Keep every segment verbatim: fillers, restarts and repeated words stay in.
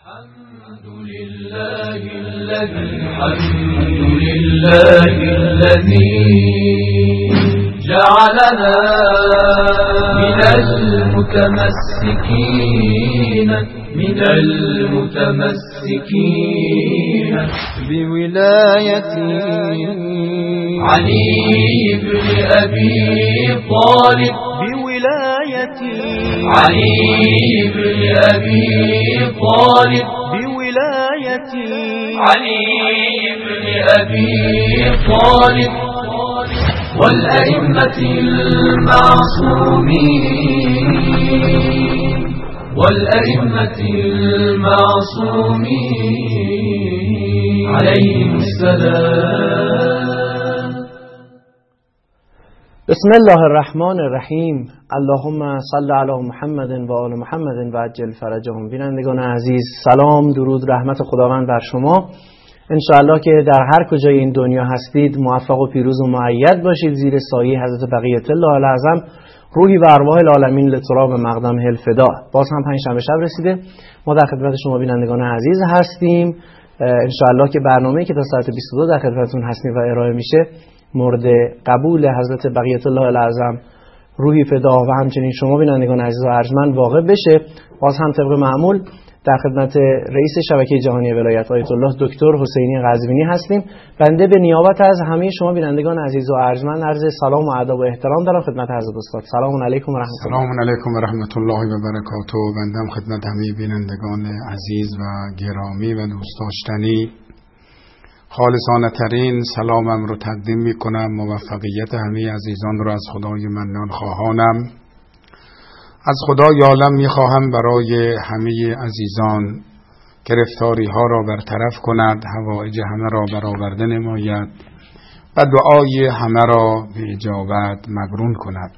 الحمد لله الذي الحمد لله الذي جعلنا من المتمسكين من المتمسكين بولايتي علي بن أبي طالب بولايتي علي بن أبي طالب بولايتي علي بن أبي طالب والأئمة المعصومين والأئمة المعصومين عليهم السلام. بسم الله الرحمن الرحیم. اللهم صل علی محمد و آل محمد و عجل فرجهم. بینندگان عزیز، سلام، درود، رحمت خداوند بر شما. انشاءالله که در هر کجای این دنیا هستید موفق و پیروز و مؤید باشید زیر سایه حضرت بقیت الله الاعظم، روحی و ارواح العالمین لتراب مقدم الفدا. باز هم پنجشنبه شب رسیده، ما در خدمت شما بینندگان عزیز هستیم. انشاءالله که برنامه‌ای که تا ساعت بیست و دو در خدمتتون هستیم و ارائه میشه مورد قبول حضرت بقیت الله الاعظم، روحی فدا و همچنین شما بینندگان عزیز و ارجمند واقع بشه. باز هم طبق معمول در خدمت رئیس شبکه جهانی ولایت آیت الله دکتر حسینی قزوینی هستیم. بنده به نیابت از همه شما بینندگان عزیز و ارجمند عرض سلام و ادب و احترام دارم خدمت حضرت استاد. سلام علیکم و رحمت الله. سلام علیکم و رحمت الله و برکاته. بنده هم خدمت همه بینندگان عزیز و گرامی و دوست داشتنی خالصانه ترین سلامم رو تقدیم می کنم. موفقیت همه عزیزان رو از خدای منان خواهانم. از خدای عالم می خواهم برای همه عزیزان گرفتاری ها را برطرف کند، حوائج همه را برآورده نماید و دعای همه را به اجابت مقرون کند.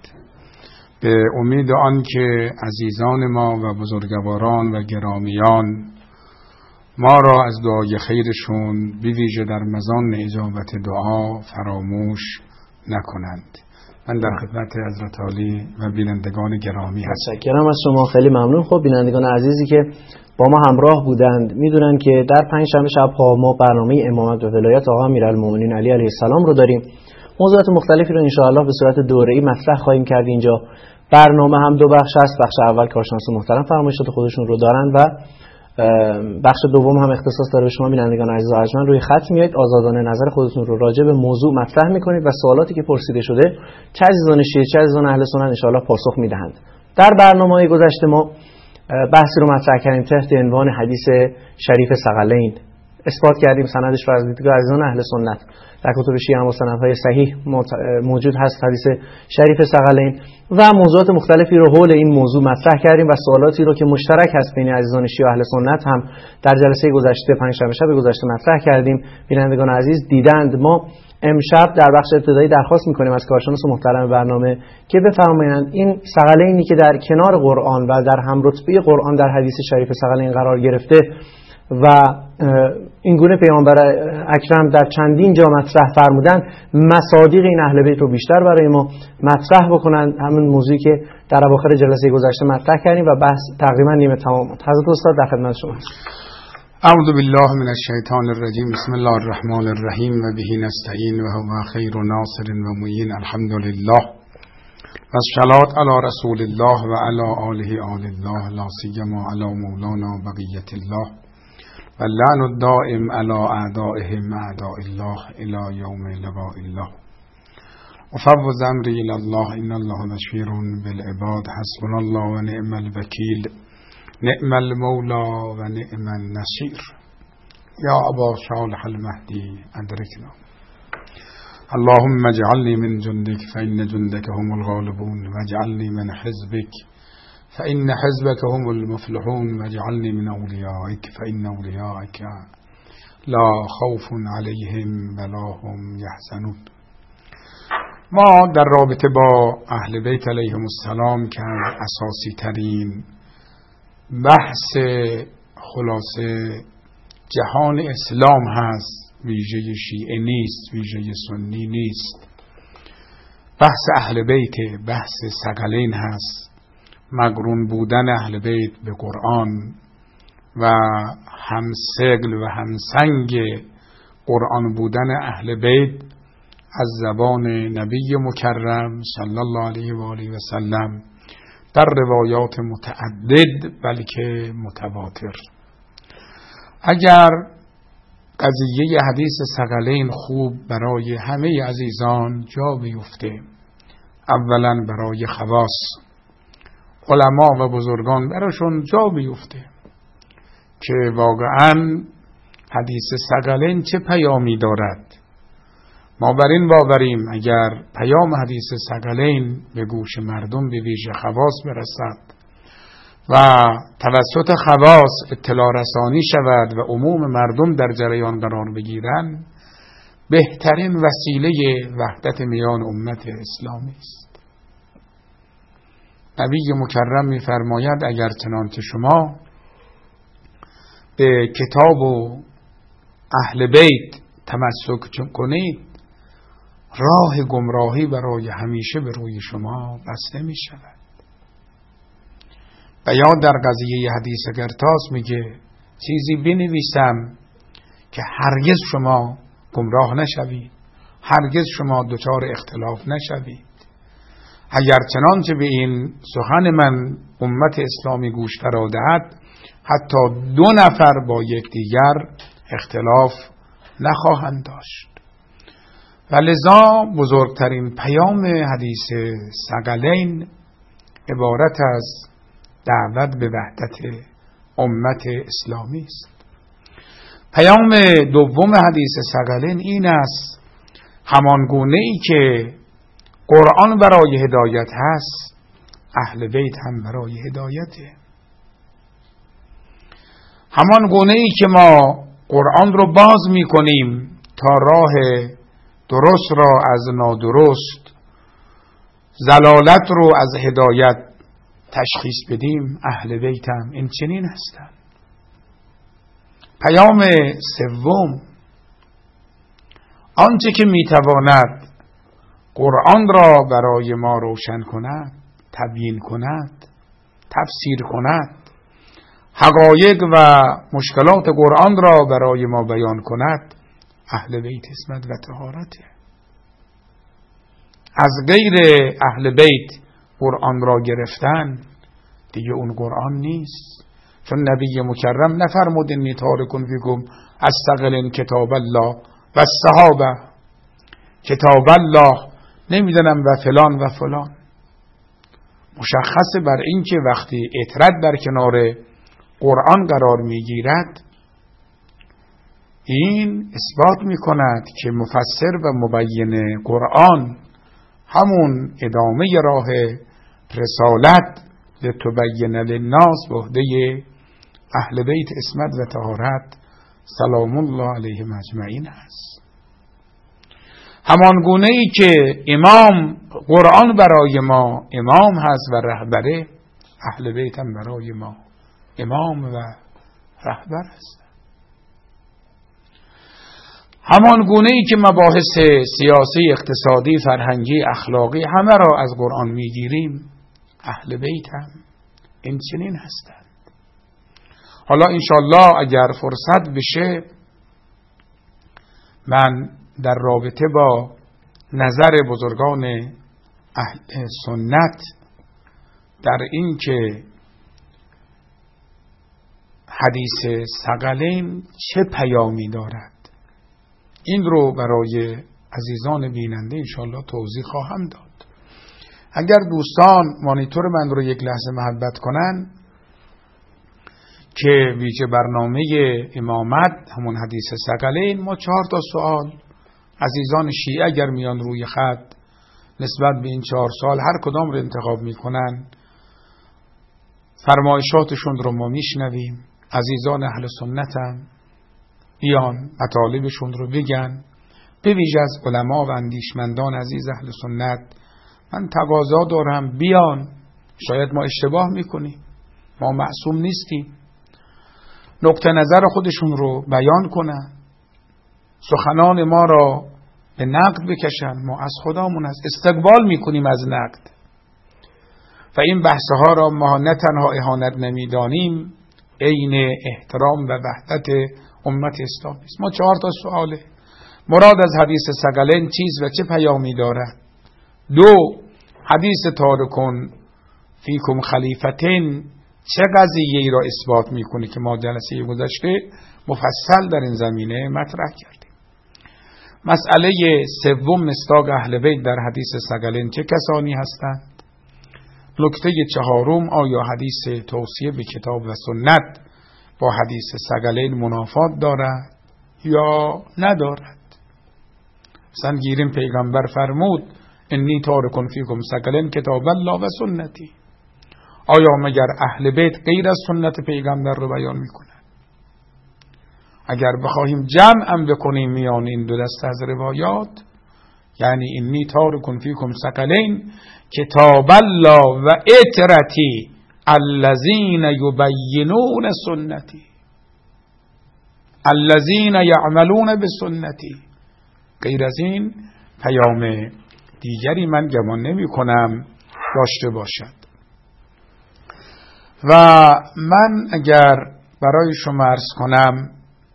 به امید آن که عزیزان ما و بزرگواران و گرامیان ما را از دعای خیرشون بویژه در مزان اجابت دعا فراموش نکنند. من در خدمت حضرت عالی و بینندگان گرامی هستم. متشکرم از شما، خیلی ممنون. خب بینندگان عزیزی که با ما همراه بودند میدونن که در پنجشنبه شب‌ها ما برنامه امامت و ولایت آقا امیرالمومنین علی علیه السلام رو داریم. موضوعات مختلفی رو ان شاء الله به صورت دوره‌ای مطرح خواهیم کرد. اینجا برنامه هم دو بخش است. بخش اول کارشناس محترم فرمایشات خودشون رو دارن و بخش دوم هم اختصاص داره به شما بینندگان عزیز و ارجمند. روی خط میایید، آزادانه نظر خودتون رو راجع به موضوع مطرح میکنید و سوالاتی که پرسیده شده چه عزیزان شیعه چه عزیزان اهل سنت ان شاء الله پاسخ میدهند. در برنامه‌های گذشته ما بحثی رو مطرح کردیم تحت عنوان حدیث شریف ثقلین. اثبات کردیم سندش رو از دیدگاه عزیزان اهل سنت در کتب شیعه هم سندهای صحیح موجود هست حدیث شریف ثقلین و موضوعات مختلفی رو حول این موضوع مطرح کردیم و سوالاتی رو که مشترک هست بین عزیزان شیعه و اهل سنت هم در جلسه گذشته پنجشنبه شب گذشته مطرح کردیم. بینندگان عزیز دیدند. ما امشب در بخش ابتدایی درخواست می‌کنیم از کارشناس محترم برنامه که بفرمایند این ثقلینی که در کنار قرآن و در هم رتبه قرآن در حدیث شریف ثقلین قرار گرفته و این گونه پیامبر اکرم در چندین جا مطرح فرمودن، مصادیق این اهل بیت رو بیشتر برای ما مطرح بکنند. همون موضوعی که در اواخر جلسه گذشته مطرح کردیم و بحث تقریبا نیمه تمام شد. حضرت استاد در خدمت شما هستم. اعوذ بالله من الشیطان الرجیم. بسم الله الرحمن الرحیم و به نستعین و هو خیر ناصر و معین. الحمدلله و الصلاة علی رسول الله و علی آله آل الله، لا سیما علی مولانا بقیت الله و لعن الدائم علی اعدائهم اعداء الله الی یوم لقاء الله. افوض امری الی الله ان الله بشیر بالعباد. حسبنا الله و نعم الوکیل، نعم المولا و نعم النصیر. یا ابا صالح المهدی ادرکنا. اللهم اجعلنی من جندک فإن جندک هم الغالبون واجعلنی من حزبک فإن حزبك هم المفلحون واجعلني من أوليائك فإن أوليائك لا خوف عليهم ولا هم يحزنون. ما در رابطه با اهل بیت علیهم السلام که اساسی ترین بحث خلاصه جهان اسلام هست، ویژه شیعه نیست، ویژه سنی نیست، بحث اهل بیت، بحث ثقلین هست، مقرون بودن اهل بیت به قرآن و همسگل و همسنگ قرآن بودن اهل بیت از زبان نبی مکرم صلی الله علیه و آله و سلم در روایات متعدد بلکه متواتر. اگر قضیه حدیث ثقلین خوب برای همه عزیزان جا بیفته، اولا برای خواص علما و بزرگان براشون جا بیفته که واقعا حدیث ثقلین چه پیامی دارد، ما بر این باوریم اگر پیام حدیث ثقلین به گوش مردم به ویژه خواص برسد و توسط خواص اطلاع رسانی شود و عموم مردم در جریان قرار بگیرند، بهترین وسیله وحدت میان امت اسلامی است. نبی مکرم می‌فرماید اگر چنانچه شما به کتاب و اهل بیت تمسک کنید، راه گمراهی برای همیشه به روی شما بسته می شود. و یا در قضیه حدیث گرتاس میگه چیزی بنویسم که هرگز شما گمراه نشوید، هرگز شما دچار اختلاف نشوید. اگر چنانچه به این سخن من امت اسلامی گوش فرا دهد، حتی دو نفر با یکدیگر اختلاف نخواهند داشت. و لذا بزرگترین پیام حدیث ثقلین عبارت از دعوت به وحدت امت اسلامی است. پیام دوم حدیث ثقلین این است: همان گونه‌ای که قرآن برای هدایت هست، اهل بیت هم برای هدایته. همان گونه‌ای که ما قرآن رو باز می کنیم تا راه درست را از نادرست، ضلالت رو از هدایت تشخیص بدیم، اهل بیت هم این چنین هستند. پیام سوم، آنچه که میتواند قرآن را برای ما روشن کند، تبیین کند، تفسیر کند، حقایق و مشکلات قرآن را برای ما بیان کند، اهل بیت عصمت و طهارته. از غیر اهل بیت قرآن را گرفتن دیگه اون قرآن نیست. چون نبی مکرم نفرمود انی تارکون فیکم الثقلین کتاب الله و الصحابه، کتاب الله نمیدونم و فلان و فلان. مشخصه بر این که وقتی اطرد در کنار قرآن قرار میگیرد، این اثبات میکند که مفسر و مبین قرآن همون ادامه راه رسالت لتبین للناس به عهده اهل بیت عصمت و طهارت سلام الله علیهم اجمعین است. همان گونه ای که امام قرآن برای ما امام هست و رهبره، اهل بیت هم برای ما امام و رهبر است. همان گونه ای که مباحث سیاسی، اقتصادی، فرهنگی، اخلاقی همه را از قرآن میگیریم، اهل بیت هم این چنین هستند. حالا انشالله اگر فرصت بشه من در رابطه با نظر بزرگان اهل سنت در این که حدیث ثقلین چه پیامی دارد، این رو برای عزیزان بیننده انشالله توضیح خواهم داد. اگر دوستان مانیتور من رو یک لحظه محبت کنن که ویژه برنامه امامت همون حدیث ثقلین، ما چهار تا سوال عزیزان شیعه اگر میان روی خط نسبت به این چهار سال هر کدام رو انتخاب میکنن، فرمایشاتشون رو ما میشنویم. عزیزان اهل سنت هم بیان مطالبشون رو بگن، به ویژه از علما و اندیشمندان عزیز اهل سنت من تقاضا دارم بیان. شاید ما اشتباه میکنیم، ما معصوم نیستیم، نقطه نظر خودشون رو بیان کنن، سخنان ما را به نقد بکشن. ما از خدامون از استقبال میکنیم از نقد و این بحثها را ما نه تنها اهانت نمیدانیم عین احترام و وحدت امت اسلامی است. ما چهار تا سواله. مراد از حدیث ثقلین چیز و چه پیامی دارد؟ دو، حدیث تارکون فیکم خلیفتین چه قضیه ای را اثبات میکنه که ما جلسه گذشته مفصل در این زمینه مطرح کردیم. مسئله سوم، مصداق اهل بیت در حدیث ثقلین چه کسانی هستند؟ نکته چهارم، آیا حدیث توصیه به کتاب و سنت با حدیث ثقلین منافات دارد یا ندارد؟ مثلا گیریم پیغمبر فرمود انی تارکون فیکم ثقلین کتاب الله و سنتی. آیا مگر اهل بیت غیر از سنت پیغمبر رو بیان میکنن؟ اگر بخواهیم جمع بکنیم میان این دو دسته از روایات، یعنی انی تارکون فیکم ثقلین کتاب الله و اطرتی الذین یبینون سنتی الذین یعملون بسنتی. غیر از این پیام دیگری من گمان نمی کنم داشته باشد. و من اگر برای شما عرض کنم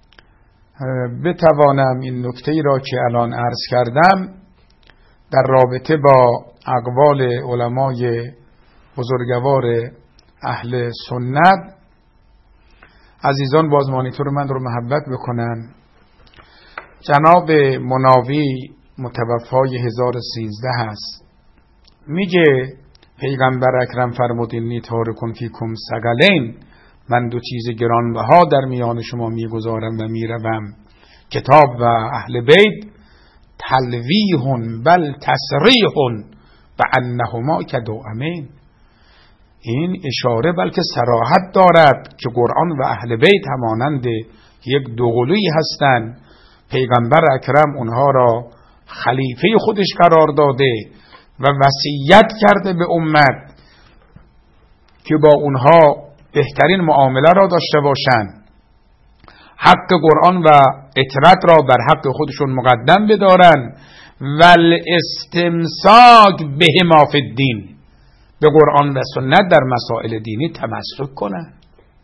بتوانم این نکته را که الان عرض کردم در رابطه با اقوال علمای بزرگوار اهل سنت، عزیزان باز مانیتور من رو محبت بکنن. جناب مناوی متوفای هزار و سیزده هست، میگه پیغمبر اکرم فرمود انی تارکون فیکم ثقلین، من دو چیز گرانبها در میان شما میگذارم و میروم، کتاب و اهل بیت، تلویح بل تصریح و انهما کدوامین. این اشاره بلکه صراحت دارد که قرآن و اهل بیت همانند یک دوقلویی هستند. پیغمبر اکرم اونها را خلیفه خودش قرار داده و وصیت کرده به امت که با اونها بهترین معامله را داشته باشند، حق قرآن و اطرت را بر حق خودشون مقدم بدارن و الاستمساک بهما فی الدین، به قرآن و سنت در مسائل دینی تمسک کنن.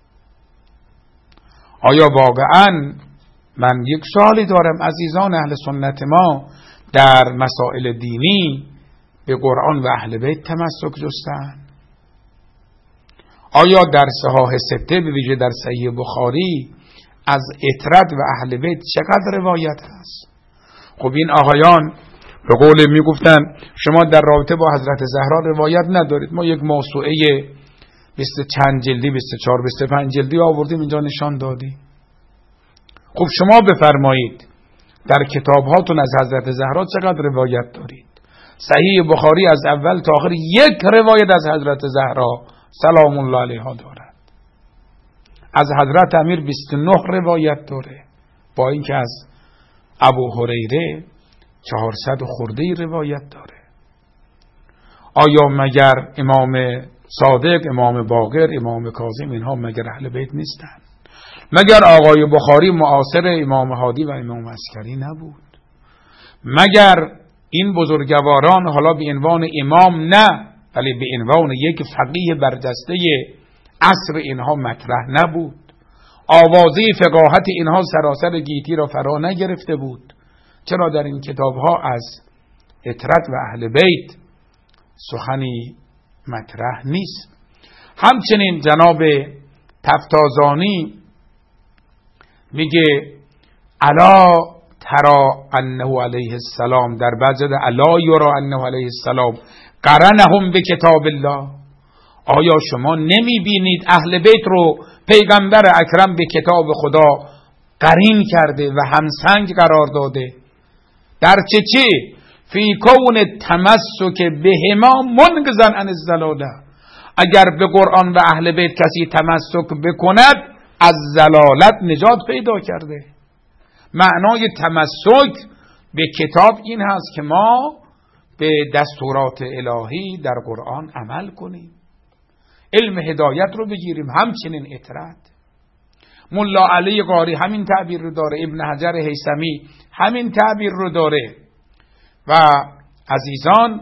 آیا واقعا، من یک سوالی دارم، عزیزان اهل سنت ما در مسائل دینی به قرآن و اهل بیت تمسک جستن؟ آیا در صحاح سته به ویژه در صحیح بخاری از اطرت و اهل بیت چقدر روایت هست؟ خب این آقایان به قول می گفتن شما در رابطه با حضرت زهرا روایت ندارید، ما یک موسوعه بیست چند جلدی بیست و چهار بیست و پنج جلدی آوردیم اینجا نشان دادیم. خب شما بفرمایید در کتابهاتون از حضرت زهرا چقدر روایت دارید؟ صحیح بخاری از اول تا آخر یک روایت از حضرت زهرا سلام الله علیها دارد. از حضرت امیر بیست و نه روایت داره، با اینکه از ابو هریره چهارصد خورده روایت داره. آیا مگر امام صادق، امام باقر، امام کاظم اینها مگر اهل بیت نیستند؟ مگر آقای بخاری معاصر امام هادی و امام عسکری نبود؟ مگر این بزرگواران حالا به عنوان امام نه ولی به عنوان یک فقیه برجسته عصر اینها مطرح نبود؟ آوازه فقاهت اینها سراسر گیتی را فرا نگرفته بود؟ چرا در این کتابها از اطرت و اهل بیت سخنی مطرح نیست؟ همچنین جناب تفتازانی میگه الا ترى انه علیه السلام، در بعض الا یرا انه علیه السلام قرنهم به کتاب الله. آیا شما نمی بینید اهل بیت رو پیغمبر اکرم به کتاب خدا قرین کرده و همسنگ قرار داده؟ در چه چه؟ فی کون تمسک بهما منقذا عن الضلاله. اگر به قرآن و اهل بیت کسی تمسک بکند از ضلالت نجات پیدا کرده. معنای تمسک به کتاب این هست که ما به دستورات الهی در قرآن عمل کنیم، علم هدایت رو بگیریم. همچنین اطرت، ملا علی قاری همین تعبیر رو داره، ابن حجر هیثمی همین تعبیر رو داره. و عزیزان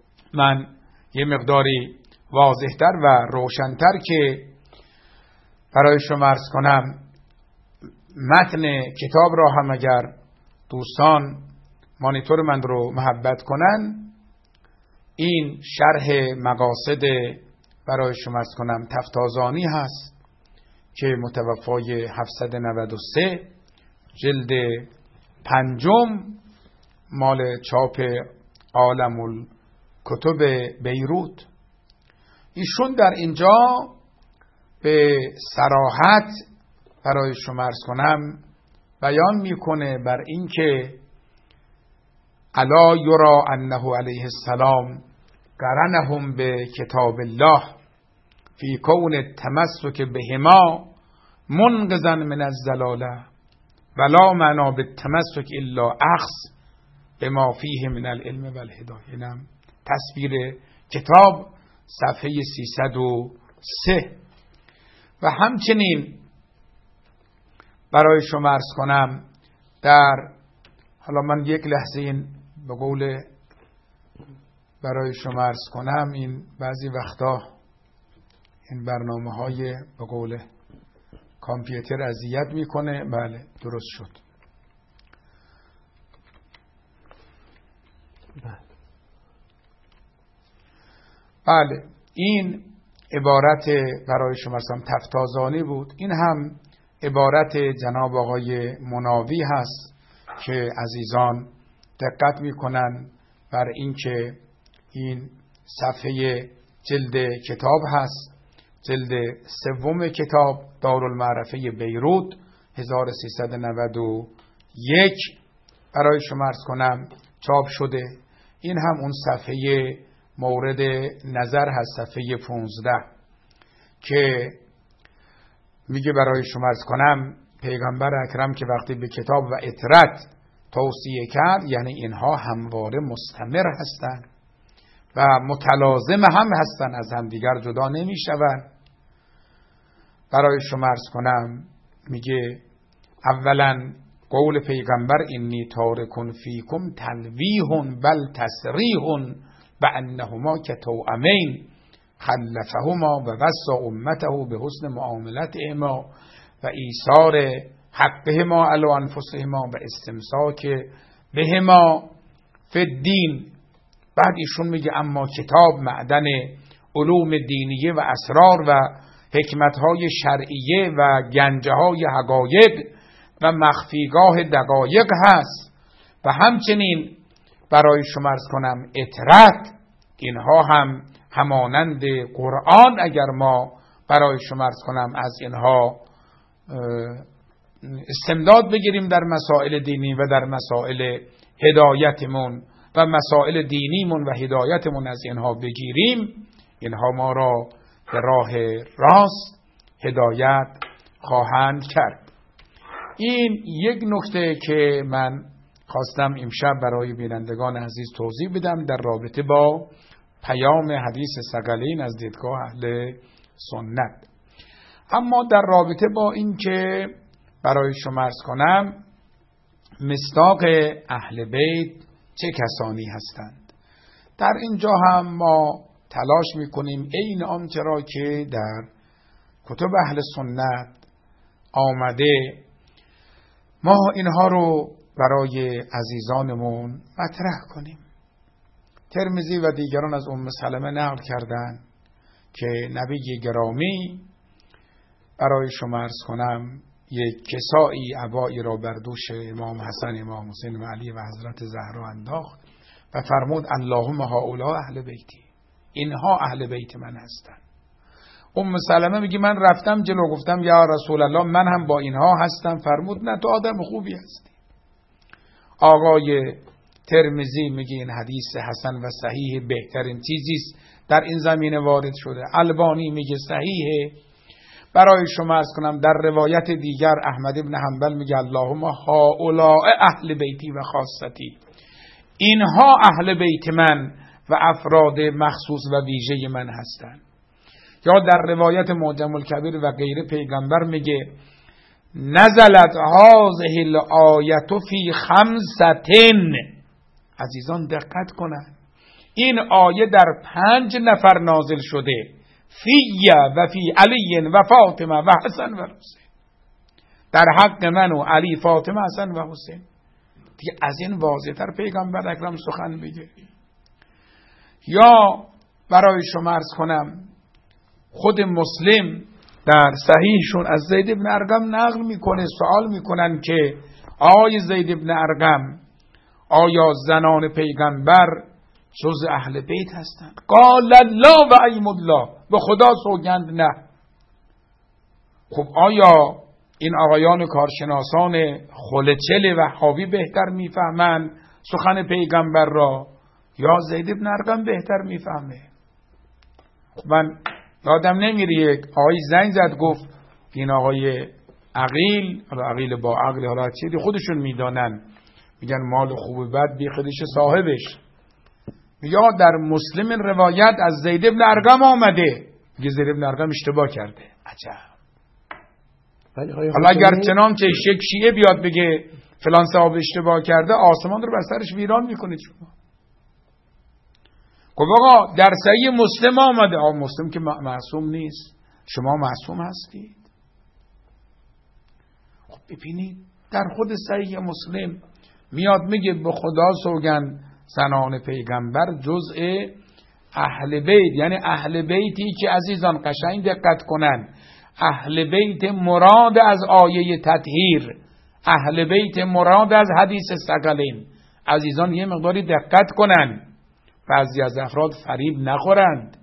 من یه مقداری واضحتر و روشنتر که برای شما عرض کنم متن کتاب را هم اگر دوستان مانیتور من رو محبت کنن، این شرح مقاصد برای شما عرض کنم تفتازانی هست که متوفای هفتصد و نود و سه، جلد پنجم، مال چاپ عالم الکتب بیروت. ایشون در اینجا به صراحت برای شما عرض کنم بیان میکنه بر اینکه الا یرا انه علیه السلام قرنهم به کتاب الله فی کون التمسک بهما منقذا من الضلاله ولا معنا بالتمسک الا اخذ بما فیه من العلم و الهدایه. اینم تصویر کتاب صفحه سیصد و سه. و همچنین برای شما عرض کنم در حالا من یک لحظه این به قول برای شما عرض کنم این بعضی وقتا این برنامه های به قول کامپیوتر اذیت میکنه. بله درست شد. بله این عبارت برای شما تفتازانی بود. این هم عبارت جناب آقای مناوی هست که عزیزان دقت میکنن بر این که این صفحه جلد کتاب هست، جلد سوم کتاب دارالمعرفه بیروت هزار و سیصد و نود و یک برای شما عرض کنم چاپ شده. این هم اون صفحه مورد نظر هست، صفحه پانزده، که میگه برای شما عرض کنم پیغمبر اکرم که وقتی به کتاب و اطرت توصیه کرد، یعنی اینها همواره مستمر هستند و متلازم هم هستند، از هم دیگر جدا نمیشوند. برای شما عرض کنم میگه اولا قول پیغمبر انی تارکن فیکم تلویح بل تصریح و انهما کتوأمین خلفهما و وصى امته به حسن معاملتهما و ایثار حقهما علی انفسهما و استمساک بهما فی الدین. بعد ایشون میگه اما کتاب معدن علوم دینیه و اسرار و حکمتهای شرعیه و گنجهای حقایق و مخفیگاه دقایق هست و همچنین برای شما عرض کنم اطرت، اینها هم همانند قرآن اگر ما برای شما عرض کنم از اینها استمداد بگیریم در مسائل دینی و در مسائل هدایتمون و مسائل دینیمون و هدایتمون از اینها بگیریم، اینها ما را به راه راست هدایت خواهند کرد. این یک نکته که من خواستم امشب برای بینندگان عزیز توضیح بدم در رابطه با پیام حدیث ثقلین از دیدگاه اهل سنت. اما در رابطه با این که برای شما عرض کنم مصداق اهل بیت چه کسانی هستند، در اینجا هم ما تلاش میکنیم عین آنچه را که در کتب اهل سنت آمده ما اینها رو برای عزیزانمون مطرح کنیم. ترمذی و دیگران از ام سلمه نقل کردند که نبی گرامی برای شما عرض کنم یک کسایی عبایی را بر دوش امام حسن، امام حسین و علی و حضرت زهرا انداخت و فرمود اللهم هؤلاء اهل بیتی، اینها اهل بیت من هستند. ام سلمه میگه من رفتم جلو گفتم یا رسول الله من هم با اینها هستم. فرمود نه تو آدم خوبی هستی. آقای ترمذی میگه این حدیث حسن و صحیح بهترین چیزی است در این زمینه وارد شده. البانی میگه صحیحه. برای شما عرض کنم در روایت دیگر احمد ابن حنبل میگه اللهم هؤلاء اهل بیتی و خاصتی، اینها اهل بیت من و افراد مخصوص و ویژه من هستند. یا در روایت معجم الکبیر و غیره پیغمبر میگه نزلت هذه الآیه فی خمسة. عزیزان دقت کنند، این آیه در پنج نفر نازل شده. فی و فی علی و فاطمه و حسن و حسین، در حق من و علی، فاطمه، حسن و حسین. دیگه از این واضح‌تر پیغمبر اکرم سخن بگه؟ یا برای شما عرض کنم خود مسلم در صحیحشون از زید بن ارقم نقل میکنه، سوال میکنن که آقای زید بن ارقم آیا زنان پیغمبر جز اهل بیت هستند؟ قال لا و ایم الله، به خدا سوگند نه. خب آیا این آقایان کارشناسان خلچل وهابی بهتر میفهمن سخن پیغمبر را یا زید بن ارقم بهتر میفهمه؟ خب من یادم نمیره یک آقای زنگ زد گفت این آقای عقیل، حالا عقیل با عقل، حالا چیزی خودشون میدانن، میگن مال خوب بد بی خودش صاحبش. یا در مسلم روایت از زید بن ارقم آمده، میگه زید بن ارقم اشتباه کرده. عجب. حالا اگر چنانچه شک شیعه بیاد بگه فلان صاحب اشتباه کرده، آسمان رو بر سرش ویران میکنید شما. خب آقا در صحیح مسلم آمده، آقا مسلم که معصوم نیست، شما معصوم هستید. خب ببینید در خود صحیح مسلم میاد میگه به خدا سوگند زنان پیغمبر جزء اهل بیت، یعنی اهل بیتی که عزیزان قشنگ دقت کنن، اهل بیت مراد از آیه تطهیر، اهل بیت مراد از حدیث ثقلین. عزیزان یه مقداری دقت کنن، بعضی از افراد فریب نخورند.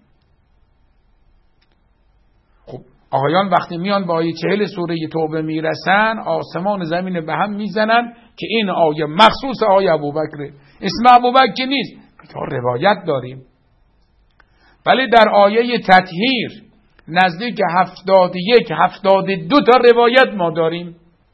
خب آقایان وقتی میان با آیه چهل سوره توبه میرسن، آسمان زمین به هم میزنن که این آیه مخصوص آیه ابوبکر، اسم ابوبکر نیست. تا روایت داریم، ولی در آیه تطهیر نزدیک هفتاد یک هفتاد دو تا روایت ما داریم.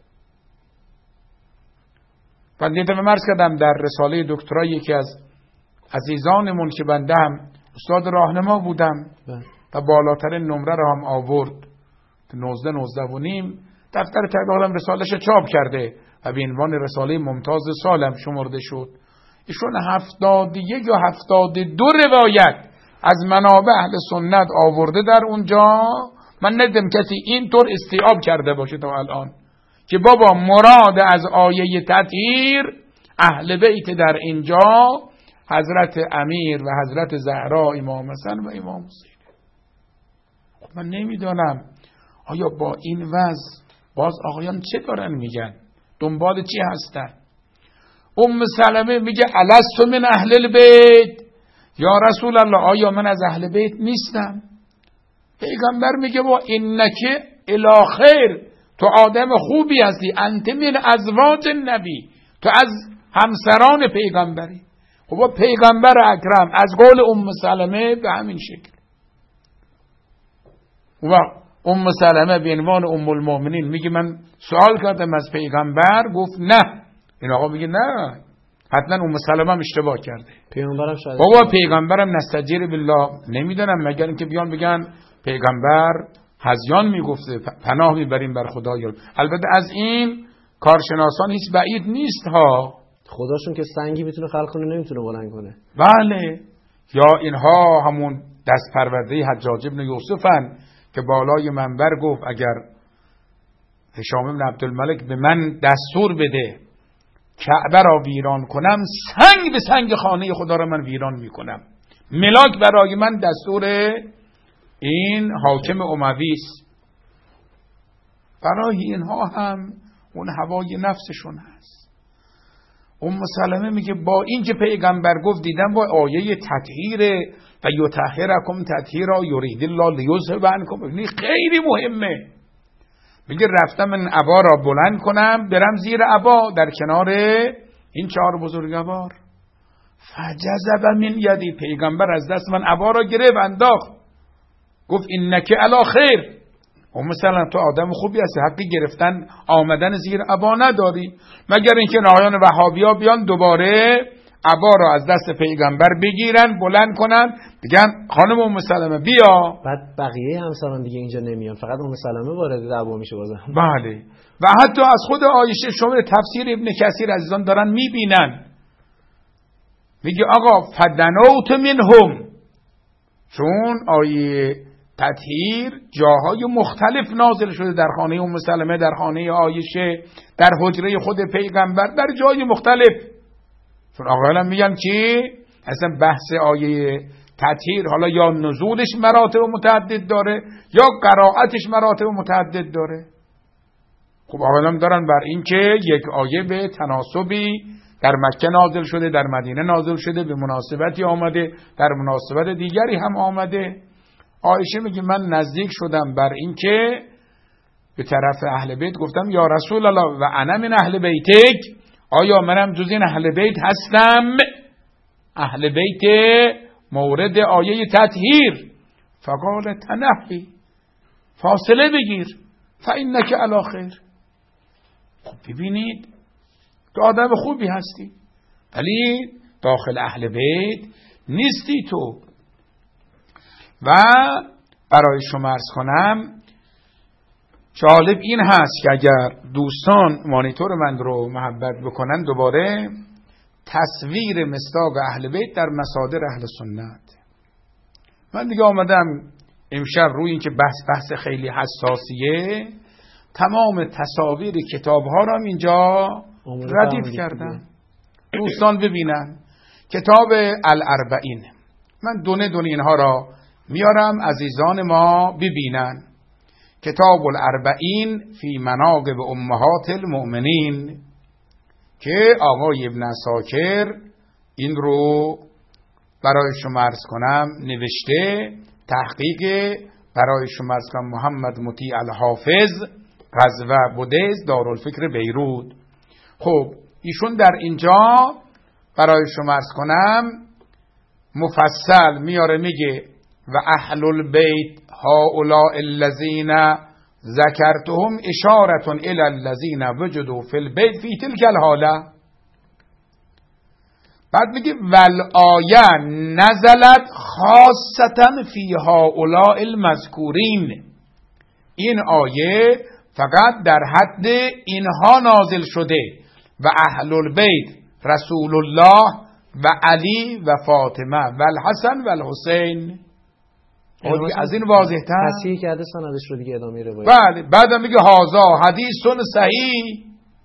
بنده دم عرض کردم در رساله دکترا یکی از عزیزانمون که بنده هم استاد راهنما بودم و بالاتر نمره رو هم آورد نوزده نوزده و نیم، دفتر تقریبا رسالش چاپ کرده و به عنوان رساله ممتاز سالم شمرده شد. ایشون هفتاد یک یا هفتاد دو روایت از منابع اهل سنت آورده در اونجا. من ندیدم کسی اینطور استیعاب کرده باشه تا الان که بابا مراد از آیه تطهیر اهل بیت در اینجا حضرت امیر و حضرت زهرا، امام حسن و امام حسین. خب من نمیدونم آیا با این وضع باز آقایان چه دارن میگن، دنبال چی هستن؟ ام سلمه میگه الست من اهل البیت، یا رسول الله آیا من از اهل بیت نیستم؟ پیغمبر میگه با اینکه الی خیر، تو آدم خوبی هستی، انت من ازواج النبی، تو از همسران پیغمبری. خب پیغمبر اکرم از قول ام سلمه به همین شکل، و ام سلمه به عنوان ام المؤمنین میگه من سوال کردم از پیغمبر، گفت نه. این آقا میگه نه، حتما ام سلمه هم اشتباه کرده. پیغمبرم شاید بابا پیغمبرم نستجیر بالله، نمیدونم مگر اینکه بیان بگن پیغمبر هذیان میگفته پناه میبریم بر خدا. البته از این کارشناسان هیچ بعید نیست ها، خداشون که سنگی میتونه خلق کنه نمیتونه بلند کنه. بله، یا اینها همون دست پرورده حجاج ابن یوسفن که بالای منبر گفت اگر هشام ابن عبدالملک به من دستور بده کعبه را ویران کنم، سنگ به سنگ خانه خدا را من ویران میکنم. ملاک برای من دستور این حاکم اموی است. برای اینها هم اون هوای نفسشون هست. ام سلمه میگه با این که پیغمبر گفت دیدم با آیه تطهیر و یطهرکم تطهیرا یرید الله لیذهب عنکم، این خیلی مهمه. میگه رفتم من عبا را بلند کنم برم زیر عبا در کنار این چهار بزرگوار، فجذب من یدی، پیغمبر از دست من عبا را گرفت انداخت، گفت اینک علی خیر. ام سلمه تو آدم خوبی هستی، حقی گرفتن آمدن زیر عبا نداری، مگر اینکه نهایان وهابیا بیان دوباره عبا را از دست پیغمبر بگیرن بلند کنن بگن خانم ام سلمه بیا. بعد بقیه همسران دیگه اینجا نمیان، فقط ام سلمه وارد دعوا میشه بازم. بله، و حتی از خود عایشه شما تفسیر ابن کثیر عزیزان دارن میبینن، میگه آقا فدنوت منهم، چون آیه تطهیر جاهای مختلف نازل شده، در خانه ام سلمه، در خانه عایشه، در حجره خود پیغمبر، در جای مختلف. چون آقایان میگن که اصلا بحث آیه تطهیر حالا یا نزولش مراتب متعدد داره یا قرائتش مراتب متعدد داره. خب آقایان دارن بر این که یک آیه به تناسبی در مکه نازل شده، در مدینه نازل شده، به مناسبتی آمده، در مناسبت دیگری هم آمده. عایشه میگه من نزدیک شدم بر این که به طرف اهل بیت گفتم یا رسول الله و انا من اهل بیتک، آیا منم جز این اهل بیت هستم؟ اهل بیت مورد آیه تطهیر. فقال تنحی، فاصله بگیر، فانک علی خیر. خب ببینید تو آدم خوبی هستی ولی داخل اهل بیت نیستی تو. و برای شما عرض کنم جالب این هست که اگر دوستان مانیتور من رو محبت بکنن، دوباره تصویر مصداق اهل بیت در مصادر اهل سنت. من دیگه آمدم امشب روی این که بحث بحث خیلی حساسیه، تمام تصاویر کتاب ها را اینجا ردیف کردم دوستان ببینن. کتاب الاربعین، من دونه دونه اینها را میارم عزیزان ما ببینن. کتاب الاربعین فی مناقب امهات المؤمنین که آقای ابن عساکر این رو برای شما عرض کنم نوشته، تحقیق برای شما عرض کنم محمد مطیع الحافظ، غزوه بودیز، دارالفکر بیروت. خب ایشون در اینجا برای شما عرض کنم مفصل میاره، میگه و اهل البیت هؤلاء الذین ذکرتهم اشارة الی الذین وجدوا فی البیت فی تلک الحاله. بعد میگه والآیه نزلت خاصة فی هؤلاء المذکورین، این آیه فقط در حد اینها نازل شده. و اهل البیت رسول الله و علی و فاطمه و الحسن و الحسین. از این واضح تر تصحیح کرده سندش رو دیگه ادامه روایت. بله بعدم میگه هازا حدیث صحیح،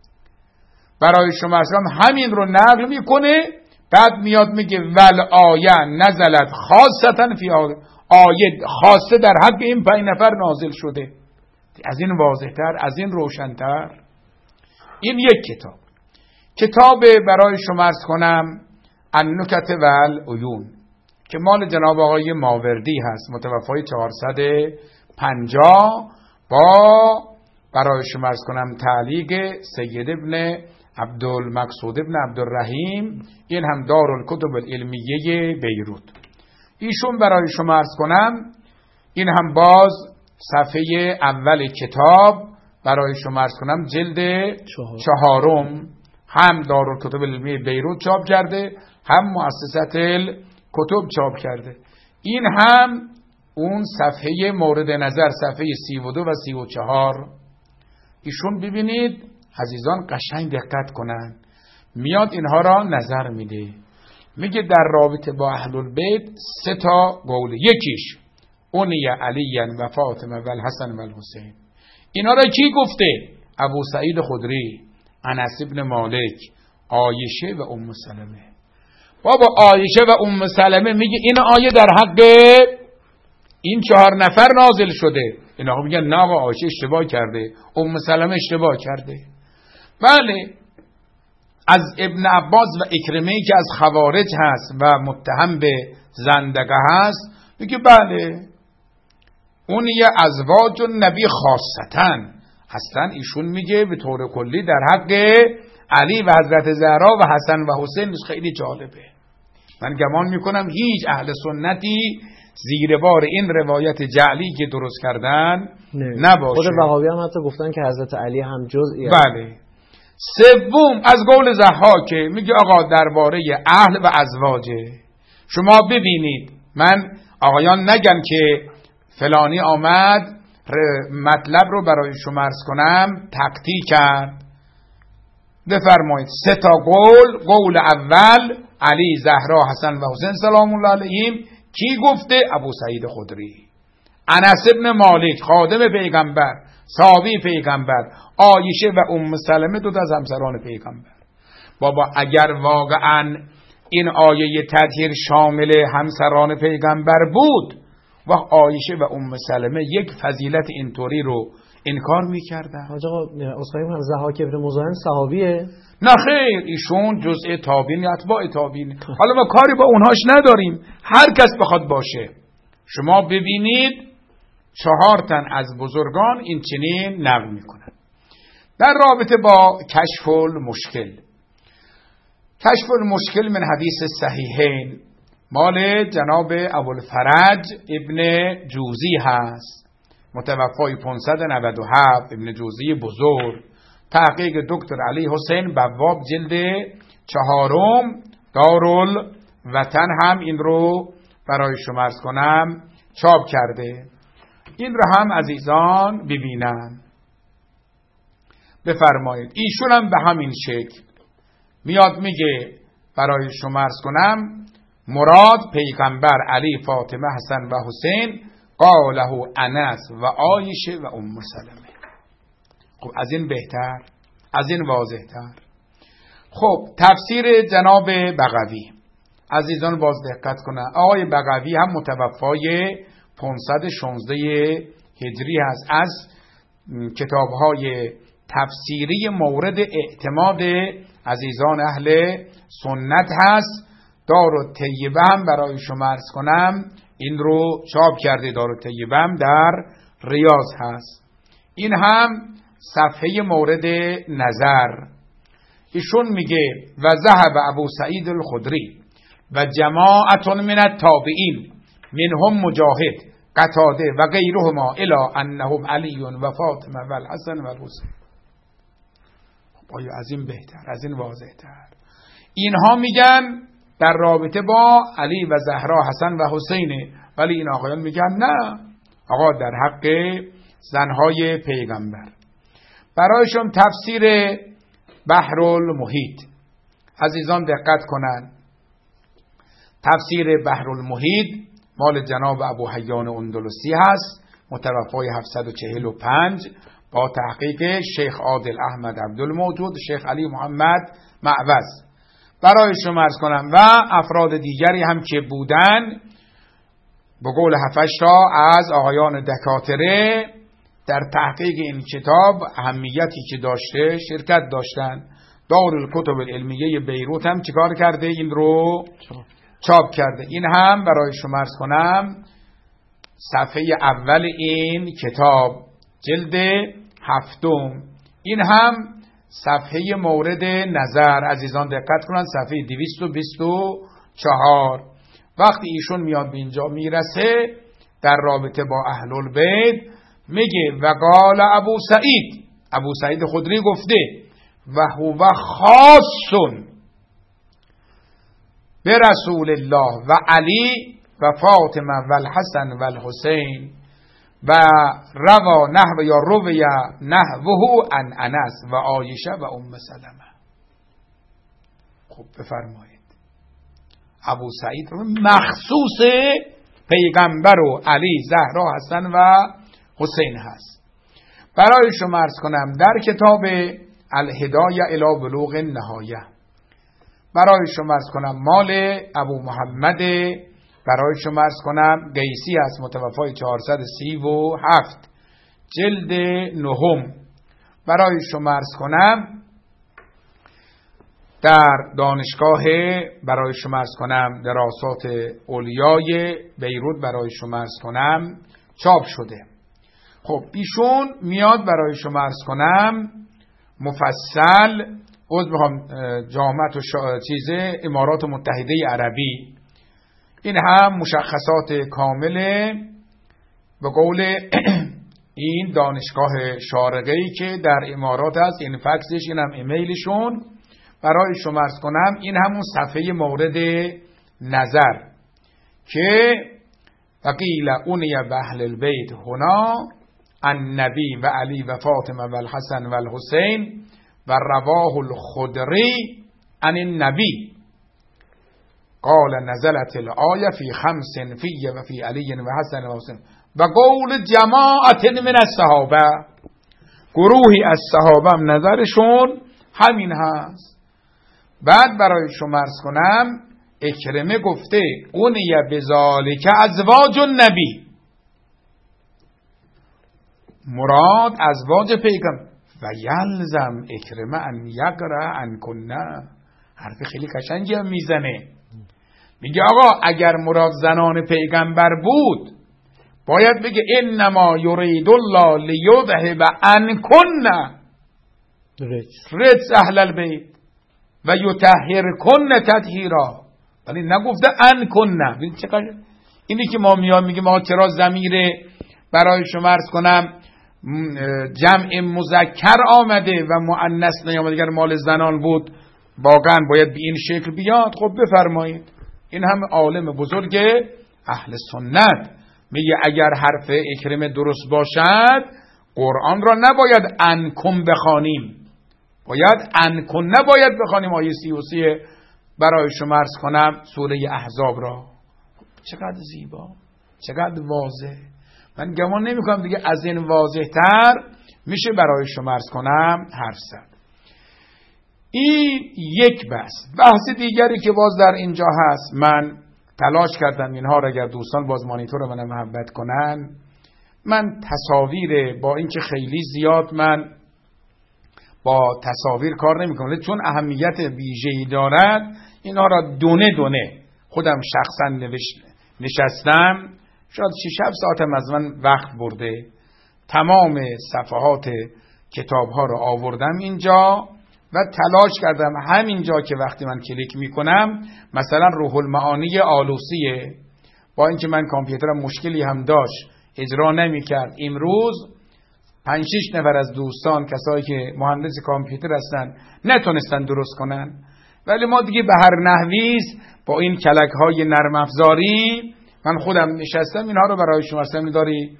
برای شما اصلا همین رو نقل میکنه. بعد میاد میگه ول آیه نزلت خاصتا فی آیه خاصه در حق این پنج نفر نازل شده. از این واضح تر، از این روشن تر. این یک کتاب. کتاب برای شما عرض کنم النکت و العیون که مال جناب آقای ماوردی هست، متوفای چهارصد و پنجاه، با برای شما عرض کنم تعلیق سید ابن عبدالمقصود ابن عبدالرحیم، این هم دارالکتب العلمیه بیروت. ایشون برای شما عرض کنم این هم باز صفحه اول کتاب برای شما عرض کنم جلد چهار. چهارم هم دارالکتب العلمیه بیروت چاپ کرده، هم مؤسسه الکتب چاپ کرده. این هم اون صفحه مورد نظر، صفحه سی و دو و سی و چهار. ایشون ببینید عزیزان قشنگ دقت کنن، میاد اینها را نظر میده. میگه در رابطه با اهل البیت سه تا قول، یکیش اونی علی و فاطمه و الحسن و الحسین. اینا را کی گفته؟ ابو سعید خدری، انس ابن مالک، عایشه و ام سلمه. بابا عایشه و ام سلمه میگه این آیه در حق این چهار نفر نازل شده. اینا میگن نه آقا عایشه اشتباه کرده، ام سلمه اشتباه کرده. بله از ابن عباس و اکرمه که از خوارج هست و متهم به زندقه هست میگه بله اون یه ازواج النبی خاصتن هستن. ایشون میگه به طور کلی در حق علی و حضرت زهرا و حسن و حسین. خیلی جالبه. من گمان میکنم هیچ اهل سنتی زیر بار این روایت جعلی که درست کردن نباشه. خود وهابی هم حتی گفتن که حضرت علی هم جزئی. بله. سوم از قول ضحاک میگه آقا درباره اهل و ازواجه شما ببینید، من آقایان نگن که فلانی آمد مطلب رو برای شما عرض کنم تقطیع کرد. بفرمایید سه تا قول. قول اول علی، زهرا، حسن و حسین سلام الله علیهم. کی گفته؟ ابو سعید خدری. انس ابن مالک خادم پیغمبر، صحابی پیغمبر، عایشه و ام سلمه دو تا از همسران پیغمبر. بابا اگر واقعا این آیه تطهیر شامل همسران پیغمبر بود و عایشه و ام سلمه یک فضیلت اینطوری رو انکار میکردن. حاج آقا اسخای می‌کنم ضحاک ابن مزاحم صحابیه؟ نه خیر، ایشون جزء تابعین اتباع تابعین. حالا ما کاری با اونهاش نداریم، هر کس بخواد باشه. شما ببینید چهار تن از بزرگان این چنین نقل میکنن در رابطه با کشف المشکل. کشف المشکل من حدیث صحیحین مال جناب ابوالفرج ابن جوزی هست، متوفای پانصد و نود و هفت، ابن جوزی بزرگ، تحقیق دکتر علی حسین بواب جلد چهارم دارالوطن هم این رو برای شما عرض کنم چاپ کرده. این رو هم عزیزان ببینن بفرمایید. ایشون هم به همین شکل میاد میگه برای شما عرض کنم مراد پیغمبر علی، فاطمه، حسن و حسین، قاله انس و عایشه و ام سلمه. خب از این بهتر، از این واضح‌تر. خب تفسیر جناب بغوی عزیزان باز دقت کنن. آقای بغوی هم متوفای پانصد و شانزده هجری هست. از کتاب‌های تفسیری مورد اعتماد عزیزان اهل سنت هست. دارالطیبه هم برای شما عرض کنم این رو چاپ کرده. دارالطیبه هم در ریاض هست. این هم صفحه مورد نظر. ایشون میگه و ذهب ابو سعید الخدری و جماعت من التابعین منهم مجاهد، قتاده و غیرهما الی انهم علی و فاطمه و الحسن و الحسین. خب آیا از این بهتر، از این واضح‌تر؟ اینها میگن در رابطه با علی و زهرا، حسن و حسینه، ولی این آقایان میگن نه، آقا در حق زنهای پیغمبر. برایشون تفسیر بحر المحیط عزیزان دقت کنن. تفسیر بحر المحیط مال جناب ابو حیان اندلسی هست، متوفای هفتصد و چهل و پنج، با تحقیق شیخ عادل احمد عبدالموجود، شیخ علی محمد معوض. برای شما عرض کنم و افراد دیگری هم که بودن به قول هفشتا از آقایان دکاتره در تحقیق این کتاب اهمیتی که داشته شرکت داشتن. دارالکتب العلمیه بیروت هم چیکار کرده؟ این رو چاپ کرده. این هم برای شما عرض کنم صفحه اول این کتاب جلد هفتم. این هم صفحه مورد نظر عزیزان دقت کنن، صفحه دویست و بیست و چهار. وقتی ایشون میاد به اینجا میرسه در رابطه با اهل البیت میگه و قال ابو سعید، ابو سعید خدری گفته و هو خاص به رسول الله و علی و فاطمه و الحسن و الحسین و روا نحو یا روی نحوه عن انس و عایشه و ام سلمه. خب بفرمایید ابو سعید مخصوص پیغمبر و علی، زهرا، حسن و حسین هست. برای شما عرض کنم در کتاب الهدایه الی بلوغ النهایه برای شما عرض کنم مال ابو محمد، برای شما عرض کنم قیسی است، متوفای چهارصد و سی و هفت، جلد نهم. برای شما عرض کنم در دانشگاه برای شما عرض کنم دراسات اولیای بیروت برای شما عرض کنم چاپ شده. خب ایشون میاد برای شما عرض کنم مفصل از بخوام جامعه و شا... چیزه امارات متحده عربی، این هم مشخصات کامله به قول این دانشگاه شارقه‌ای که در امارات هست. این فکسش، این هم ایمیلشون برای شما عرض کنم. این همون صفحه مورد نظر که وقیل اونی به اهل البیت هنا النبی و علی و فاطمه و الحسن و الحسین و رواه الخدری عن النبی قال نزلت الآیه فی خمس فی و فی علی و حسن و حسین و قول جماعت من الصحابه، گروهی از صحابه هم نظرشون همین هست. بعد برای شما عرض کنم اکرمه گفته اونی بذالک ازواج النبی، مراد ازواج پیغمبر. و یلزم اکرمه ان یقرأ ان کنه، حرف خیلی قشنگی هم میزنه. میگه آقا اگر مراد زنان پیغمبر بود باید بگه انما یرید الله لیذهب عنکن رجس اهل البیت و یطهرکن تطهیرا، ولی نگفته عنکن. ببین چقدر اینی که ما میام میگیم ما چرا ضمیر برای شما عرض کنم جمع مذکر آمده و مؤنث نیامده، اگر مال زنان بود واقعا باید به این شکل بیاد. خب بفرمایید. این هم عالم بزرگ اهل سنت میگه اگر حرف اکرمه درست باشد قرآن را نباید انکم بخوانیم، باید انکن نباید بخوانیم. آیه سی و سی برای شما عرض کنم سوره احزاب را. چقدر زیبا، چقدر واضح. من گمان نمی کنم دیگه از این واضح تر میشه برای شما عرض کنم حرف زد. این یک بحث. بحث دیگری که باز در اینجا هست، من تلاش کردم اینها را اگر دوستان باز مانیتور من محبت کنن، من تصاویر با اینکه خیلی زیاد من با تصاویر کار نمی کنم چون اهمیت ویژه‌ای دارد، اینها را دونه دونه خودم شخصا نوشت نشستم، شاید شش هفت ساعتم از من وقت برده، تمام صفحات کتاب ها را آوردم اینجا و تلاش کردم همینجا که وقتی من کلیک میکنم مثلا روح المعانی آلوسیه، با اینکه من کامپیوترم مشکلی هم داشت اجرا نمیکرد، امروز پنج شش نفر از دوستان کسایی که مهندس کامپیوتر هستن نتونستن درست کنن، ولی ما دیگه به هر نحویز با این کلک های نرم افزاری من خودم نشستم اینها رو برای شما هستم داری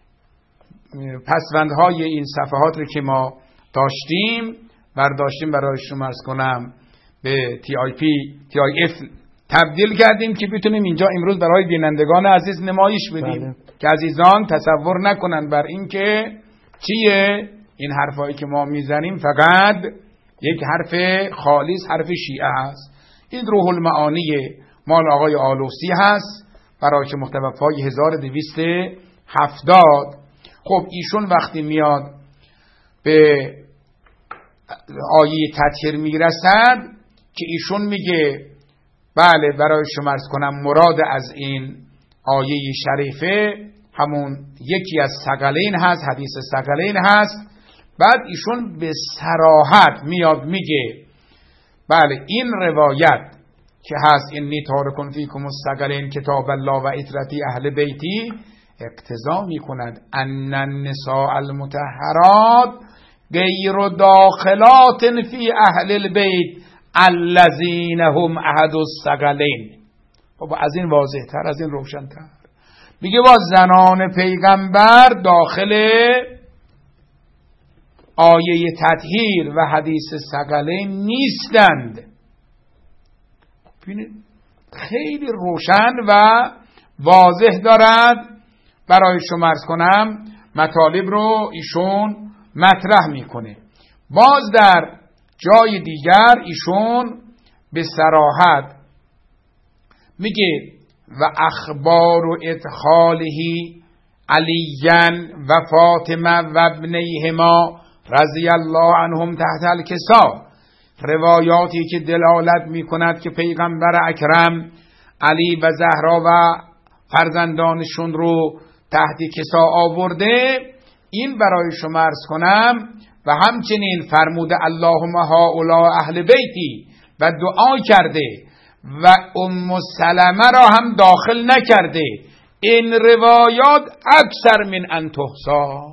پسوندهای این صفحات رو که ما داشتیم برداشتیم برای شما عرض کنم به تی آی پی تی آی اف تبدیل کردیم که بتونیم اینجا امروز برای بینندگان عزیز نمایش بدیم. بله. که عزیزان تصور نکنن بر این که چیه این حرفایی که ما میزنیم فقط یک حرف خالص حرف شیعه هست. این روح المعانی مال آقای آلوسی هست برای که متوفای هزار و دویست و هفتاد. خب ایشون وقتی میاد به آیه تطهیر میرسد که ایشون میگه بله برای شما عرض کنم مراد از این آیه شریفه همون یکی از ثقلین هست، حدیث ثقلین هست. بعد ایشون به صراحت میاد میگه بله این روایت که هست انی تارکن فیکم الثقلین کتاب الله و اطرتی اهل بیتی اقتضا میکند ان النساء المطهرات غیر داخلات فی اهل البیت الذین هم احد الثقلین. بابا از این واضح تر از این روشن تر میگه با زنان پیغمبر داخل آیه تطهیر و حدیث ثقلین نیستند. خیلی روشن و واضح دارد برای شما عرض کنم مطالب رو ایشون مطرح میکنه. باز در جای دیگر ایشون به صراحت میگه و اخبار و ادخالهی علیاً و فاطمه و ابنیهما رضی الله عنهم تحت الکسا، روایاتی که دلالت میکند که پیغمبر اکرم علی و زهرا و فرزندانشون رو تحت کسا آورده، این برای شما عرض کنم و همچنین فرموده اللهم هؤلاء اهل بیتی و دعا کرده و ام سلمه را هم داخل نکرده. این روایات اکثر من ان تحصا،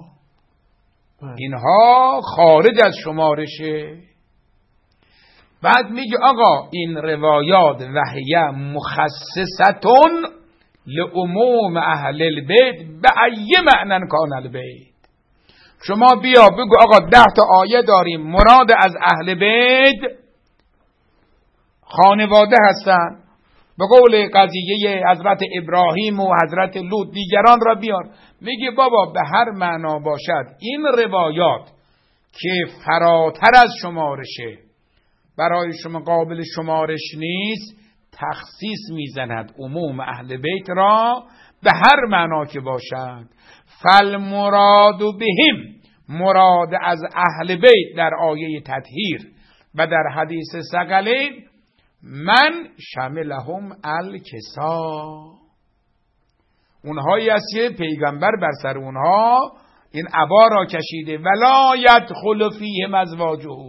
اینها خارج از شمارشه. بعد میگه آقا این روایات وحیه مخصصتون لعموم اهل البیت به ای معنی کان البیت. شما بیا بگو آقا ده تا آیه داریم مراد از اهل بیت خانواده هستن، به قول قضیه حضرت ابراهیم و حضرت لوط دیگران را بیار. میگه بابا به هر معنا باشد این روایات که فراتر از شمارشه، برای شما قابل شمارش نیست، تخصیص میزند عموم اهل بیت را به هر معنا که باشد. فالمراد بهم، مراد از اهل بیت در آیه تطهیر و در حدیث ثقلین، من شملهم الکسا، اونهایی است که پیغمبر بر سر اونها این عبا را کشیده. ولا یدخل فیهم ازواجه،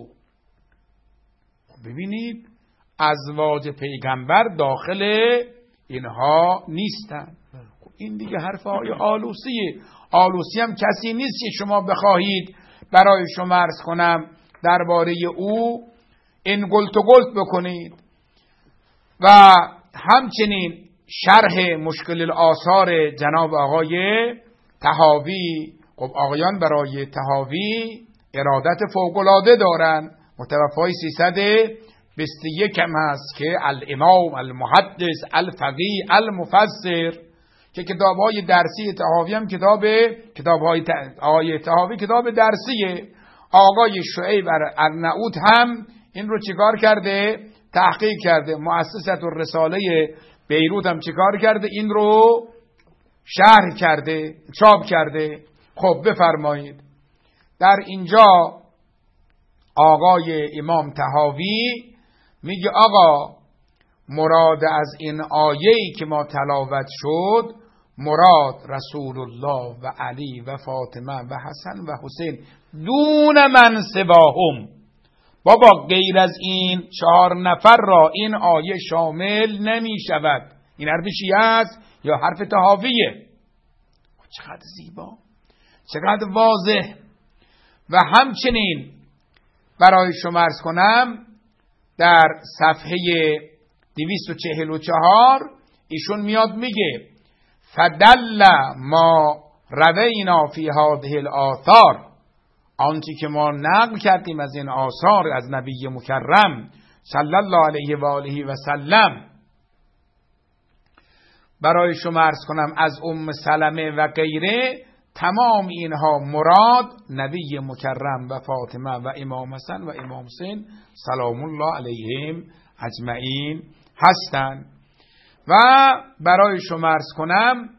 ببینید ازواج پیغمبر داخل اینها نیستند. این دیگه حرف های آلوسیه. آلوسی هم کسی نیست که شما بخواهید برای شما عرض کنم درباره او این گلت و گلت بکنید. و همچنین شرح مشکل الآثار جناب آقای طحاوی، خب آقایان برای طحاوی ارادت فوق‌العاده دارن، متوفای سیصد و بیست و یک هم هست که الامام المحدث الفقیه المفسر، که کتاب‌های درسی طحاوی هم کتاب کتاب‌های آقای طحاوی کتاب درسیه. آقای شعیب ارناؤوط هم این رو چیکار کرده؟ تحقیق کرده. مؤسسه الرساله بیروت هم چیکار کرده؟ این رو شرح کرده، چاپ کرده. خب بفرمایید. در اینجا آقای امام طحاوی میگه آقا مراد از این آیه‌ای که ما تلاوت شد، مراد رسول الله و علی و فاطمه و حسن و حسین دون من سواهم. بابا غیر از این چهار نفر را این آیه شامل نمی شود. این حرف شیعه است یا حرف طحاویه؟ چقدر زیبا، چقدر واضح. و همچنین برای شما عرض کنم در صفحه دویست و چهل و چهار ایشون میاد میگه فدل ما روینا فی هذه الآثار، آنچه که ما نقل کردیم از این آثار از نبی مکرم صلی الله علیه و آله و سلم، برای شما عرض کنم از ام سلمه و غیره، تمام اینها مراد نبی مکرم و فاطمه و امام حسن و امام حسین سلام الله علیهم اجمعین هستند. و برای شما عرض کنم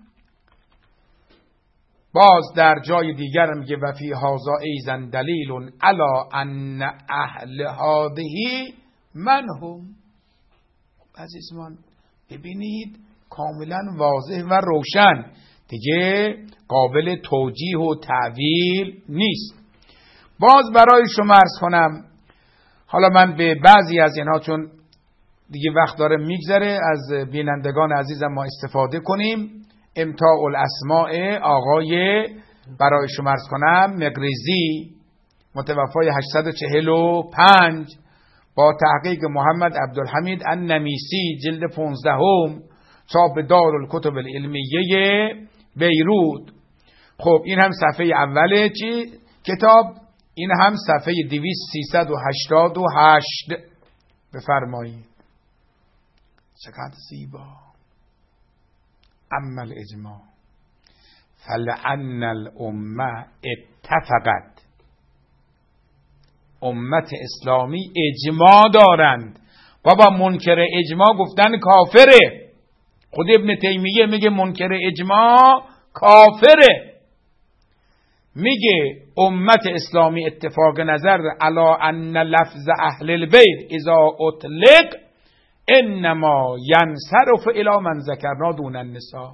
باز در جای دیگر میگه و فی هذا ایضا دلیل علی ان اهل هذه من هم. عزیزان ببینید کاملا واضح و روشن، دیگه قابل توجیه و تعویل نیست. باز برای شما عرض کنم، حالا من به بعضی از اینها چون دیگه وقت داره میگذره از بینندگان عزیزم ما استفاده کنیم. امتاع الاسماء آقای برای شما عرض کنم مقریزی متوفای هشتصد و چهل و پنج با تحقیق محمد عبدالحمید النمیسی جلد پانزدهم چاپ دارالکتب العلمیه بیروت. خب این هم صفحه اوله چی کتاب، این هم صفحه دویست سیصد و هشتاد و هشت. بفرمایید چقدر زیبا. اما الاجماع فلعن الامه اتفقت، امت اسلامی اجماع دارند. بابا منکر اجماع گفتن کافره. خود ابن تیمیه میگه منکر اجماع کافره. میگه امت اسلامی اتفاق نظر علی ان لفظ اهل البیت اذا اطلق انما ینصرف الی من ذکرنا دون النساء.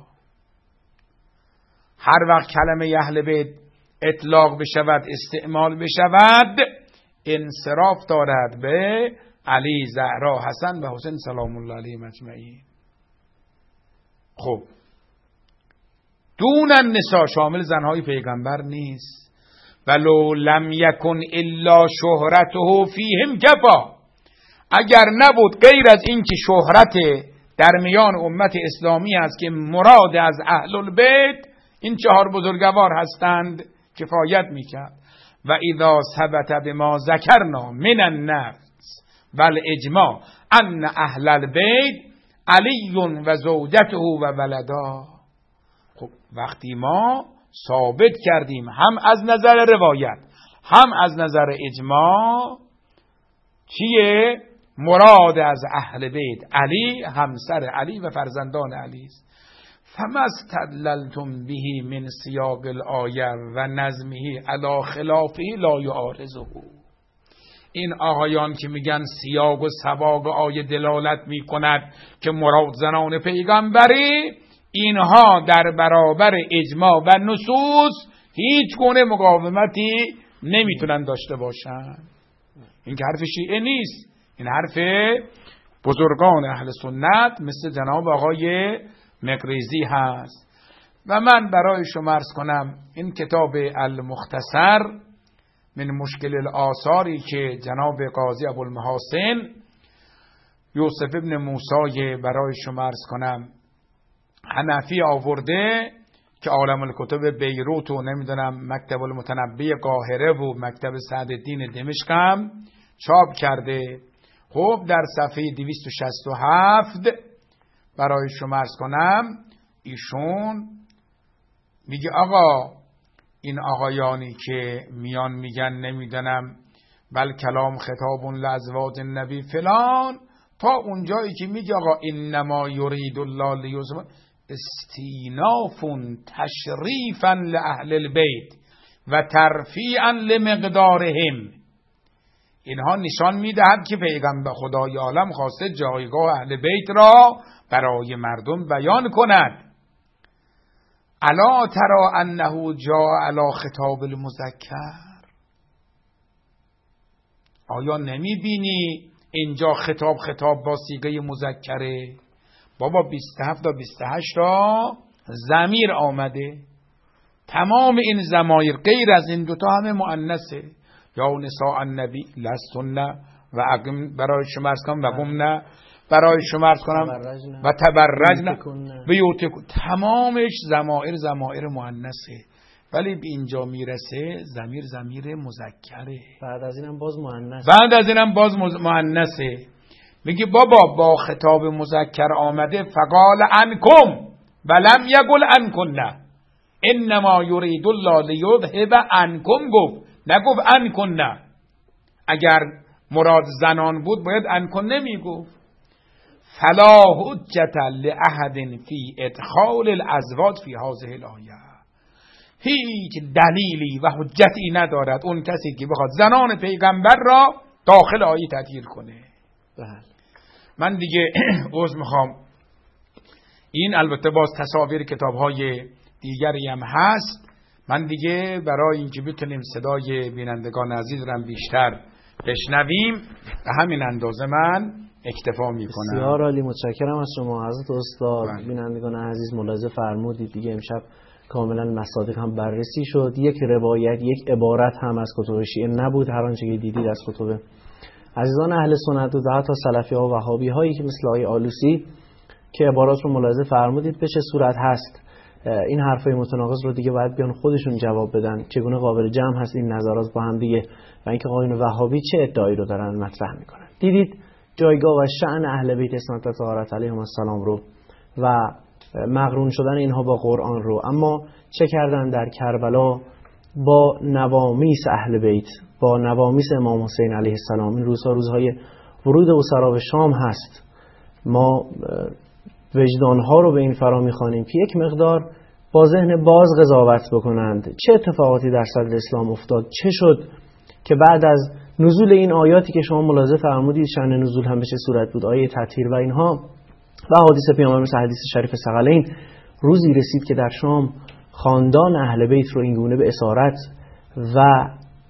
هر وقت کلمه اهل بیت اطلاق بشود، استعمال بشود، انصراف دارد به علی، زهرا، حسن و حسین سلام الله علیهم اجمعین. خب دون النساء شامل زنهای پیغمبر نیست. ولو لم یکن الا شهرته فیهم کفا، اگر نبود غیر از این که شهرت در میان امت اسلامی است که مراد از اهل البیت این چهار بزرگوار هستند کفایت میکرد. و اذا ثبت بما ذکرنا من النفس والاجماع ان اهل البیت علی و زوجته و ولدا. خب وقتی ما ثابت کردیم هم از نظر روایت هم از نظر اجماع چیه؟ مراد از اهل بیت علی، همسر علی و فرزندان علی است. فما استدللتم به من سیاق الآیه و نظمه علی خلافه لا یعارضه. این آقایان که میگن سیاق و سباق آیه دلالت میکند که مراد زنان پیغمبری، اینها در برابر اجماع و نصوص هیچ گونه مقاومتی نمیتونن داشته باشن. این که حرف شیعه نیست، این حرف بزرگان اهل سنت مثل جناب آقای مقریزی هست. و من برای شما عرض کنم این کتاب المختصر من مشکل الآثاری که جناب قاضی ابوالمحاسن یوسف ابن موسی برای شما عرض کنم حنفی آورده که عالم الکتب بیروت و نمیدونم مکتب المتنبی قاهره و مکتب سعدالدین دمشق هم چاپ کرده. خب در صفحه دویست و شصت و هفت برای شما عرض کنم ایشون میگه آقا این آقایانی که میان میگن نمیدونم بل کلام خطاب لازواج النبی فلان، تا اونجایی که میگه آقا انما یرید الله لیذهب استیناف تشریفا لاهل البیت و ترفیعا لمقدارهم، اینها نشان میدهد که پیغمبر خدای عالم خواسته جایگاه اهل بیت را برای مردم بیان کند. الا ترى انه جاء علی خطاب المذکر، آیا نمیبینی اینجا خطاب خطاب با صیغه مذکره؟ بابا بیست و هفت تا بیست و هشت را ضمیر آمده، تمام این ضمایر غیر از این دوتا همه مؤنثه. یا نساء النبی لستن و اقم برای شما عرض کنم و قمنا برای شما عرض کنم و تبرجن بیوتکن، تمامش ضمایر ضمایر مؤنثه، ولی به اینجا میرسه ضمیر ضمیر مذکره. بعد از اینم باز مؤنث بعد از اینم باز مؤنثه. میگه بابا با خطاب مذکر آمده فقال عنکم ولم یقل عنکن، انما یرید الله لیذهب عنکم گفت، نگفت عنکن. اگر مراد زنان بود باید عنکن نمیگفت. فلا حجت لأحد فی ادخال الازواج فی هذه الآیه، هیچ دلیلی و حجتی ندارد اون کسی که بخواد زنان پیغمبر را داخل آیه تطهیر کنه. بله. من دیگه عذر میخوام، این البته باز تصاویر کتاب‌های دیگری هم هست، من دیگه برای اینکه بتونیم صدای بینندگان عزیز را بیشتر بشنویم به همین اندازه من اکتفا میکنم. بسیار عالی، متشکرم از شما حضرت استاد. بله. بینندگان عزیز ملاحظه فرمودید دیگه امشب کاملا مصادیق هم بررسی شد، یک روایت یک عبارت هم از کتب شیعه نبود، هر آنچه که دیدید از کتب عزیزان اهل سنت و حتی سلفی ها و وهابی هایی که مثل آقای آلوسی که عبارات رو ملاحظه فرمودید به چه صورت هست. این حرفای متناقض رو دیگه باید بیان خودشون جواب بدن، چگونه قابل جمع هست این نظرات با هم دیگه و اینکه آقایون وهابی چه ادعایی رو دارن مطرح میکنن. دیدید جایگاه و شأن اهل بیت اسمت و طهارت علیهم السلام رو و مقرون شدن اینها با قرآن رو، اما چه کردن در کربلا با نوامیس اهل بیت، با نوامیس امام حسین علیه السلام. این روزها روزهای ورود اسرا به شام هست، ما وجدانها رو به این فرا میخوانیم که یک مقدار با ذهن باز قضاوت بکنند چه اتفاقاتی در صدر اسلام افتاد، چه شد که بعد از نزول این آیاتی که شما ملاحظه فرمودید شأن نزول هم به چه صورت بود، آیه تطهیر و اینها و حدیث پیامبر مثل حدیث شریف ثقلین، روزی رسید که در شام خاندان اهل بیت رو اینگونه به اسارت و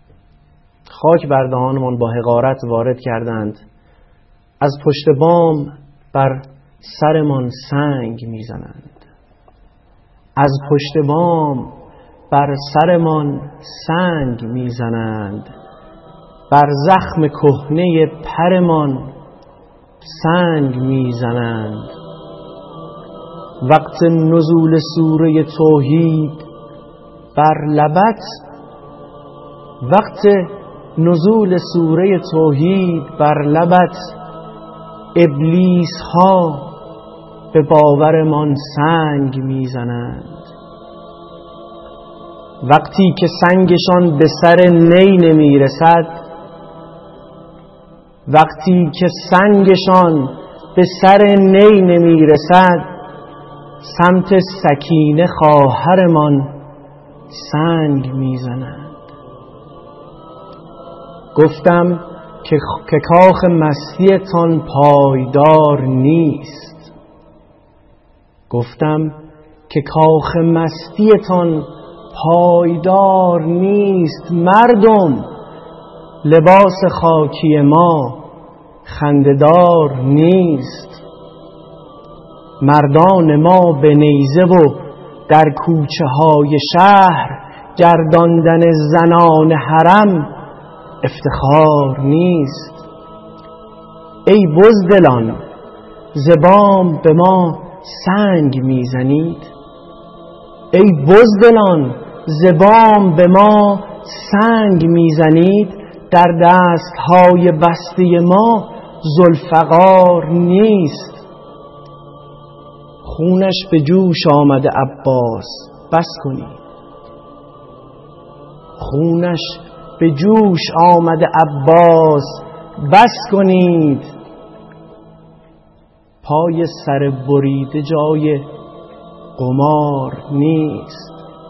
خاک بر دهانمان با حقارت وارد کردند، از پشت بام بر سرمان سنگ میزنند، از پشت بام بر سرمان سنگ میزنند، بر زخم کهنه پرمان سنگ میزنند. وقت نزول سوره توحید بر لبت، وقت نزول سوره توحید بر لبت ابلیس ها به باورمان سنگ میزنند. وقتی که سنگشان به سر نی نمیرسد، وقتی که سنگشان به سر نی نمیرسد، سمت سکینه خواهرمان سنگ میزنند. گفتم که, که کاخ مستیتان پایدار نیست. گفتم که کاخ مستیتان پایدار نیست. مردم، لباس خاکی ما خنده‌دار نیست. مردان ما به نیزه و در کوچه های شهر گرداندن زنان حرم افتخار نیست. ای بزدلان، زبام به ما سنگ میزنید. ای بزدلان، زبام به ما سنگ میزنید. در دستهای بسته ما ذوالفقار نیست. خونش به جوش آمده عباس، بس کنید. خونش به جوش آمده عباس، بس کنید. پای سر بریده جای قمار نیست.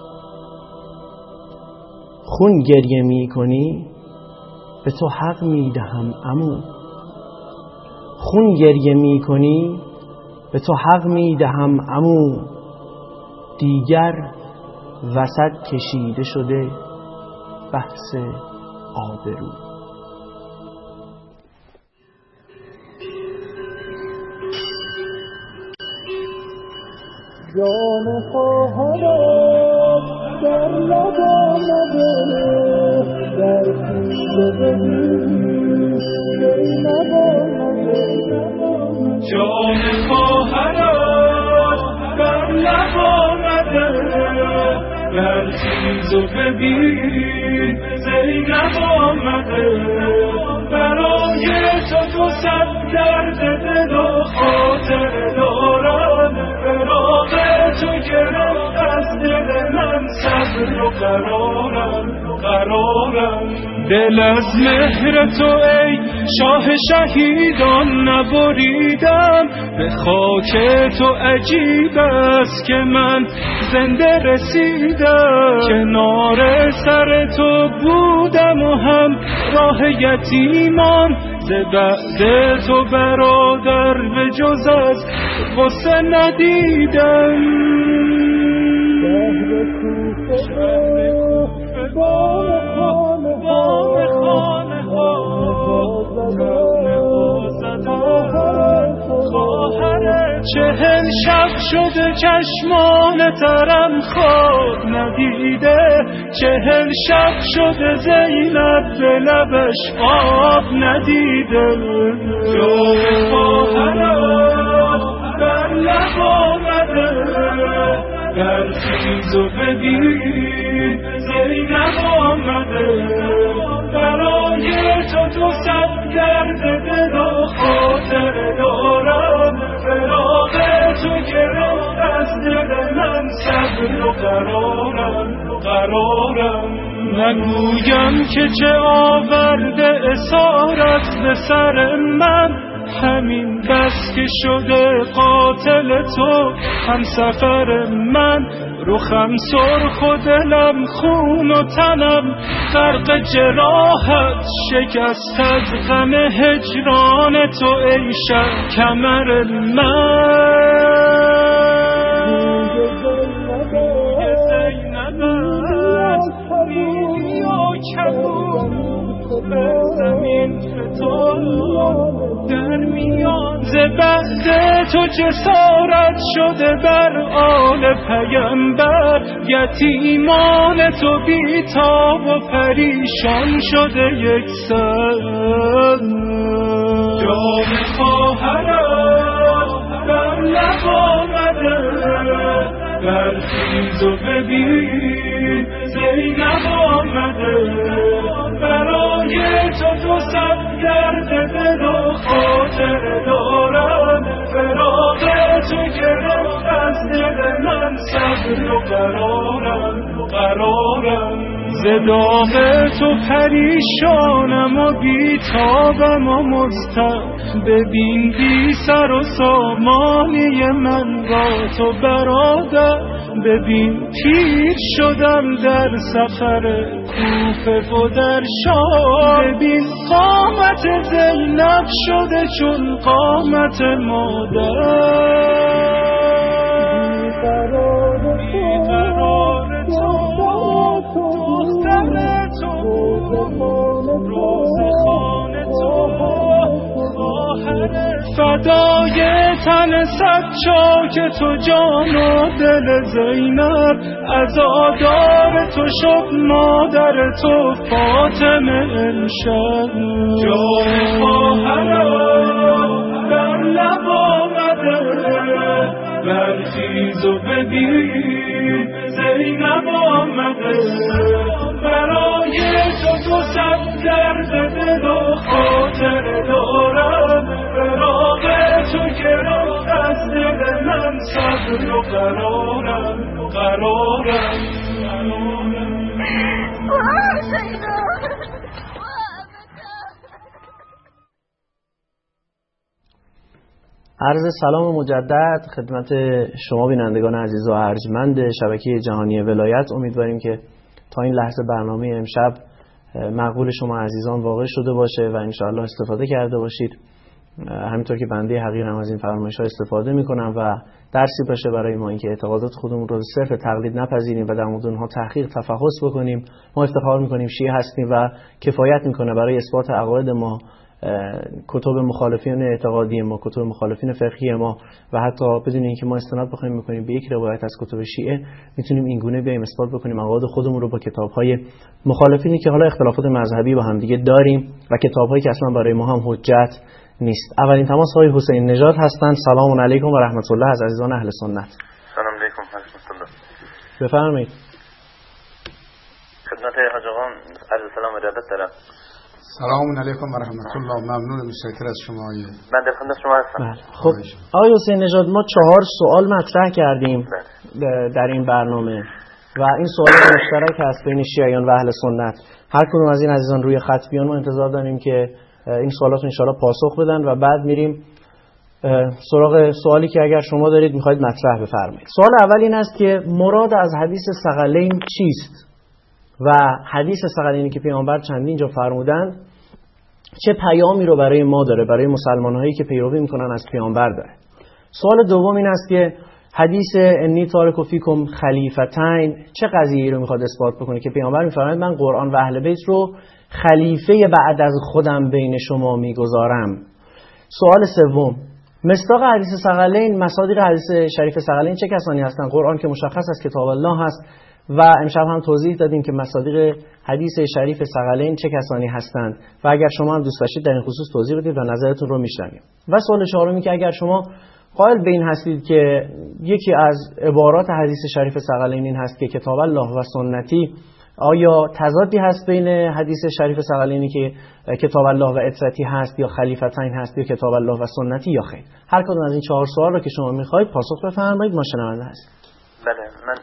خون گریه می کنی؟ به تو حق می دهم عمو. خون گریه می کنی؟ به تو حق می دهم عمو. دیگر وسط کشیده شده بحث آبرو. جان خواهرم در لب آمده، در پیش ببینی زینب آمده. جان خواهرم در لب آمده، در چیز و ببین زینب آمده. برای تو تو صد درد دل و خاطر دارم، فراق تو گرفت از دل من صبر و قرارم قرارم. دل از مهر تو ای شاه شهیدان نبریدم، به خاک تو عجیب است که من زنده رسیدم. کنار سر تو بودم و هم راه یتیمان، ز بعد تو برادر به جز از غصه ندیدم. شهر کوفه بام خانه ها خواهر چهل شب شده چشمان ترم خواب ندیده. چهل شب شده زینب به لبش آب ندیده. جان خواهرم در لب آمده، در چیز و ببین زینب آمده. برای تو تو صد درد دل و خاطر دارم، فراق تو گرفت از دل من صبر و قرارم قرارم. نگویم که چه آورده اسارت به سر من، همین بس که شده قاتل تو هم سفر من. رخم سرخ و دلم خون و تنم غرق جراحت، شکست از غم هجران تو ای شب کمر من. روی زینبت نیلی و کبود به زمین فتاد در میان. ز بعد تو جسارت شده بر آل پیمبر، یتیمان تو بی‌تاب و پریشان شده یک سر. جان خواهرم در لب آمده، در چیز و ببین زینب آمده. برای تو تو صد درد دل و خاطر دارم، فراق تو صبر و قرارم قرارم ز داغ تو پریشانم و بیتابم و مضطرب ببین بی سر و سامانی من با تو برادر ببین پیر شدم در سفر کوفه و در شام ببین قامت زینب شده چون قامت مادر بیقرار تو دختر تو روزخانه تو خواهر فدای تن صد چاک تو جان و دل زینب عزادار تو شد مادر تو فاطمه امشب جان خواهرم در لب آمده برخیز و ببین زینب آمده برای تو تو صد درد دل و خاطر دارم فراق تو گرفت از دل من صبر و قرارم قرارم عرض سلام مجدد خدمت شما بینندگان عزیز و ارجمند شبکه جهانی ولایت. امیدواریم که تا این لحظه برنامه امشب مقبول شما عزیزان واقع شده باشه و انشاءالله استفاده کرده باشید. همینطور که بنده حقیرم از این فرمایش ها استفاده میکنم و درسی باشه برای ما اینکه اعتقادات خودمون رو صرف تقلید نپذیریم و در مورد اونها تحقیق تفحص بکنیم. ما افتخار میکنیم شیعه هستیم و کفایت میکنه برای اثبات عقاید ما کتب مخالفین اعتقادی ما، کتب مخالفین فقهی ما و حتی بدون اینکه ما استناد بخوایم میکنیم به یک روایت از کتب شیعه میتونیم این گونه بیایم اثبات بکنیم عقاید خودمون رو با کتاب‌های مخالفینی که حالا اختلافات مذهبی با هم دیگه داریم و کتاب‌هایی که اصلا برای ما هم حجت نیست. اولین تماس های حسین نژاد هستند. سلام علیکم و رحمت الله از عزیزان اهل سنت. سلام علیکم حضرت الله. بفرمایید. خدمت حاج آقا عرض سلام و ارادت دارم. سلام علیکم و رحمت الله. ممنون مسیطر از شما. من در خدمت شما هستم. بله. خب آقای حسین نژاد ما چهار سوال مطرح کردیم بله. در این برنامه و این سوالات مشترک هست بین شیعیان و اهل سنت. هر کدوم از این عزیزان روی خط بیان ما انتظار داریم که این سوالات رو انشاءالله پاسخ بدن و بعد میریم سراغ سوالی که اگر شما دارید میخواید مطرح بفرمایید. سوال اول این است که مراد از حدیث ثقلین چیست و حدیث ثقلینی که پیامبر چندین جا فرمودند چه پیامی رو برای ما داره، برای مسلمان‌هایی که پیروی میکنن از پیامبر داره. سوال دوم این است که حدیث انی تارک فیکم خلیفتین چه قضیه‌ای رو میخواد اثبات بکنه که پیامبر میفرماید من قرآن و اهل بیت رو خلیفه بعد از خودم بین شما میگذارم. سوال سوم مصداق حدیث ثقلین، مصادیق حدیث شریف ثقلین چه کسانی هستند؟ قرآن که مشخص از کتاب الله هست و امشب هم توضیح دادیم که مصادیق حدیث شریف ثقلین چه کسانی هستند و اگر شما هم دوست داشتید در این خصوص توضیح بدید و نظرتون رو میشنویم. و سوال چهارمی که اگر شما قائل به این هستید که یکی از عبارات حدیث شریف ثقلین این هست که کتاب الله و سنتی، آیا تضادی هست بین حدیث شریف ثقلینی که کتاب الله و اطرتی هست یا خلیفتین هست یا کتاب الله و سنتی یا خیر؟ هر کدوم از این چهار سوال رو که شما میخواید پاسخ بفرمایید، ما شنونده هستیم. بله من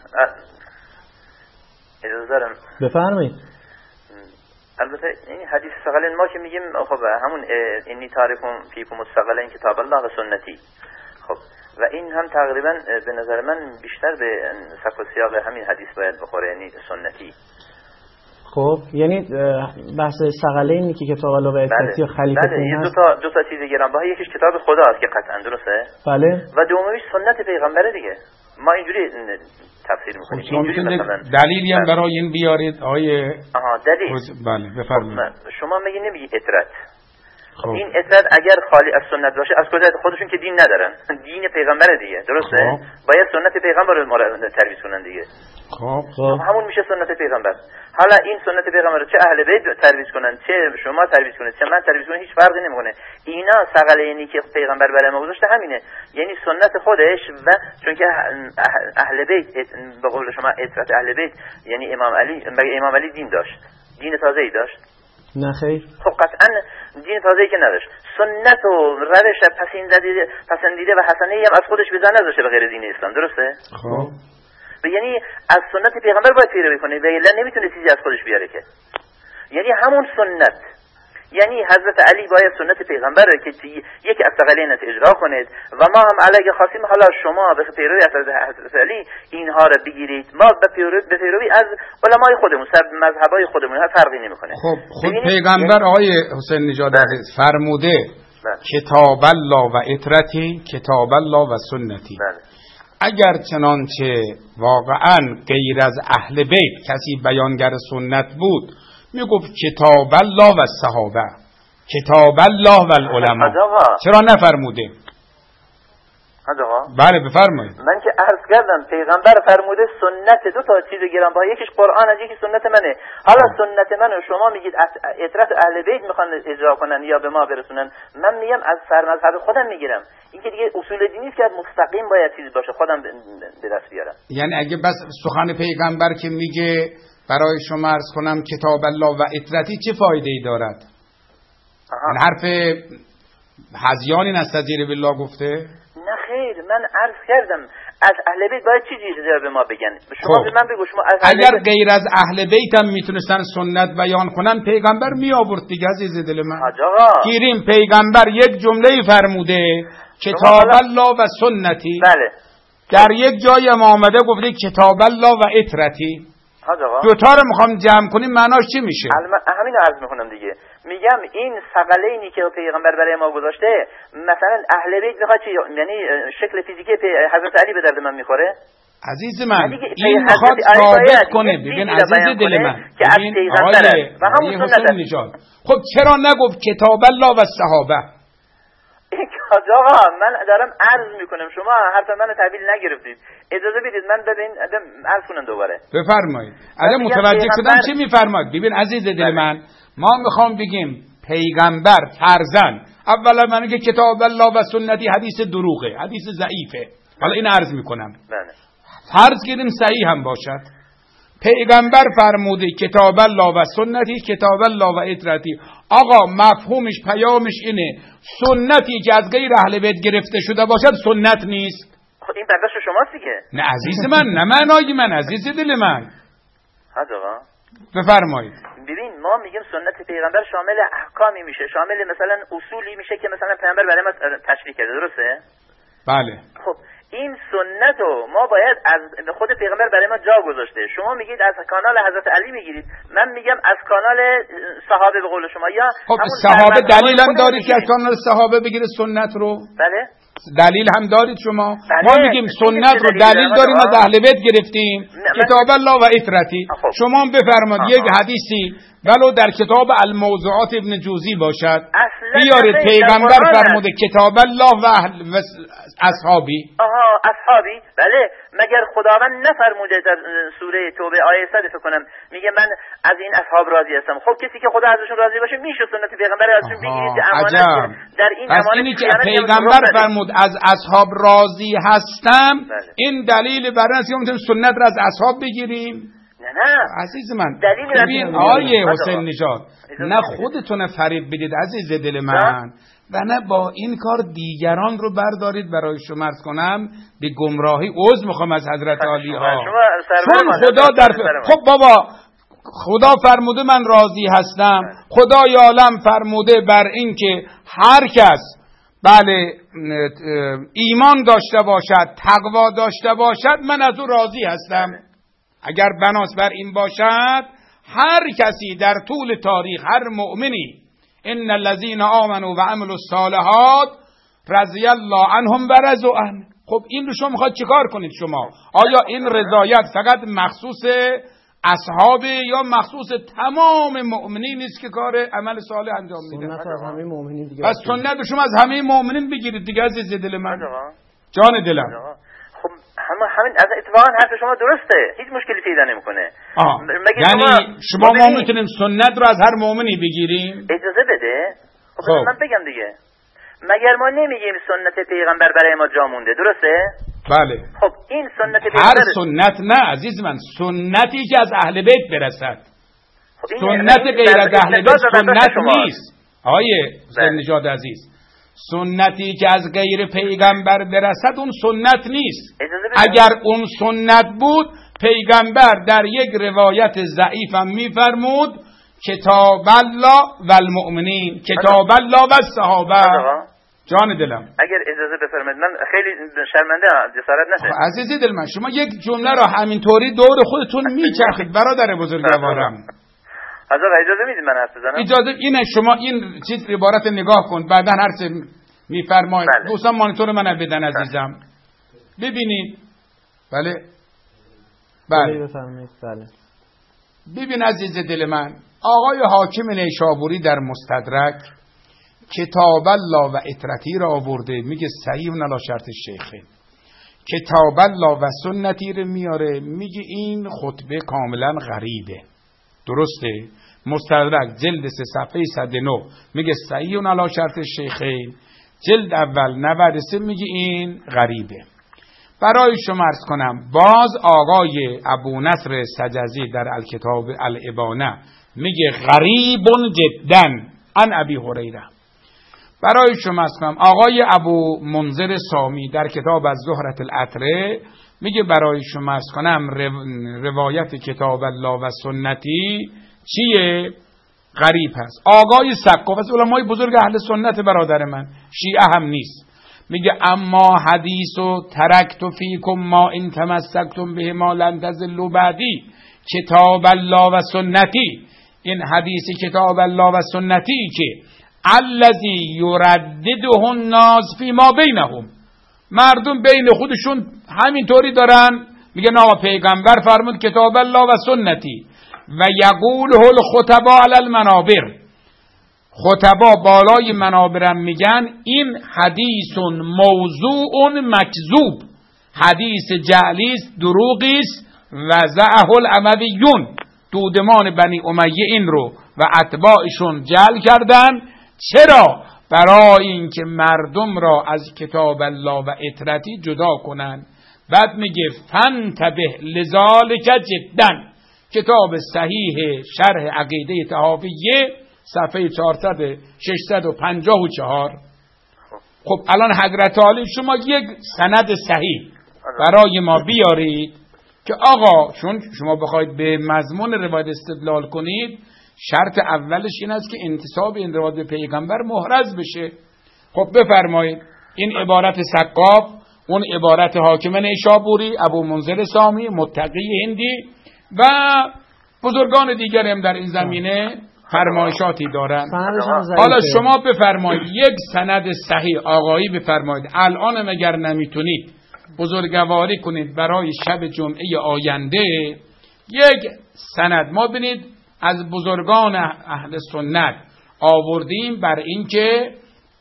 اجازه دارم بفرمایید. البته این حدیث ثقلین ما که میگیم خب همون انی تارکم فیکم الثقلین کتاب الله و سنتی، خب و این هم تقریبا به نظر من بیشتر به سبک و سیاق همین حدیث باید بخوره، یعنی سنتی. خب یعنی بحث ثقلینی که کتاب الله و اطرتی و خلیفتین بله. این هست. دو تا دو تا چیز گرانبها، یکیش کتاب خدا است که قطعا درسته، بله، و دومیش سنت پیغمبره دیگه. ما اینجوری تفسیر میکنیم. اینجوری مثلا دلیلی هم برای این بیارید آیه. آها دلیل. بله بفرمایید. شما میگی نمیگی اطرت. خب. این اطرت اگر خالی از سنت باشه از کجا؟ خودشون که دین ندارن، دین پیغمبره دیگه، درسته؟ خب. باید سنت پیغمبر رو ترویج کنن دیگه. خب خب همون میشه سنت پیغمبر. حالا این سنت پیغمبر رو چه اهل بیت ترویج کنن، چه شما ترویج کنید، چه من ترویج کنم، هیچ فرقی نمیکنه. اینا ثقلینی که پیغمبر برای ما گذاشته همینه، یعنی سنت خودش. و چون که اهل بیت به قول شما اطرت اهل بیت یعنی امام علی، مگه امام علی دین داشت؟ دین تازه‌ای داشت؟ نه خیر. خب قطعا دین تازه‌ای که نداشت، سنت و روش پسندیده پسندیده و حسنه‌ای هم از خودش به جا نذاشته به غیر دین اسلام، درسته؟ خب یعنی از سنت پیغمبر باید پیروی کنه و الا نمیتونه چیزی از خودش بیاره که. یعنی همون سنت، یعنی حضرت علی باید سنت پیغمبر رو که یکی از ثقلین اجرا کنید و ما هم علیه خواستیم حالا شما به پیروی از حضرت علی اینها رو بگیرید، ما به پیروی به پیروی از علمای خودمون، مذهبای خودمون ها فرقی نمیکنه. خب خود پیغمبر آقای حسین نژاد عزیز فرموده بله. کتاب الله و اطرتی، کتاب الله و سنتی. بله. اگر چنانچه واقعا غیر از اهل بیت کسی بیانگر سنت بود میگفت کتاب الله و صحابه، کتاب الله و العلماء. چرا نفرموده؟ بله بفرمایید. من که عرض کردم پیغمبر فرموده سنت دو تا چیز گرانبها، یکیش قرآن است یکی سنت منه. حالا سنت منو شما میگید اطرت اهل بیت میخوان اجرا کنن یا به ما برسونن، من میگم از سرمذهب خودم میگیرم. این که دیگه اصول دینی است که مستقیم باید چیز باشه، خودم به دست بیارم. یعنی اگه بس سخن پیغمبر که میگه برای شما عرض کنم کتاب الله و اطرتی چه فایده ای دارد؟ این حرف هذیانی نستجیر بالله گفته؟ نه خیر، من عرض کردم از اهل بیت باید چیزی به ما بگن. شما خب. به من بگو شما از اگر بیت... غیر از اهل بیت هم میتونستن سنت بیان کنن پیغمبر می آورد دیگه عزیز دل من. گیریم پیغمبر یک جمله فرموده کتاب الله و سنتی. بله. در یک جای ما آمده گفته کتاب الله و اطرتی. دوتا رو میخوام جمع کنیم معناش چی میشه؟ همین رو عرض میکنم دیگه. میگم این ثقلینی که پیغمبر برای ما گذاشته، مثلا اهل بیت میخواد چی، یعنی شکل فیزیکی حضرت علی به درد من میخوره؟ عزیز من این میخواد ثابت کنه. ببین عزیز دل من که از پیغمبر و همون سنت. خب چرا نگفت کتاب الله و صحابه؟ آقا من دارم عرض میکنم، شما حرف منو تحویل نگرفتید. اجازه بدید من ببین عرض کنم دوباره. بفرمایید. اگه متوجه شدم چی میفرمایید؟ ببین عزیز دل من، ما میخوام بگیم پیغمبر فرزن اولا من که کتاب الله و سنتی حدیث دروغه، حدیث ضعیفه. حالا این عرض میکنم. بله. فرض کردیم صحیح هم باشد. پیغمبر فرموده کتاب الله و سنتی، کتاب الله و اطرتی. آقا مفهومش پیامش اینه سنتی که از غیر اهل بیت گرفته شده باشد سنت نیست. خب این برداشت شماست دیگه. نه عزیز من، نه معنای من، عزیز دل من. آقا بفرمایید. ببین ما میگیم سنت پیغمبر شامل احکامی میشه، شامل مثلا اصولی میشه که مثلا پیغمبر برای ما تشریح کرده، درسته؟ بله. خب این سنت رو ما باید از خود پیغمبر برای ما جا گذاشته. شما میگید از کانال حضرت علی میگیرید، من میگم از کانال صحابه به قول شما. یا خب صحابه دلیل هم دارید که از کانال صحابه بگیرید سنت رو؟ بله دلیل هم دارید شما؟ بله. ما میگیم سنت رو دلیل داریم از اهل بیت گرفتیم، کتاب الله و اطرتی. شما هم بفرمایید یک حدیثی ولو در کتاب الموضوعات ابن جوزی باشد بیارید پیغمبر فرموده کتاب الله و اصحابی. آها اصحابی، بله. مگر خداوند نفرموده در سوره توبه آیه صد فکر کنم میگه من از این اصحاب راضی هستم؟ خب کسی که خدا ازشون راضی باشه میشه سنت پیغمبر ازشون بگیرید که امانت در این امانت که پیغمبر فرمود از اصحاب راضی هستم. بله. این دلیل برای اینکه میتونیم سنت را از اصحاب بگیریم. نه نه عزیز من ببین آیه حسین نژاد، نه خودتون فریب بدید عزیز دل من و نه با این کار دیگران رو بردارید برای شما عرض کنم به گمراهی. عذر میخوام از حضرت علی ها، چون خدا در خب بابا خدا فرموده من راضی هستم، خدای عالم فرموده بر این که هر کس بله ایمان داشته باشد تقوا داشته باشد من از او راضی هستم. اگر بناس بر این باشد هر کسی در طول تاریخ هر مؤمنی ان الذين آمنوا وعملوا الصالحات رضی الله عنهم و رضوا عنه. خب این رو شما میخواد چیکار کنید شما؟ آیا این رضایت فقط مخصوص اصحاب یا مخصوص تمام مؤمنین نیست که کار عمل صالح انجام میدن؟ سنت از همه مؤمنین دیگه. پس سنت شما از همه مؤمنین بگیرید دیگه عزیز دل من، جان دلم. خب همه همین از اتفاقا حرف شما درسته، هیچ مشکلی پیدا نمیکنه. یعنی شما ما میتونیم سنت رو از هر مؤمنی بگیریم؟ اجازه بده. خب, خب. من بگم دیگه، مگر ما نمیگیم سنت پیغمبر برای ما جا مونده، درسته؟ بله. خب این سنت پیغمبر هر سنت نه عزیز من، سنتی که از اهل بیت برسد. خب سنت غیر از اهل بیت سنت نیست. آیه حسین نژاد عزیز، سنتی که از غیر پیغمبر برسد اون سنت نیست. اگر اون سنت بود پیغمبر در یک روایت ضعیف هم میفرمود کتاب الله و المؤمنین، کتاب الله و صحابه. جان دلم اگر اجازه بفرمایید من خیلی شرمنده جسارت نشه. عزیزی دل من شما یک جمله را همینطوری دور خودتون میچرخید برادر بزرگوارم. حضرت اجازه میدید من حرف بزنم؟ اجازه اینه، شما این چیز عبارت نگاه کن بعدا هر چه میفرمایید. بله. دوستان مانیتور من بدن عزیزم. ببینید. بله بله بفرمایید. بله ببین عزیز دل من، آقای حاکم نیشابوری در مستدرک کتاب الله و اطرتی را آورده، میگه صحیح علی شرط شیخین. کتاب الله و سنتی رو میاره، میگه این خطبه کاملا غریبه. درسته؟ مستدرک جلد سه صفحه صد و نه میگه صحیح علی شرط شیخین، جلد اول نود و سه میگه این غریبه. برای شما عرض کنم باز آقای ابو نصر سجزی در الکتاب الابانه میگه غریب جدا عن ابی هریره. برای شما عرض کنم آقای ابو منذر سامی در کتاب از زهرة العطره میگه برای شما عرض کنم روایت کتاب الله و سنتی چیه؟ غریب هست. آقای سقاف از علمای بزرگ اهل سنت برادر من، شیعه هم نیست، میگه اما حدیث و ترکت فیکم ما ان تمسکتم به ما لن تضلوا بعدی کتاب الله و سنتی. این حدیث کتاب الله و سنتی که الذی یردده الناس فی ما بینهم، مردم بین خودشون همینطوری دارن میگه نه پیغمبر فرمود کتاب الله و سنتی و یقوله الخطباء علی المنابر، خطبا بالای منابرم میگن این حدیث موضوع مکذوب، حدیث جعلیست، دروغیست و زعه الامویون، دودمان بنی امیه این رو و اتباعشون جعل کردن. چرا؟ برای اینکه مردم را از کتاب الله و اطرتی جدا کنن. بعد میگه فانتبه لذالک جدا، کتاب صحیح شرح عقیده طحاویه صفحه چهارصد ششصد و پنجاه و چهار. خب الان حضرت عالی شما یک سند صحیح برای ما بیارید که آقا چون شما بخواید به مضمون روایت استدلال کنید شرط اولش این است که انتساب این روایت به پیغمبر محرز بشه. خب بفرمایید این عبارت سقاف، اون عبارت حاکم نیشابوری، ابو منذر سامی، متقی هندی و بزرگان دیگر هم در این زمینه فرمایشاتی دارن. حالا شما بفرمایید یک سند صحیح آقایی بفرمایید الان مگر نمیتونید بزرگواری کنید برای شب جمعه آینده یک سند ما بینید از بزرگان اهل سنت آوردیم بر اینکه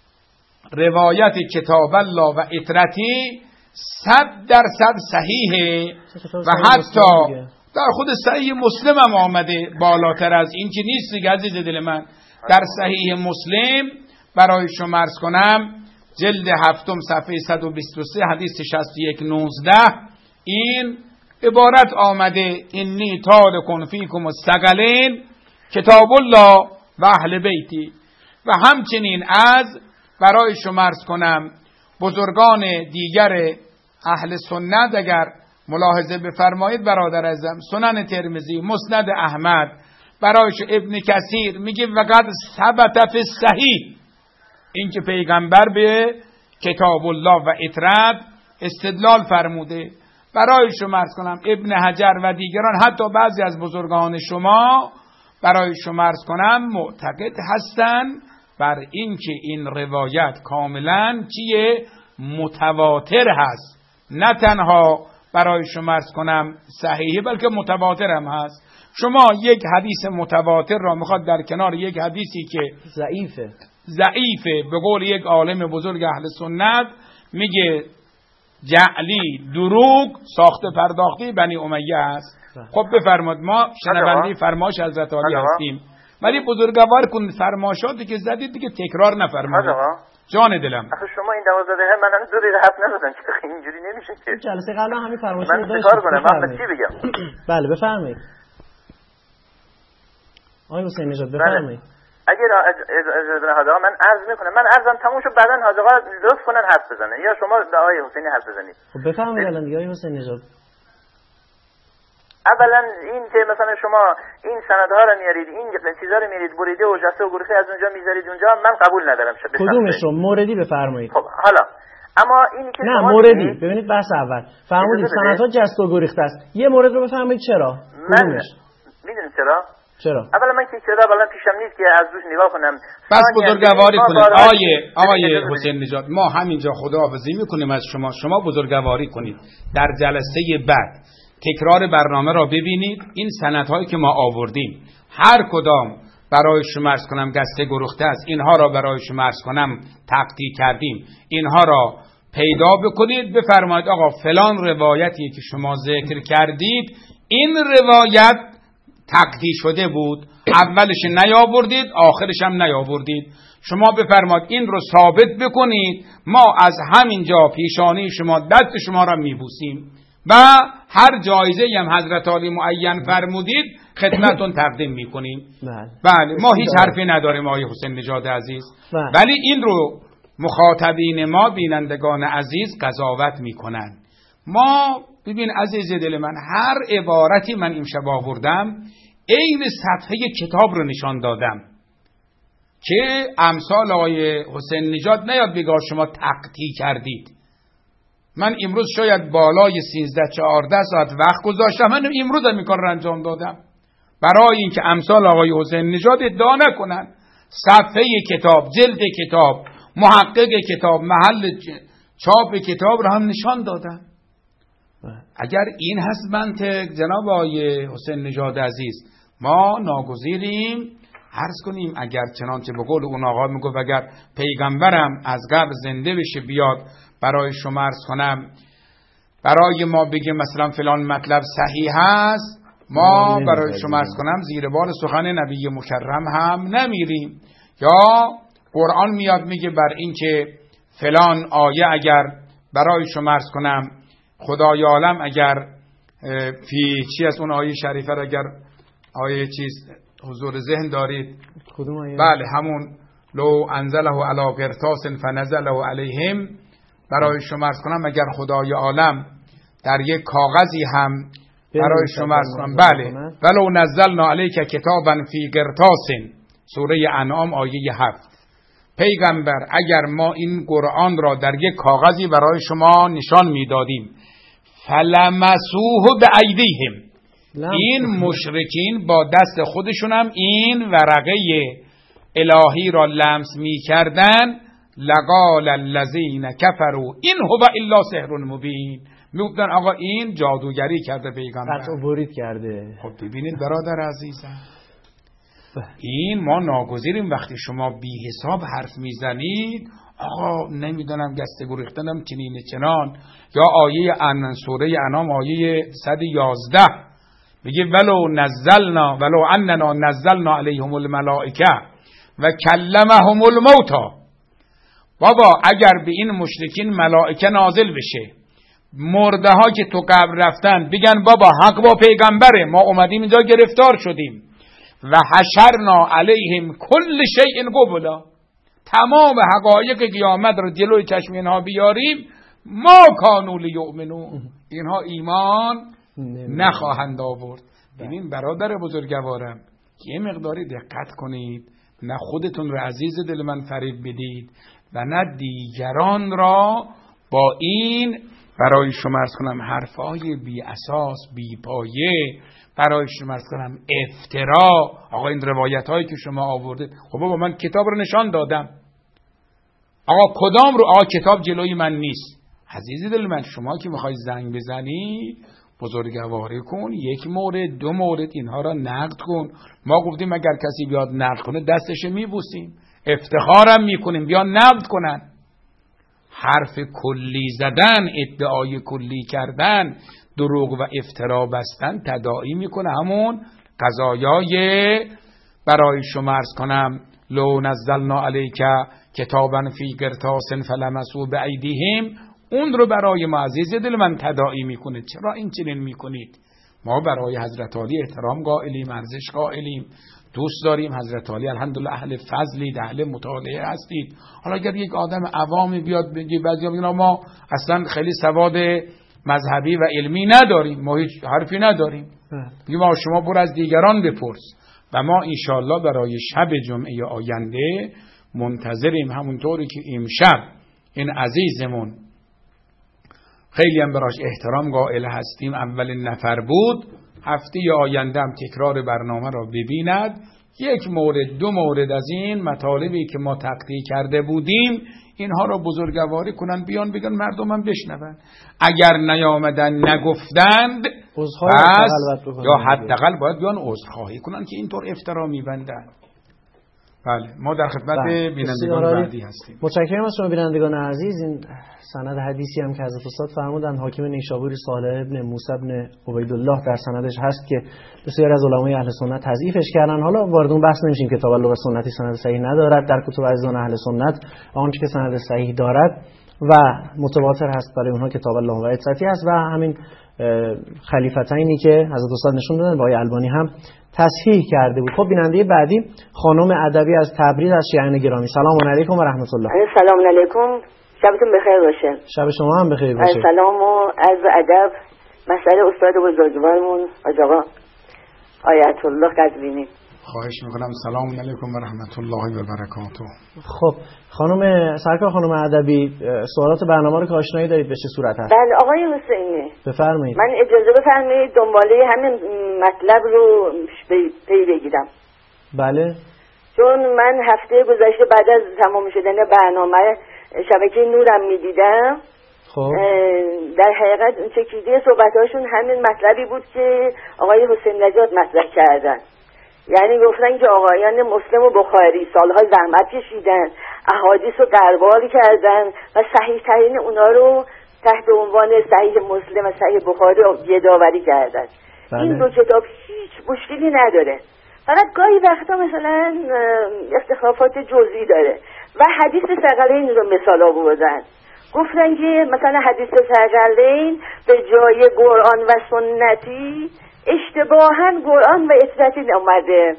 روایت کتاب الله و اطرتی صد درصد صحیحه و حتی در خود صحیح مسلم هم آمده بالاتر از این که نیست دیگه عزیز دل من. در صحیح مسلم برای شما عرض کنم جلد هفتم صفحه صد و بیست و سه حدیث شصت و یک نوزده این عبارت آمده انی تارک فیکم الثقلین کتاب الله و اهل بیتی. و همچنین از برای شما عرض کنم بزرگان دیگر اهل سنت اگر ملاحظه بفرمایید برادر اعظم، سنن ترمذی، مسند احمد، برایش ابن کثیر میگه وقد ثبت فی صحیح، این که پیغمبر به کتاب الله و اطرت استدلال فرموده. برای شما عرض کنم ابن حجر و دیگران حتی بعضی از بزرگان شما برای شما عرض کنم معتقد هستند بر این که این روایت کاملا چیه متواتر هست، نه تنها برای شما عرض کنم صحیحه بلکه متواتر هم هست. شما یک حدیث متواتر را میخواد در کنار یک حدیثی که ضعیفه ضعیفه به قول یک عالم بزرگ اهل سنت میگه جعلی دروغ ساخته پرداخته بنی امیه است. خب بفرمایید ما شنونده فرمایش حضرت علی هستیم ولی بزرگوار کن فرمایشاتی که زدید دیگه تکرار نفرمایید. جان دلم آخه شما این دوازده دقیقه من هنوز دو دقیقه حرف نزدم که اینجوری نمیشه که جلسه قبلا همین فرمایشات رو داشتید. من کنم من چی بگم؟ بله بفرمایید آقای حسین نژاد بفرمایید. اگر اجازه بدن حاجی آقا من عرض میکنم، من عرضم تموم شد، بعدن حاجی آقا لطف کنن حرف بزنن یا شما به آقای حسینی حرف بزنید. خب بفرمایید الان دیگه آقای حسین نژاد. اولا این که مثلا شما این سندها رو میارید، این چیزا رو میارید بریده و جسته و گروخی از اونجا میذارید اونجا، من قبول ندارم. کدومشون موردی بفرمایید. خب حالا اما اینی که نه موردی ببینید بحث اول فرمودید سندها جست و گریخته است، یه مورد رو بفرمایید چرا؟ من میدونید چرا؟ چرا؟ اولا من که کتاب الان پیشم نیست که از روش نگاه کنم. بس بزرگواری کنید آیه آیه حسین نژاد، ما همینجا خداحافظی میکنیم از شما، شما بزرگواری کنید. در جلسه بعد تکرار برنامه را ببینید. این سندهایی که ما آوردیم هر کدام برای شما عرض کنم گسته گرخته است، اینها را برای شما عرض کنم تقطیع کردیم، اینها را پیدا بکنید بفرمایید آقا فلان روایتی که شما ذکر کردید این روایت تقطیع شده بود، اولش نیاوردید آخرش هم نیاوردید، شما بفرمایید این رو ثابت بکنید، ما از همینجا پیشانی شما دست شما را میبوسیم و هر جایزه هم حضرت علی معین فرمودید خدمتون تقدیم میکنیم. بله ما هیچ حرفی نداریم آقای حسین نژاد عزیز، ولی این رو مخاطبین ما بینندگان عزیز قضاوت میکنن. ما ببین عزیز دل من، هر عبارتی من امشب آوردم عین صفحه کتاب رو نشان دادم که امثال آقای حسین نژاد نیاد بگه شما تقطیع کردید. من امروز شاید بالای سیزده چهارده ساعت وقت گذاشتم، من امروز هم این کار رو انجام دادم برای اینکه امثال آقای حسین نژاد ادعا نکنن. صفحه کتاب، جلد کتاب، محقق کتاب، محل چاپ کتاب رو هم نشان دادم. اگر این هست منطق جناب آقای حسین نژاد عزیز، ما ناگزیریم عرض کنیم اگر چنانچه به قول اون آقا میگفت اگر پیغمبرم از قبر زنده بشه بیاد برای شما عرض کنم برای ما بگه مثلا فلان مطلب صحیح هست، ما برای شما عرض کنم زیر بار سخن نبی مکرم هم نمیریم. یا قرآن میاد میگه بر این که فلان آیه اگر برای شما عرض کنم خدای عالم اگر فی چی از اون آیه شریفه را اگر آیه چیز حضور ذهن دارید، کدوم آیه؟ بله همون لو انزله علی قرطاس فنزله علیهم، برای شما عرض کنم اگر خدای عالم در یک کاغذی هم برای شما عرض کنم، بله ولو نزلنا علیک کتابا فی قرطاس، سوره انعام آیه هفت، پیغمبر اگر ما این قرآن را در یک کاغذی برای شما نشان میدادیم فلمسوه بایدیهم، این مشرکین با دست خودشون هم این ورقه الهی را لمس میکردن، لقال الذین کفروا این هو الا سحر مبین، میگفتن آقا این جادوگری کرده پیغمبر، قطع برید کرده. خب ببینید برادر عزیزم، این ما ناگزیریم وقتی شما بی حساب حرف میزنید آقا نمیدونم گسته گریختنم چنین چنان، یا آیه ان سوره انعام آیه صد و یازده میگه ولو نزلنا ولو اننا نزلنا علیهم الملائکه و کلمهم الموتى، بابا اگر به این مشرکین ملائکه نازل بشه مرده ها که تو قبر رفتن بگن بابا حق با پیغمبره، ما اومدیم اینجا گرفتار شدیم، و حشرنا علیهم کل شیء قبلا، تمام حقایق قیامت رو جلوی چشم اینها بیاریم، ما کانوا لیؤمنون، اینها ایمان نخواهند آورد. ببین برادر بزرگوارم یه مقداری دقت کنید، نه خودتون رو عزیز دل من فریب بدید و نه دیگران را با این برای شما عرض کنم حرفای بی اساس بی پایه، برای شما عرض کنم افترا. آقا این روایت هایی که شما آوردید، خب بابا من کتاب رو نشان دادم، آقا کدام رو؟ آقا کتاب جلوی من نیست. عزیزی دل من شما که میخوای زنگ بزنی بزرگواری کن، یک مورد دو مورد اینها را نقد کن. ما گفتیم اگر کسی بیاد نقد کنه دستش میبوسیم، افتخارم میکنیم بیان نقد کنن. حرف کلی زدن، ادعای کلی کردن، دروغ و افترا بستن تداعی میکنه همون قضایای برای شما عرض کنم لو نزلنا علیک کتابا فی قرطاس فلمسوا بایدیهم، اون رو برای ما عزیز دل من تداعی میکنه. چرا این چنین میکنید؟ ما برای حضرت علی احترام قائلیم، ارزش قائلیم، دوست داریم. حضرت علی الحمدلله اهل فضلید، اهل مطالعه هستید. حالا اگر یک آدم عوامی بیاد بگه، بعضیا میگن ما اصلا خیلی سواد مذهبی و علمی نداریم، ما هیچ حرفی نداریم، میگیم ما شما برو از دیگران بپرس. و ما انشاءالله برای شب جمعه آینده منتظریم، همونطوری که امشب این عزیزمون خیلی هم براش احترام قائل هستیم، اولین نفر بود، هفته آینده هم تکرار برنامه را ببیند. یک مورد دو مورد از این مطالبی که ما تقطیع کرده بودیم اینها را بزرگواری کنن، بیان بگن مردم هم بشنون. اگر نیامدن نگفتند پس یا حداقل باید بیان عذرخواهی کنن که اینطور افترا میبندن. بله ما در خدمت بینندگان بعدی هستیم. متشکرم از شما بینندگان عزیز. این سند حدیثی هم که حضرت استاد فرمودن حاکم نیشابوری صالح ابن موسی ابن عبیدالله در سندش هست که بسیاری از علمای اهل سنت تضعیفش کردن. حالا وارد اون بحث نمیشیم که کتاب لغت سنتی سند صحیح ندارد. در کتب عزیزان اهل سنت آنچه که سند صحیح دارد و متواتر هست برای اونها کتاب الله و عترتی است و همین خلیفتینی که حضرت استاد نشون دادن با آقای البانی هم تصحیح کرده بود. خب بیننده بعدی خانم ادبی از تبریز از شیعیان گرامی. سلام علیکم و رحمت الله. سلام علیکم، شبتون بخیر باشه. شب شما هم بخیر باشه. سلام و عرض ادب مسئله استاد بزرگوارمون آقا آیت الله قزوینی. خواهش میکنم. سلام علیکم و رحمت الله و برکاته. خب خانم سرکار خانم ادبی سوالات برنامه رو که آشنایی دارید به چه صورت هست؟ بله آقای حسینی بفرمایید. من اجازه بفرمایید دنباله همین مطلب رو پی بگیرم. بله. چون من هفته گذشته بعد از تمام شدن برنامه شبکه نورم میدیدم. خب در حقیقت چکیده صحبتاشون همین مطلبی بود که آقای حسین نژاد مطرح کردن. یعنی گفتن که آقایان مسلم و بخاری سالها زحمت کشیدن، احادیث رو قربال کردن و صحیح ترین اونا رو تحت عنوان صحیح مسلم و صحیح بخاری یادآوری کردن. بله. این دو کتاب هیچ مشکلی نداره، فقط گاهی وقتا مثلا اختلافات جزئی داره. و حدیث ثقلین رو مثال آوردن، گفتن که مثلا حدیث ثقلین به جای قرآن و سنتی اشتباهاً قرآن و اطرتی اومده.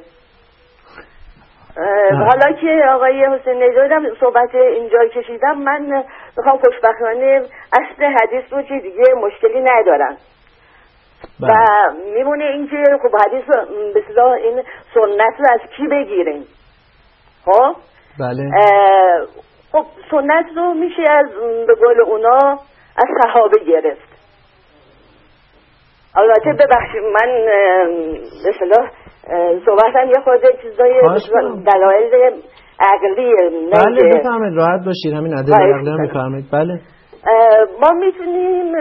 حالا که آقای حسین نژاد هم صحبت اینجا کشیدم، من میخوام خوشبختانه اصل حدیث رو که دیگه مشکلی ندارم. و میمونه این که خب حدیث به اصطلاح این سنت رو از کی بگیریم؟ خب بله. خب سنت رو میشه از به قول اونا از صحابه گرفت. البته ببخشید من به اصطلاح صحبتم یه خورده چیزای دلایل عقلی. بله بفرمایید راحت باشید، همین عدد عقلی هم بفرمایید. بله ما میتونیم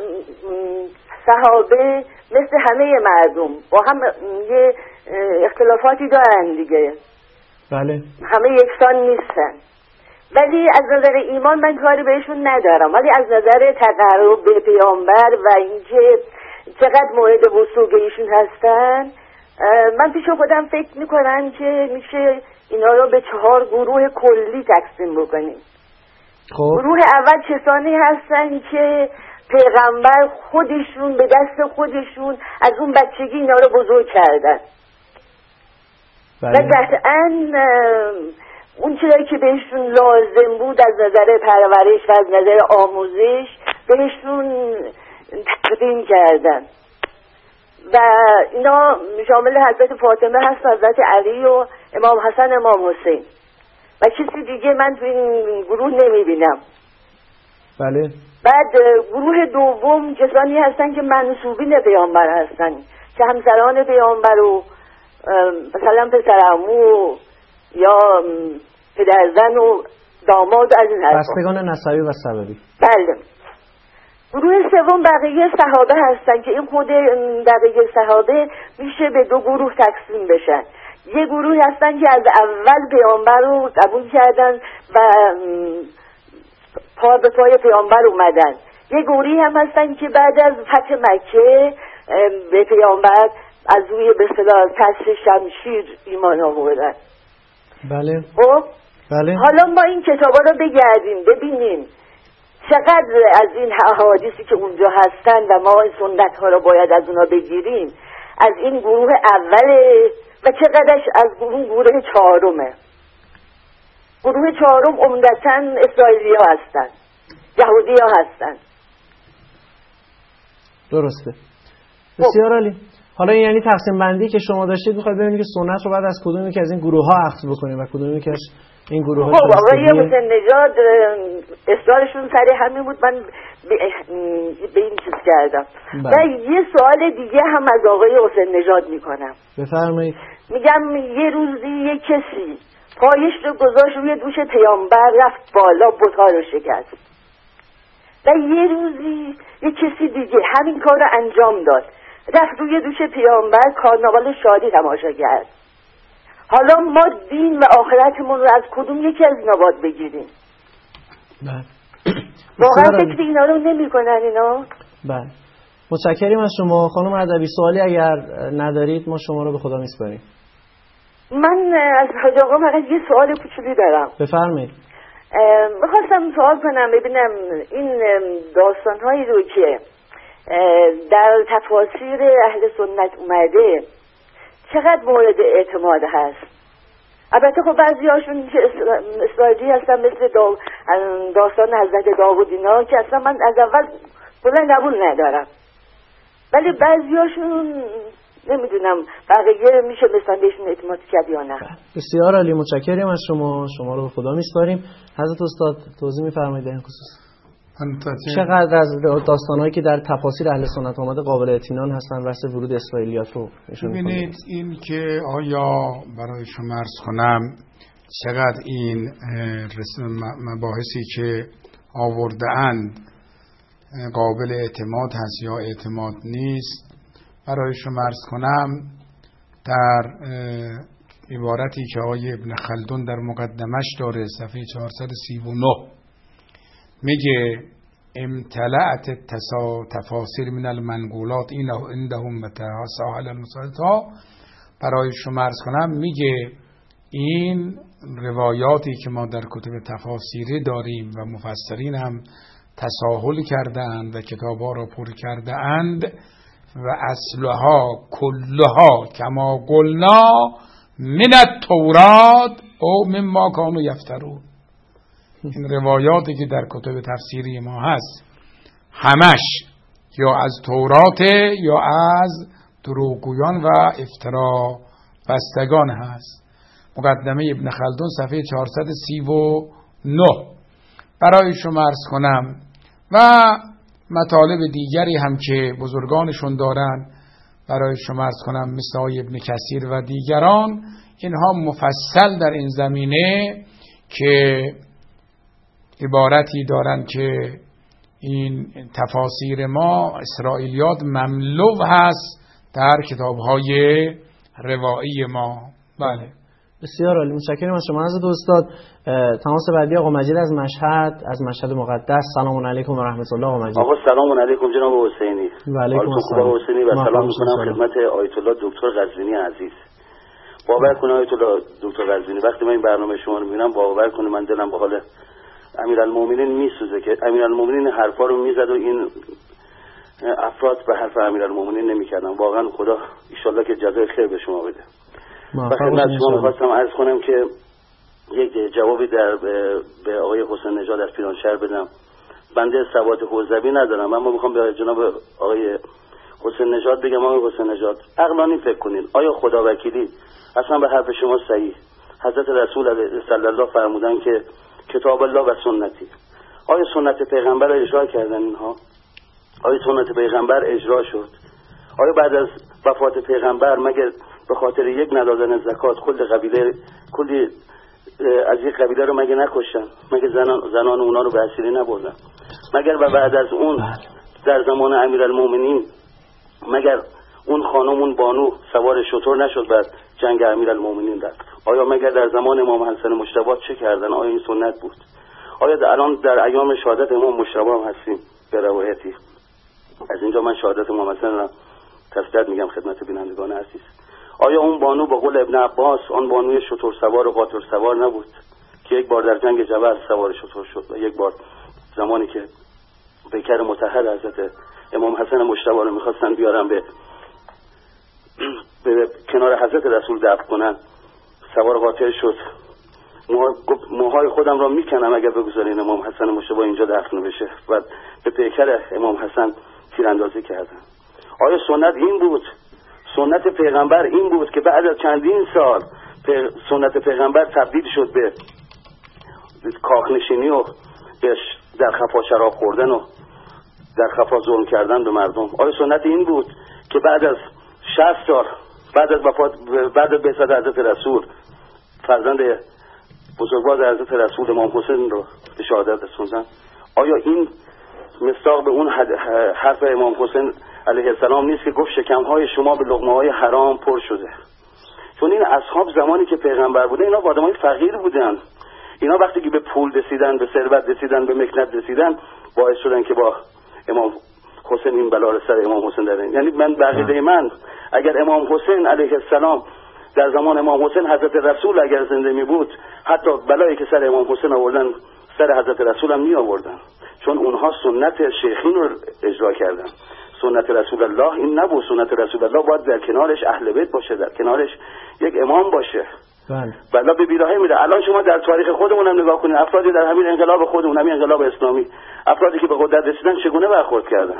صحابه مثل همه مردم با هم یه اختلافاتی دارن دیگه، بله همه یکسان نیستن، ولی از نظر ایمان من کاری بهشون ندارم، ولی از نظر تقرب به پیامبر و اینکه چقدر مورد وثوق ایشون هستن، من پیش خودم فکر میکنم که میشه اینا رو به چهار گروه کلی تقسیم بکنیم. خب گروه اول کسانی هستن که پیغمبر خودشون به دست خودشون از اون بچگی اینا رو بزرگ کردن. بله. و قطعاً اون چیزی که بهشون لازم بود از نظر پرورش و از نظر آموزش بهشون تقدیم کردن و اینا شامل حضرت فاطمه هست، حضرت علی و امام حسن، امام حسین و کسی دیگه من تو این گروه نمیبینم. بله. بعد گروه دوم کسانی هستن که منسوبین پیامبر هستن، که همسران پیامبر و مثلا پسرعمو یا پدرزن و داماد از این حرفا، بستگان نسبی و سببی. بله. گروه سوم بقیه صحابه هستن که این خود بقیه صحابه میشه به دو گروه تقسیم بشن. یه گروه هستن که از اول پیامبر رو قبول کردن و پا به پای پیامبر اومدن. یه گروهی هم هستن که بعد از فتح مکه به پیامبر از روی به اصطلاح کسر شمشیر ایمان آوردن. بله. خب بله. حالا ما این کتابا رو بگردیم ببینیم چقدر از این احادیثی که اونجا هستن و ما این سنت ها رو باید از اونا بگیریم، از این گروه اوله و چقدرش از گروه گروه چهارمه. گروه چهارم عمدتاً اسرائیلی ها هستن، یهودی ها هستن. درسته. بسیار عالی. حالا این یعنی تقسیم بندی که شما داشتید میخواید ببینید که سنت رو بعد از کدومی که از این گروه ها اخذ بکنید و کدومی که این گروه ها خب آقای حسین نژاد اصرارشون سر همین بود، من به این چیز کردم. و یه سوال دیگه هم از آقای حسین نژاد میکنم. بفرمایید. میگم یه روزی یه کسی پایش رو گذاشت روی دوش پیامبر، رفت بالا بت‌ها رو شکست. و یه روزی یه کسی دیگه همین کار رو انجام داد، رفت روی دوش پیامبر کارناوال شادی تماشا کرد. حالا ما دین و آخرتمون رو از کدوم یکی از اینا باید بگیریم؟ بله. واقعا فکر اینا رو نمی کنن اینا؟ بله. متشکریم از شما خانم ادبی. سوالی اگر ندارید ما شما رو به خدا میسپاریم. من از حاج آقا فقط یه سوال کوچولی دارم. بفرمایید. میخواستم سوال کنم ببینم این داستانهایی رو که در تفاسیر اهل سنت اومده چقدر مورد اعتماد هست؟ البته خب بعضی هاشون که اسرائیلی هستن مثل داستان حضرت داوود اینا که اصلا من از اول کلا قبول ندارم، ولی بعضی هاشون نمیدونم بقیه میشه مثلا بهشون اعتماد کرد یا نه. بسیار عالی. متشکریم از شما. شما رو به خدا میسپاریم. حضرت استاد توضیح میفرمایید این خصوص؟ چقدر از داستانهایی که در تفاسیر اهل سنت آمده قابل اطمینان هستن واسه ورود اسرائیلیات رو نشون می‌دن؟ ببینید این که آیا برای شما عرض کنم چقدر این مباحثی که آورده اند قابل اعتماد هست یا اعتماد نیست، برای شما عرض کنم در عبارتی که آقای ابن خلدون در مقدمش داره صفحه چهارصد و سی و نه میگه امتلأت تفاسیر من المنقولات این عندهم متساهل المساعدها. برای شما عرض کنم میگه این روایاتی که ما در کتب تفاسیری داریم و مفسرین هم تساهل کردند و کتابها را پر کرده اند و اصلها کلها کما قلنا من التورات او مما کانوا یفترون. این روایاتی که در کتب تفسیری ما هست همش یا از تورات یا از دروغگویان و افترا بستگان هست. مقدمه ابن خلدون صفحه چهارصد و سی و نه. برای شما عرض کنم و مطالب دیگری هم که بزرگانشون دارن برای شما عرض کنم مثل آقای ابن کثیر و دیگران، اینها مفصل در این زمینه که عبارتی دارن که این تفاسیر ما اسرائیلیات مملو هست در کتاب‌های روایی ما. بله بسیار عالی. متشکرم از شما حضرت استاد. تماس بعدی آقا مجید از مشهد، از مشهد مقدس. سلام علیکم و رحمت الله آقا مجید. آقا سلام علیکم جناب حسینی. و علیکم السلام حسینی و سلام می‌کنم خدمت آیت الله دکتر قزوینی عزیز. باور کنید آیت الله دکتر قزوینی وقتی من این برنامه شما رو می‌بینم باور کنید من دلم به حال امیرالمومنین میسوزه که امیرالمومنین حرفا رو میزد و این افراد به حرف امیرالمومنین نمی‌کردن. واقعا خدا ان شاءالله که جزای خیر به شما بده. و خدمت شما خواستم عرض کنم که یک جوابی در به آقای حسین نژاد از پیرانشهر بدم. بنده ثبات حوزوی ندارم اما میخوام به جناب آقای حسین نژاد بگم آقای حسین نژاد عقلانی فکر کنین. آیا خدا وکیلی اصلا به حرف شما صحیح؟ حضرت رسول صلی الله فرمودن که کتاب الله و سنتی. آیا سنت پیغمبر را اجرا کردن اینها؟ آیا سنت پیغمبر اجرا شد؟ آیا بعد از وفات پیغمبر مگر به خاطر یک ندادن زکات کل قبیله کلی از یک قبیله رو مگه نکشتن؟ مگه زنان زنان اونا رو به اسیری نبردن؟ مگر بعد از اون در زمان امیرالمومنین مگر اون خانمون بانو سوار شتر نشد بعد جنگ امیرالمومنین رفت؟ آیا مگر در زمان امام حسن مجتبی چه کردن؟ آیا این سنت بود؟ آیا در الان در ایام شهادت امام مجتبی هم هستیم به روایتی؟ از اینجا من شهادت امام حسن را تسلیت میگم خدمت بینندگان عزیز. آیا اون بانو به قول ابن عباس آن بانوی شتر سوار و قاطر سوار نبود که یک بار در جنگ جبل سوار شتر شد و یک بار زمانی که پیکر مطهر حضرت امام حسن مجتبی رو میخواستن بیارن به به کنار حضرت رسول دفن کنن، سوار قاطر شد. موهای خودم را میکنم اگر بگذارین امام حسن مشتبه اینجا دفن بشه، و به پیکر امام حسن تیراندازی کردن. آیا سنت این بود؟ سنت پیغمبر این بود که بعد از چندین سال پی... سنت پیغمبر تبدیل شد به کاخنشینی و در خفا شراب خوردن و در خفا ظلم کردن به مردم؟ آیا سنت این بود که بعد از شصت سال بعد از وفات بعد از بعثت حضرت رسول فرزند بزرگوار حضرت رسول امام حسین رو به شهادت رسوندن؟ آیا این مصداق به اون حرف امام حسین علیه السلام نیست که گفت شکم‌های شما به لقمه‌های حرام پر شده؟ چون این اصحاب زمانی که پیغمبر بوده اینا آدمای فقیر بودن. اینا وقتی که به پول رسیدن، به ثروت رسیدن، به مکنت رسیدن، باعث شدن که با امام حسین این بلا رو سر امام حسین دادن. یعنی من بقیده من اگر امام حسین علیه السلام در زمان امام حسین حضرت رسول اگر زنده می بود، حتی بلایی که سر امام حسین آوردن سر حضرت رسول هم می آوردن، چون اونها سنت شیخین رو اجرا کردن. سنت رسول الله این نبود. سنت رسول الله باید در کنارش اهل بیت باشه، در کنارش یک امام باشه. بله. بلا به بیراهه میره. الان شما در تاریخ خودمون هم نگاه کنید، افرادی در همین انقلاب خودمون، همین انقلاب اسلامی، افرادی که به قدرت رسیدن چگونه برخورد کردن.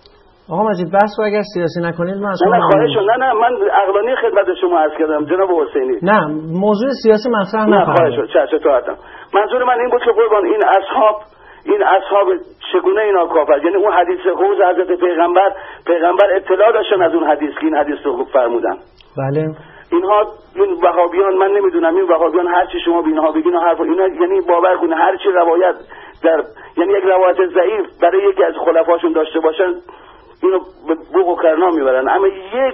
آقا مجید بحث رو اگر سیاسی نکنید من نه نه خواهش نه نه من عقلانی خدمت شما عرض کردم جناب حسینی. نه موضوع سیاسی مطرح نکنید. نه خواهش چه چطورتم. منظور من این بود که قربان این اصحاب این اصحاب چگونه اینا کافر، یعنی اون حدیث خوز حضرت پیغمبر پیغمبر اطلاع داشتن از اون حدیث که این حدیث رو فرمودن. بله. اینها این وهابیان من نمیدونم این وهابیان هر چی شما به اینها بگین و حرف اینا یعنی باور کنید هر چی روایت در یعنی یک روایت ضعیف برای یکی از خلفاشون داشته باشن اینو به بوق و کرنا میبرن، اما یک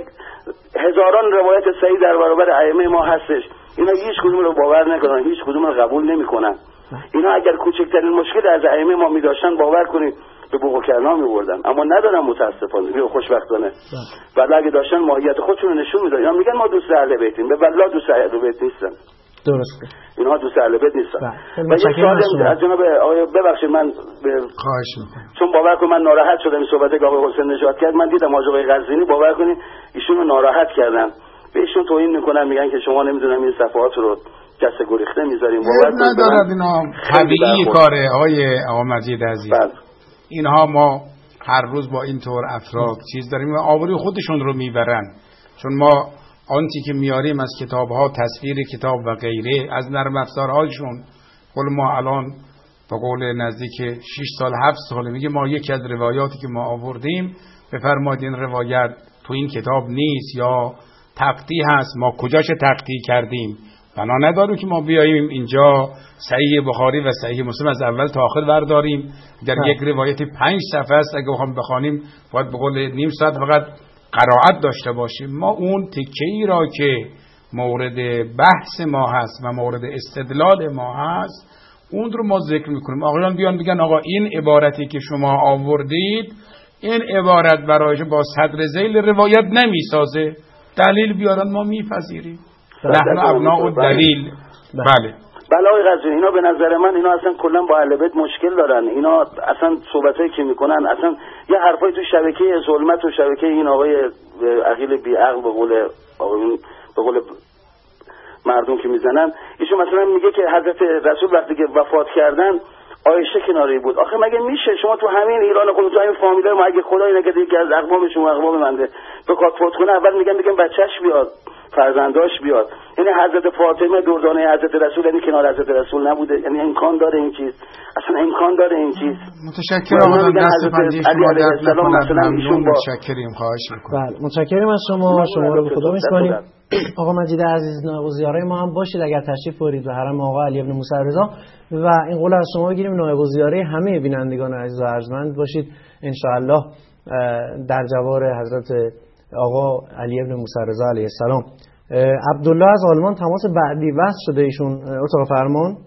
هزاران روایت صحیح در برابر ائمه ما هستش، اینا هیچ کدوم رو باور نکنن، هیچ کدوم رو قبول نمیکنن. اینا اگر کوچکترین مشکل از ائمه ما میداشتن باور کنید به بوق و کرنا میبردن، اما ندارن متاسفانه یا خوشبختانه. ولی اگه داشتن ماهیت خودشون رو نشون میدادن. اینا میگن ما دوست اهل بیتیم، به والله دوست اهل بیت نیستن. درسته. اینها دوست اهل بیت نیستن. و یک سوال از جناب آقای ببخشید من خواهش میکنم، چون باور کنید من ناراحت شدم این صحبت که آقای حسین نژاد کرد. من دیدم آقای قزوینی باور کنید ایشونو ناراحت کردن، بهشون توهین میکنن، میگن که شما نمیدونم این صفحات رو دست گریخته میذاریم. باور کنید ندارد اینا طبیعی کاره آقای آقا مجید عزیز. بله. اینها ما هر روز با این طور افراد چیز داریم و آوری خودشون رو میبرن، چون ما آنچه که میاریم از کتاب‌ها، تصویر کتاب و غیره، از نرم افزارهایشون. قول ما الان به قول نزدیک شش سال هفت سال میگه ما یکی از روایاتی که ما آوردیم بفرمایید این روایت تو این کتاب نیست یا تقطیع هست، ما کجاش تقطیع کردیم. بنا نداریم که ما بیاییم اینجا صحیح بخاری و صحیح مسلم از اول تا آخر برداریم. در یک روایت پنج صفحه است، اگه بخوام بخوانیم باید به قول نیم ساعت فقط قرائت داشته باشیم. ما اون تکه‌ای را که مورد بحث ما هست و مورد استدلال ما هست اون رو ما ذکر میکنیم. آقایان بیان بگن آقا این عبارتی که شما آوردید این عبارت برایش با صدر ذیل روایت نمیسازه، دلیل بیارن ما میپذیریم. نحن ابناء الدلیل. بله بله آقای قزوینی، اینا به نظر من اینا اصلا کلا با اهل بیت مشکل دارن. اینا اصلا صحبتایی که میکنن اصلا یه حرفایی تو شبکه ظلمت و شبکه این آقای عقیل بی عقل به قول به قول مردم که میزنن، ایشون مثلا میگه که حضرت رسول وقتی که وفات کردن عایشه کناری بود. آخه مگه میشه شما تو همین ایران خودتون تو همین فامیلای ما اگه خدای نکرده یکی از اقوام شما اقوام منده بخواد فوت کنه اول میگن میگن بچهش بیاد، فرزنداش بیاد. یعنی حضرت فاطمه دردانه حضرت رسول یعنی کنار حضرت رسول نبوده؟ یعنی امکان داره این چیز؟ اصلا امکان داره این چیز؟ متشکرم آقا دست بندی شما در سلام مثلا ایشون متشکریم. خواهش میکنم. بله متشکرم از شما. شما رو به خدا میسپاریم. آقا مجید عزیز نایب الزیاره ما هم باشید اگر تشریف بیارید و حرم آقا علی ابن موسی رضا و این قول از شما بگیریم نایب الزیاره همه بینندگان عزیز و ارجمند باشید ان شاء الله در جوار حضرت آقا علی ابن موسی رضا علیه السلام. عبدالله از آلمان تماس بعدی وصل شده ایشون اتاق فرمان،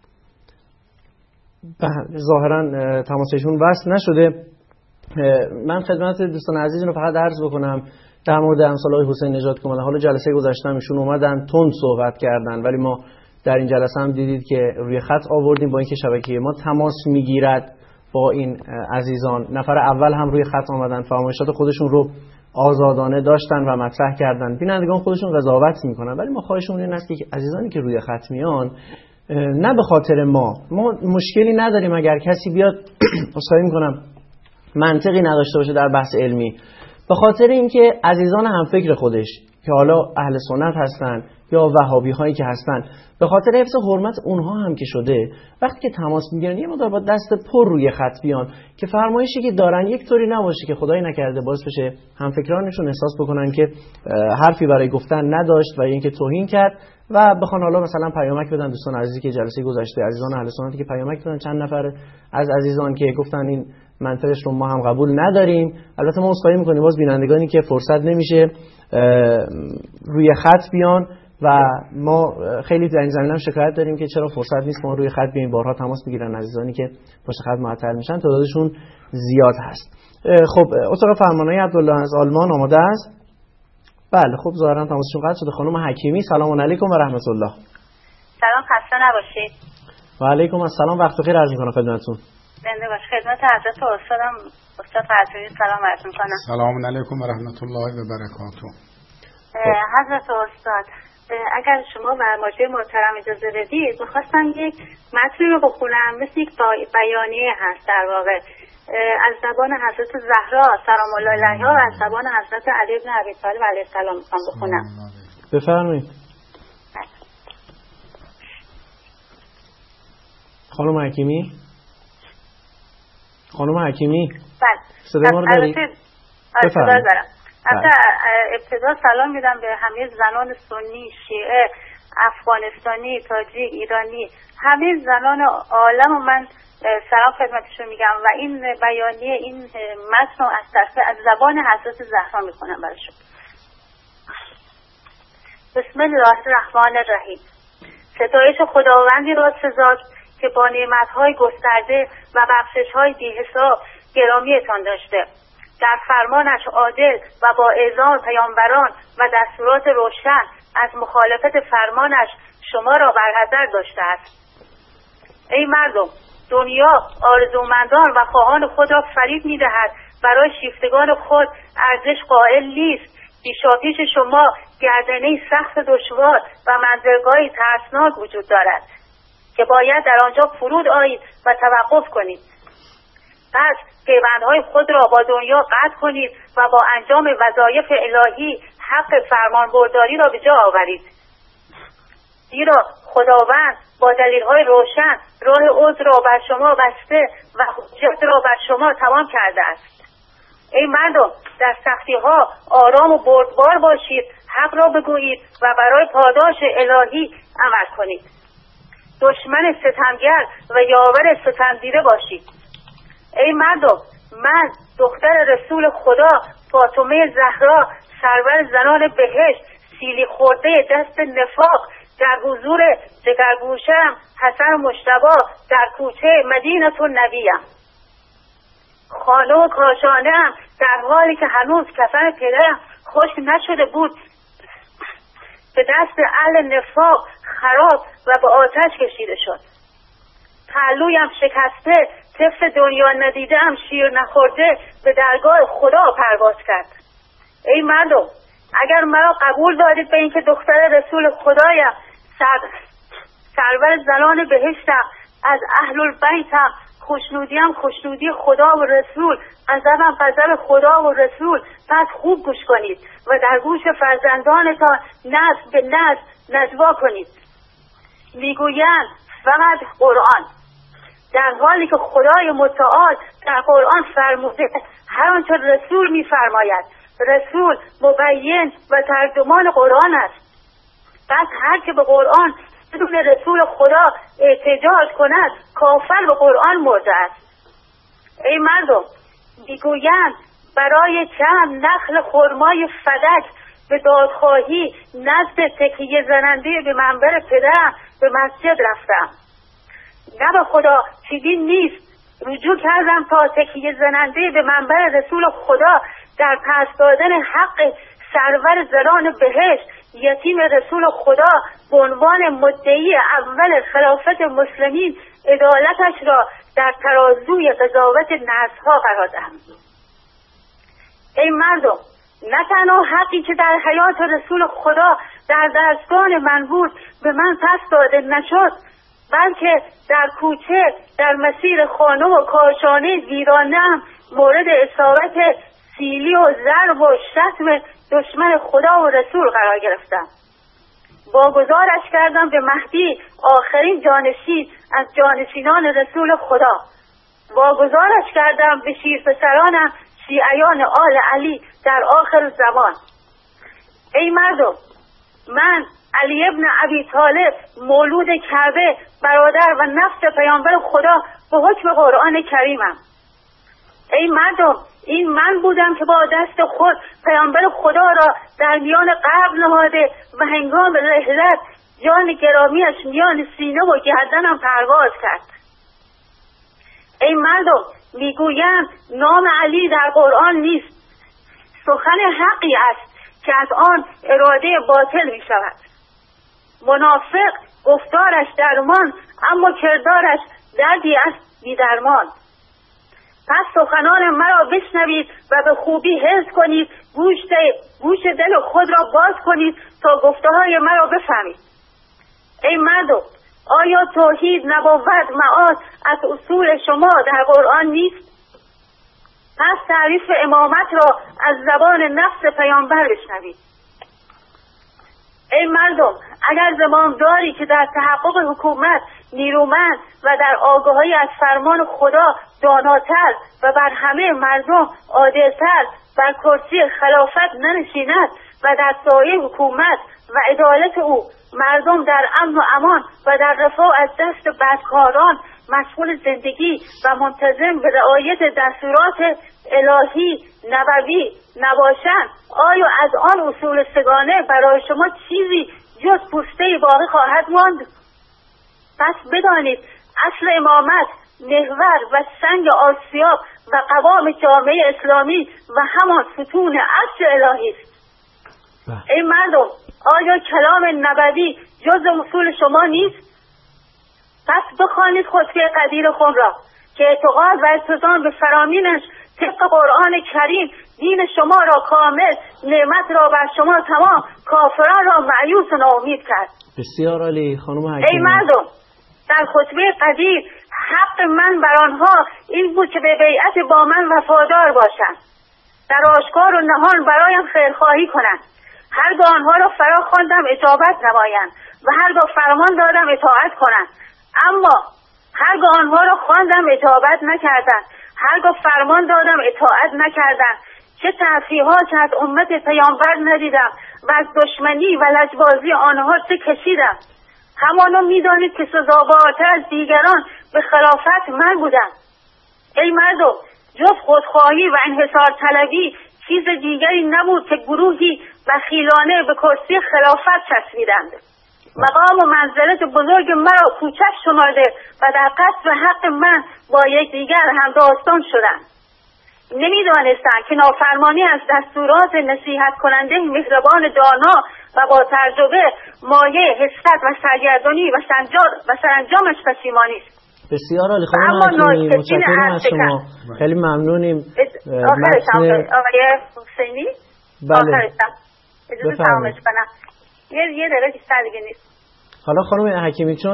ظاهرا تماسشون وصل نشده. من خدمت دوستان عزیز رو فقط عرض بکنم در مورد امثال آقای حسین نژاد که اومدن. حالا جلسه گذشته ایشون اومدن تند صحبت کردن، ولی ما در این جلسه هم دیدید که روی خط آوردیم با اینکه شبکه ما تماس میگیرد با این عزیزان. نفر اول هم روی خط آمدن، فرمایشات خودشون رو آزادانه داشتن و مطرح کردن. بینندگان خودشون قضاوت میکنن، ولی ما خواهشمون این است که عزیزانی که روی خط میان نه به خاطر ما ما مشکلی نداریم اگر کسی بیاد اصلاحی میکنم منطقی نداشته باشه در بحث علمی، به خاطر اینکه عزیزان همفکر خودش که حالا اهل سنت هستن یا وهابی هایی که هستن، به خاطر حفظ حرمت اونها هم که شده وقتی که تماس میگیرن یه مقدار با دست پر روی خط بیان که فرمایشی که دارن یک طوری نباشه که خدای نکرده باعث بشه همفکرانشون احساس بکنن که حرفی برای گفتن نداشت و اینکه توهین کرد و بخوان حالا مثلا پیامک بدن. دوستان عزیزی که جلسه گذشته عزیزان اهل سنتی که پیامک دادن، چند نفر از عزیزان که گفتن این منطقش رو ما هم قبول نداریم. البته ما عذرخواهی می‌کنیم باز بینندگانی که فرصت نمیشه روی خط بیان و ما خیلی در این زمینه هم شکایت داریم که چرا فرصت نیست ما روی خط بیایم. بارها تماس میگیرن عزیزانی که پشت خط معطل میشن، تعدادشون زیاد هست. خب اتاق فرمانای عبدالله از آلمان آماده است؟ بله خب ظاهرا تماسشون قطع شده. خانم حکیمی سلام علیکم و رحمت الله. سلام، خسته نباشید. و علیکم السلام، وقت بخیر عرض می‌کنم خدمتتون. زنده باش. خدمت حضرت استادم استاد فضلی سلام عرض می‌کنم. سلام علیکم و رحمت الله و برکاته. حضرت استاد اگر شما فرمایشات محترم اجازه بدید می‌خواستم یک متنی رو بخونم، مثل یک بیانیه هست در واقع از زبان حضرت زهرا سلام الله علیها و از زبان حضرت علی بن ابی طالب علیه السلام می‌خوام بخونم. بفرمایید. خانم حکیمی خانم حکیمی بله صدای ما رو دارید؟ بفرمایید. البته ابتدا سلام میدم به همه زنان سنی، شیعه، افغانستانی، تاجیک، ایرانی، همه زنان عالم و من سلام خدمتشون میگم و این بیانیه این متن از طرف از زبان حضرت زهرا میکنم براشون. بسم الله الرحمن الرحیم. ستایش خداوندی را سزاست که با نعمت‌های گسترده و بخشش‌های بی‌حساب گرامیتان داشته، در فرمانش عادل و با اعظام پیامبران و دستورات روشن از مخالفت فرمانش شما را برحذر داشته است. ای مردم، دنیا آرزومندان و خواهان خود را فریب می‌دهد، برای شیفتگان خود ارزش قائل نیست. پیشاپیش شما گردنه‌ای سخت دشوار و منزلگاهی ترسناک وجود دارد که باید در آنجا فرود آیید و توقف کنید. پس پیوندهای خود را با دنیا قطع کنید و با انجام وظایف الهی حق فرمانبرداری را به جا آورید. زیرا خداوند با دلیل‌های روشن راه عذر را بر شما بسته و حجت را بر شما تمام کرده است. ای مردم، در سختی‌ها آرام و بردبار باشید، حق را بگویید و برای پاداش الهی عمل کنید. دشمن ستمگر و یاور ستمدیده باشید. ای مردم، من دختر رسول خدا فاطمه زهرا سرور زنان بهشت، سیلی خورده دست نفاق، در حضور جگرگوشم حسن مجتبی در کوچه مدینه النبیم، خانه و کاشانه‌ام در حالی که هنوز کفن پدرم خشک نشده بود به دست اهل نفاق خراب و به آتش کشیده شد. پهلویم شکسته، طفل دنیا ندیدم شیر نخورده به درگاه خدا پرواز کرد. ای مردم، اگر مرا قبول دارید به اینکه دختر رسول خدایم، سر... سرور زنان بهشتم، از اهل البیتم، خوشنودیم خوشنودی خدا و رسول، غضبم غضب خدا و رسول، پس خوب گوش کنید و در گوش فرزندانتان نسل به نسل نجوا کنید. میگویند فقط قرآن، در حالی که خدای متعال در قرآن فرموده هر آنچه رسول میفرماید. رسول مبین و ترجمان قرآن است. پس هر که به قرآن بدون رسول خدا احتجاج کند کافر به قرآن مرده است. ای مردم، میگویند برای چند نخل خرمای فدک به دادخواهی نزد تکیه زننده به منبر پدرم به مسجد رفتم. نه به خدا چیزی نیست. رجوع کردم تا تکیه زننده به منبر رسول خدا در پس دادن حق سرور زنان بهشت، یتیم رسول خدا، به عنوان مدعی اول خلافت مسلمین عدالتش را در ترازوی قضاوت نسل‌ها قرار دهم. ای مردم، نه تنها حقی که در حیات رسول خدا در دستان من بود به من پس داده نشد، بلکه در کوچه در مسیر خانه و کاشانه ویرانه‌ام مورد اصابت سیلی و ضرب و شتم دشمن خدا و رسول قرار گرفتم. واگذارش کردم به مهدی، آخرین جانشین از جانشینان رسول خدا. واگذارش کردم به شیرپسرانم، شیعیان آل علی در آخر زمان. ای مردم، من علی ابن ابی طالب مولود کعبه، برادر و نفس پیامبر خدا به حکم قرآن کریمم. ای مردم، این من بودم که با دست خود پیامبر خدا را در میان قبر نهاده و هنگام رحلت جان گرامیش میان سینه و گردنم پرواز کرد. ای مردم، میگویم نام علی در قرآن نیست، سخن حقی است که از آن اراده باطل می شود. منافق گفتارش درمان، اما کردارش دردی است بی درمان. پس سخنان مرا بشنوید و به خوبی حفظ کنید، گوش, گوش دل خود را باز کنید تا گفته های مرا بفهمید. ای مردم، آیا توحید، نبوت، معاد از اصول شما در قرآن نیست؟ پس تعریف امامت را از زبان نفس پیامبر بشنوید. ای مردم، اگر زمامداری که در تحقق حکومت نیرومند و در آگاهی از فرمان خدا داناتر و بر همه مردم عادلتر بر کرسی خلافت ننشیند و در سایه حکومت و عدالت او مردم در امن و امان و در رفاه از دست بدکاران مشغول زندگی و منتظم به رعایت دستورات الهی نبوی نباشند، آیا از آن اصول سگانه برای شما چیزی جز پوسته باقی خواهد ماند؟ پس بدانید اصل امامت محور و سنگ آسیاب و قوام جامعه اسلامی و همان ستون عرش الهی است. ای مردم، آیا کلام نبوی جز اصول شما نیست؟ پس بخوانید خطبه قدیر خود را که اعتقاد و التزام به فرامینش طبق قرآن کریم دین شما را کامل، نعمت را بر شما تمام، کافران را مایوس و ناامید کرد. بسیار عالی خانم حکیمی. ای مردم، در خطبه قدیر حق من بر آنها این بود که به بیعت با من وفادار باشند، در آشکار و نهان برایم خیرخواهی کنند، هرگاه آنها را فرا خواندم اجابت نمایند و هرگاه فرمان دادم اطاعت کنند. اما هرگاه آنها را خواندم اجابت نکردند، هرگاه فرمان دادم اطاعت نکردند، چه تأثیرات از امت پیامبر ندیدم و از دشمنی و لجبازی آنها چه کشیدم. همانو میدانید که سزاوارتر از دیگران به خلافت من بودم. ای مردم، جز خودخواهی و انحصار طلبی چیز دیگری نبود که گروهی بخیلانه به کرسی خلافت چسبیدند. مقام و منزلت بزرگ مرا کوچک شمرده و در قصد حق من با یکدیگر همداستان شدند. نمیدانستند که نافرمانی از دستورات نصیحت کننده مهربان دانا و با تجربه مایه حسرت و سرگردانی و و سرانجامش پشیمانی است. بسیار عالی خانم حکیمی، متشکرم از شما، خیلی ممنونیم. آخرشم آقای حسینی، آخرشم اجازه تمامش کنم، یه یه دقیقه بیشتر دیگه نیست. حالا خانم حکیمی چون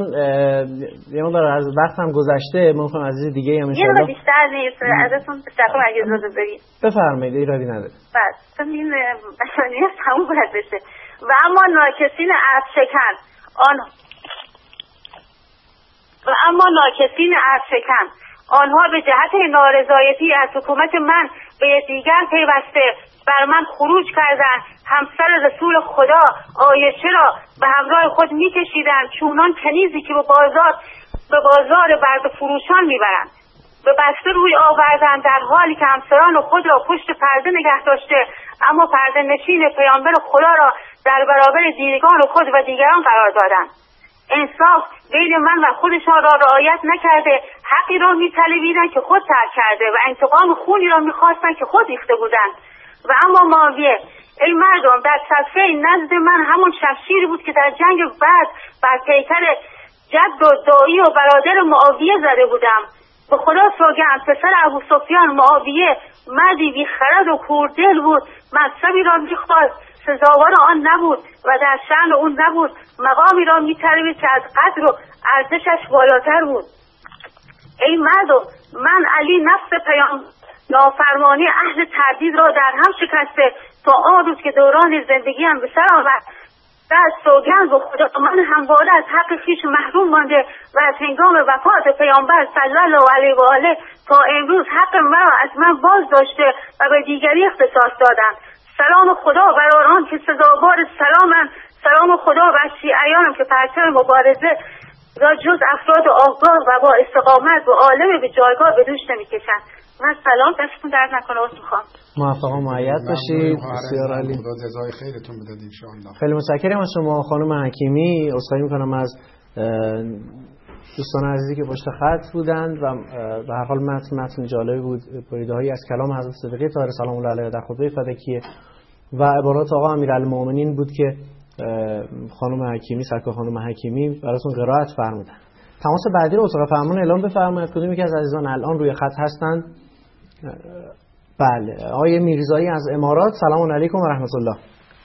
یه مقدار از وقت هم گذشته، ما می‌خوایم عزیز دیگه هم ان شاء الله یه بیشتر نیست، ازتون تشکر اگه اجازه بدید. بفرمایید، ایرادی نداره. بس چون این بیانیه تموم باید بشه. و اما ناکسین عرضشکن آن و اما ناکسین عرضشکن آنها به جهت نارضایتی از حکومت من به دیگر پیوسته بر من خروج کردند، همسر رسول خدا عایشه را به همراه خود می‌کشیدند چونان کنیزی که به بازار به بازار برده فروشان میبرند. به بسته روی آوردند در حالی که همسران خود را پشت پرده نگه داشته، اما پرده نشین پیامبر خدا را در برابر دیدگان خود و دیگران قرار دادند. انصاف بین من و خودشان را رعایت نکرده، حقی را می‌طلبیدند که خود ترک کرده و انتقام خونی را می‌خواستند که خود ریخته بودند. و اما معاویه، ای مردم، در صفحه نزد من همون شمشیری بود که در جنگ بعد بر پیکر جد و دایی و برادر معاویه زده بودم. به خدا سوگند پسر ابو سفیان معاویه مردی بی خرد و کوردل بود، مذهبی را میخواست سزاوار آن نبود و در شأن اون نبود، مقامی را میطلبید که از قدر و ارزشش بالاتر بود. ای مردم، من علی نفس پیام نافرمانی اهل تردید را در هم شکسته تا آن روز که دوران زندگیم به سر آمد در سوگند به خدا من همواره از حق خویش محروم مانده و از هنگام وفات پیامبر صلی الله علیه و آله تا امروز حق مرا از من باز داشته و به دیگری اختصاص دادم. سلام خدا بر آنان که سزاوار سلامند، سلام خدا بر شیعیانم که پرچم مبارزه را جز افراد آگاه و با استقامت و عالم به جایگاه به دوش نمی‌کشند. من سلام دستتون درد نکنه عذر می‌خوام. موفق و مؤید باشید. بسیار عالی. خدا جزای خیرتون بده ان شاء الله. خیلی متشکرم از شما خانم حکیمی. عذرخواهی می‌کنم از دوستان عزیزی که پشت خط بودند و به هر حال متن متن جالبی بود. بریده‌هایی از کلام حضرت صدیقه طاهره سلام الله علیها در خطبه فدکیه و عبارات آقا امیرالمومنین بود که خانم حکیمی سرکار خانم حکیمی براتون قرائت فرمودن. تماس بعدی رو اتاق فرمان اعلام بفرمایید. کدومی که از عزیزان الان روی خط هستند؟ بله، آقای میرزایی از امارات. سلام علیکم و رحمت الله.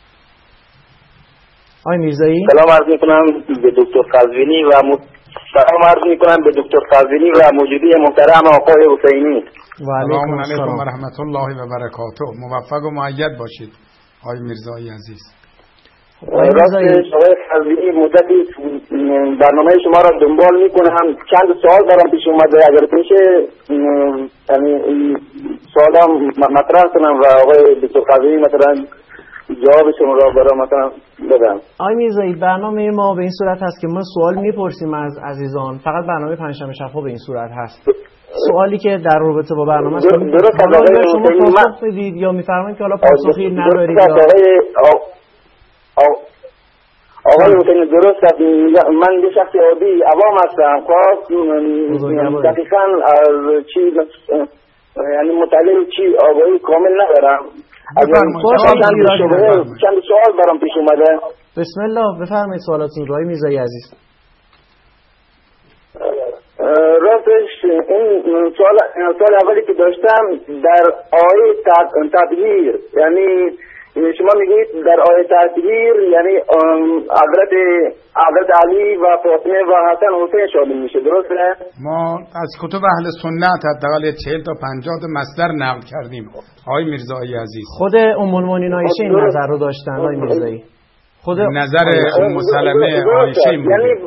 آقای میرزایی سلام عرض میکنم به دکتر قزوینی و م... سلام عرض میکنم به دکتر قزوینی و موجودی محترم آقای حسینی. و علیکم السلام و رحمت الله و برکاته. موفق و مؤید باشید آقای میرزایی عزیز. راستش آقای قزوینی مدتی برنامه شما را دنبال میکنم. چند سوال برام پیش اومده، اگر میشه یعنی سوالا مطرح کنم و آقای دکتر قزوینی مثلا جواب شما را برام مثلا بدم. آقای میرزایی برنامه ما به این صورت هست که ما سوال میپرسیم از عزیزان، فقط برنامه پنجشنبه شب‌ها به این صورت هست. سوالی که در رابطه با برنامه است درست آقای شما پاسخ بدید یا میفرمایید که حالا پاسخی ندارید یا آقای حسینی درست است. من یه شخص عادی عوام هستم، خواست دقیقا از چی یعنی مطالعه چی آگاهی کامل ندارم. چند سوال برام پیش اومده. بسم الله بفرمایید سوالاتون رو آقای میرزایی عزیز. راستش این سوال سوال اولی که داشتم در آیه تطهیر، یعنی شما میگویید در آیه تطهیر یعنی حضرت حضرت علی و فاطمه و حسن حسین شامل میشه، درسته؟ ما از کتب اهل سنت حداقل چهل تا پنجاه تا مصدر نقل کردیم آقای میرزایی عزیز. خود ام المؤمنین عایشه این نظر رو داشتن آقای میرزایی. خود نظر ام سلمه عایشه این بود. یعنی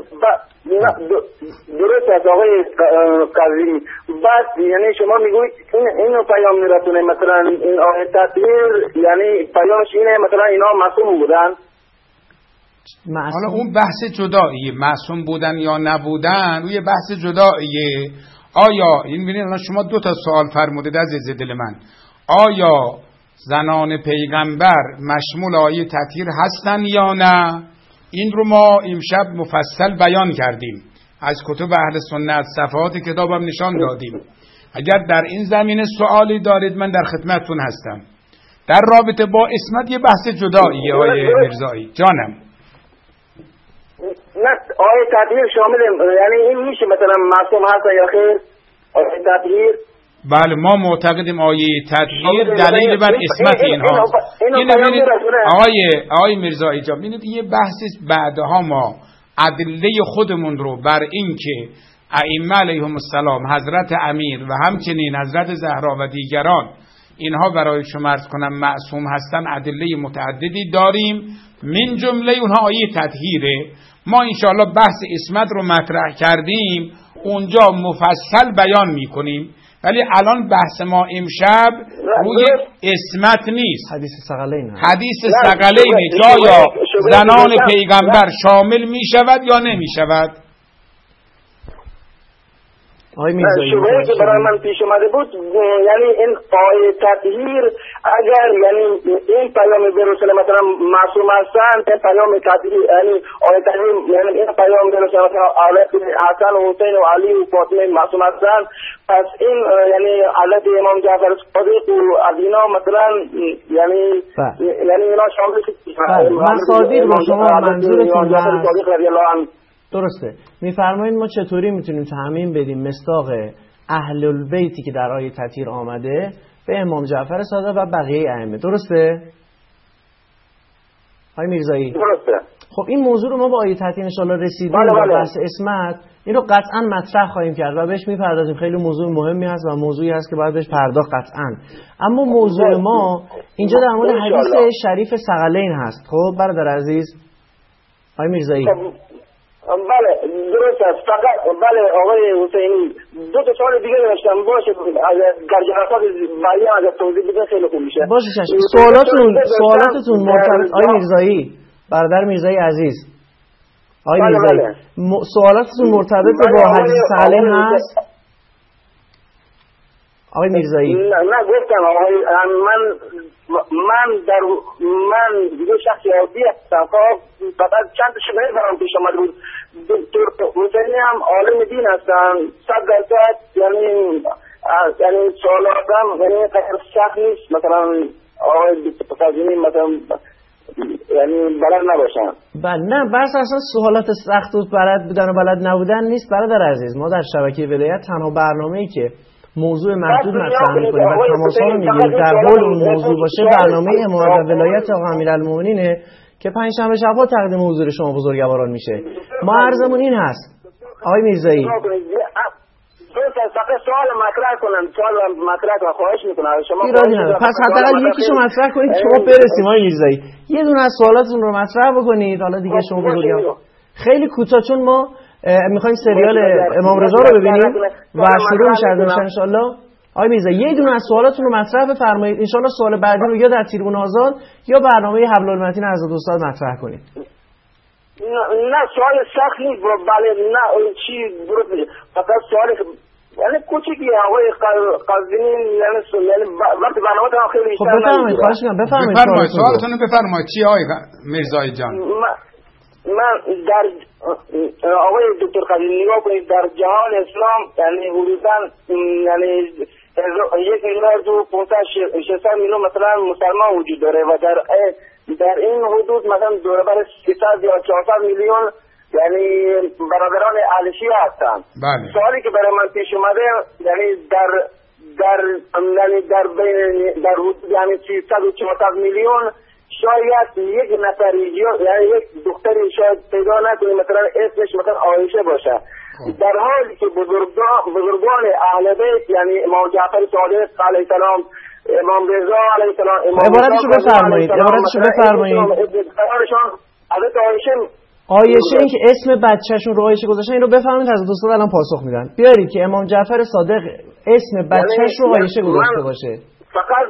درست است آقای قزوینی. بس یعنی شما میگویید این اینو پیام میرسونه مثلا این آیه تطهیر یعنی پیامش اینه مثلا اینا معصوم بودن. حالا اون بحث جداییه، معصوم بودن یا نبودن اون یه بحث جداییه. آیا این ببینید الان شما دو تا سوال فرمودید عزیز دل من، آیا زنان پیغمبر مشمول آیه تطهیر هستن یا نه؟ این رو ما امشب مفصل بیان کردیم، از کتب اهل سنت صفحات کتابم نشان دادیم. اگر در این زمینه سوالی دارید من در خدمتتون هستم. در رابطه با اسمت یه بحث جداییه آقای میرزایی جانم. نه آیه تطهیر شامل یعنی این میشه مثلا معصوم هست یا خیر آیه تطهیر؟ بله ما معتقدیم آیه تطهیر دلیل بر اسمت اینها. این ببینید آقای آقای میرزایی جان، ببینید یه بحثی بعدها ما ادله خودمون رو بر این که ائمه علیهم السلام حضرت امیر و همچنین حضرت زهرا و دیگران اینها برای شما عرض کنم معصوم هستن ادله متعددی داریم، من جمله اونها آیه تطهیره. ما انشاءالله بحث اسمت رو مطرح کردیم، اونجا مفصل بیان میکنیم، ولی الان بحث ما امشب روی اسمت نیست، حدیث ثقلین حدیث ثقلین که آیا زنان پیغمبر شامل می شود یا نمی شود. شبهه که برای من پیش اومده بود یعنی این آیه تطهیر اگر یعنی این پیام برسونه مثلا معصوم هستن، این پیام تطهیر یعنی آیه تطهیر یعنی این پیام برسونه مثلا حضرت حسن و حسین و علی و فاطمه معصوم هستن، پس این یعنی حضرت امام جعفر صادق و از اینا مثلا یعنی یعنی اینا شامل مصادیق با شما منظورتون هست. درسته. میفرمایید ما چطوری میتونیم تعمیم بدیم مصداق اهل البیتی که در آیه تطهیر آمده به امام جعفر صادق و بقیه ائمه. درسته؟ های میرزایی؟ درسته. خب این موضوع رو ما با آیه تطهیر ان شاء الله رسیدیم بله بله. به بحث اسمت، این رو قطعا مطرح خواهیم کرد و بهش میپردازیم. خیلی موضوع مهمی هست و موضوعی هست که باید بهش پرداخت قطعا. اما موضوع ما اینجا در مورد حدیث شریف ثقلین هست. خب برادر عزیز آقای میرزایی. بله درست است. فقط بله آقای حسینی دو تا سوال دیگه داشتم. باشه اگر در جلسات بعدی اگر توضیح بدین خیلی خوب میشه. باشه چشم. سوالاتون سوالاتون مرتبط آقای میرزایی، برادر میرزایی عزیز. آقای بله میرزایی بله. م... سوالاتون مرتبط با حدیث ثقلین هست؟ آقای میرزایی نه نه گفتم آقای من من در من دیگه شخصی عادی هستم. فقط چند تا شبهه برام پیش آمده بود. دکتر حسینی هم عالم دین هستن صد درصد، یعنی یعنی سوالاتم یعنی خیلی سخت نیست. مثلا آقای دکتر قزوینی مثلا یعنی بلد نباشن. بله نه بس اصلا سوالات سخت و بلد بودن و بلد نبودن نیست برادر عزیز. ما در شبکه ولایت تنها برنامه‌ای که موضوع محدود مطرح می‌کنیم و تماس‌ها رو می‌گیریم در حول اون موضوع باشه برنامه امامت و ولایت آقا امیرالمومنینه که پنجشنبه شب‌ها تقدیم حضور شما بزرگواران میشه. ما عرضمون این هست آقای میرزایی فقط سوال مطرح کنم، سوال مطرح کنم، خواهش میکنم شما. ایرادی نداره. پس حداقل یکیشو مطرح کنید که شما برسیم آقای میرزایی. یه دونه از سوالاتتون رو مطرح بکنید حالا دیگه شما بزرگوار. خیلی کوتاه چون ما میخوایم سریال امام رضا رو ببینیم و شروع میشه از ان شاء الله. آقای میرزایی یه دونه از سوالاتون رو مطرح بفرمایید. ان شاء الله سوال بعدی رو یا در تیربون آزاد یا برنامه حبل المتین حضرت استاد مطرح کنید. نه سوال سخت نیست. بله نه چی درست فقط سوال یعنی کوچیکی آقای قزوینی یعنی یعنی وقتی برنامه‌تون خیلی بیشتر. خب بفرمایید خواهش می‌کنم بفرمایید بفرمایید سوالتون رو بفرمایید. چی آقای میرزایی جان؟ من در آقای دکتر قزوینی نگاه کنید در جهان اسلام یعنی حدوداً یعنی یک میلیارد و پانصد ششصد میلیون مثلا مسلمان وجود داره و در در این حدود مثلا دور بر سیصد یا چهارصد میلیون یعنی برادران اهل شیعه هستن. بله. سوالی که برای من پیش اومده یعنی در در یعنی در بین در حدود یعنی سیصد و چهارصد میلیون شاید یک نفری یعنی یک دختری شاید پیدا نکنیم مثلا اسمش مثلا عایشه باشه. در حالی که بزرگان بزرگان اهل بیت یعنی امام جعفر صادق علیه السلام، امام رضا علیه السلام، عبارتشو بفرمایید عبارتشو بفرمایید. حضرت عایشه عایشه این که اسم بچه‌شون رو عایشه گذاشتن این رو بفرمایید حضرت استاد الان پاسخ میدن. بیارید که امام جعفر صادق اسم بچه‌ش رو عایشه گذاشته باشه. فقط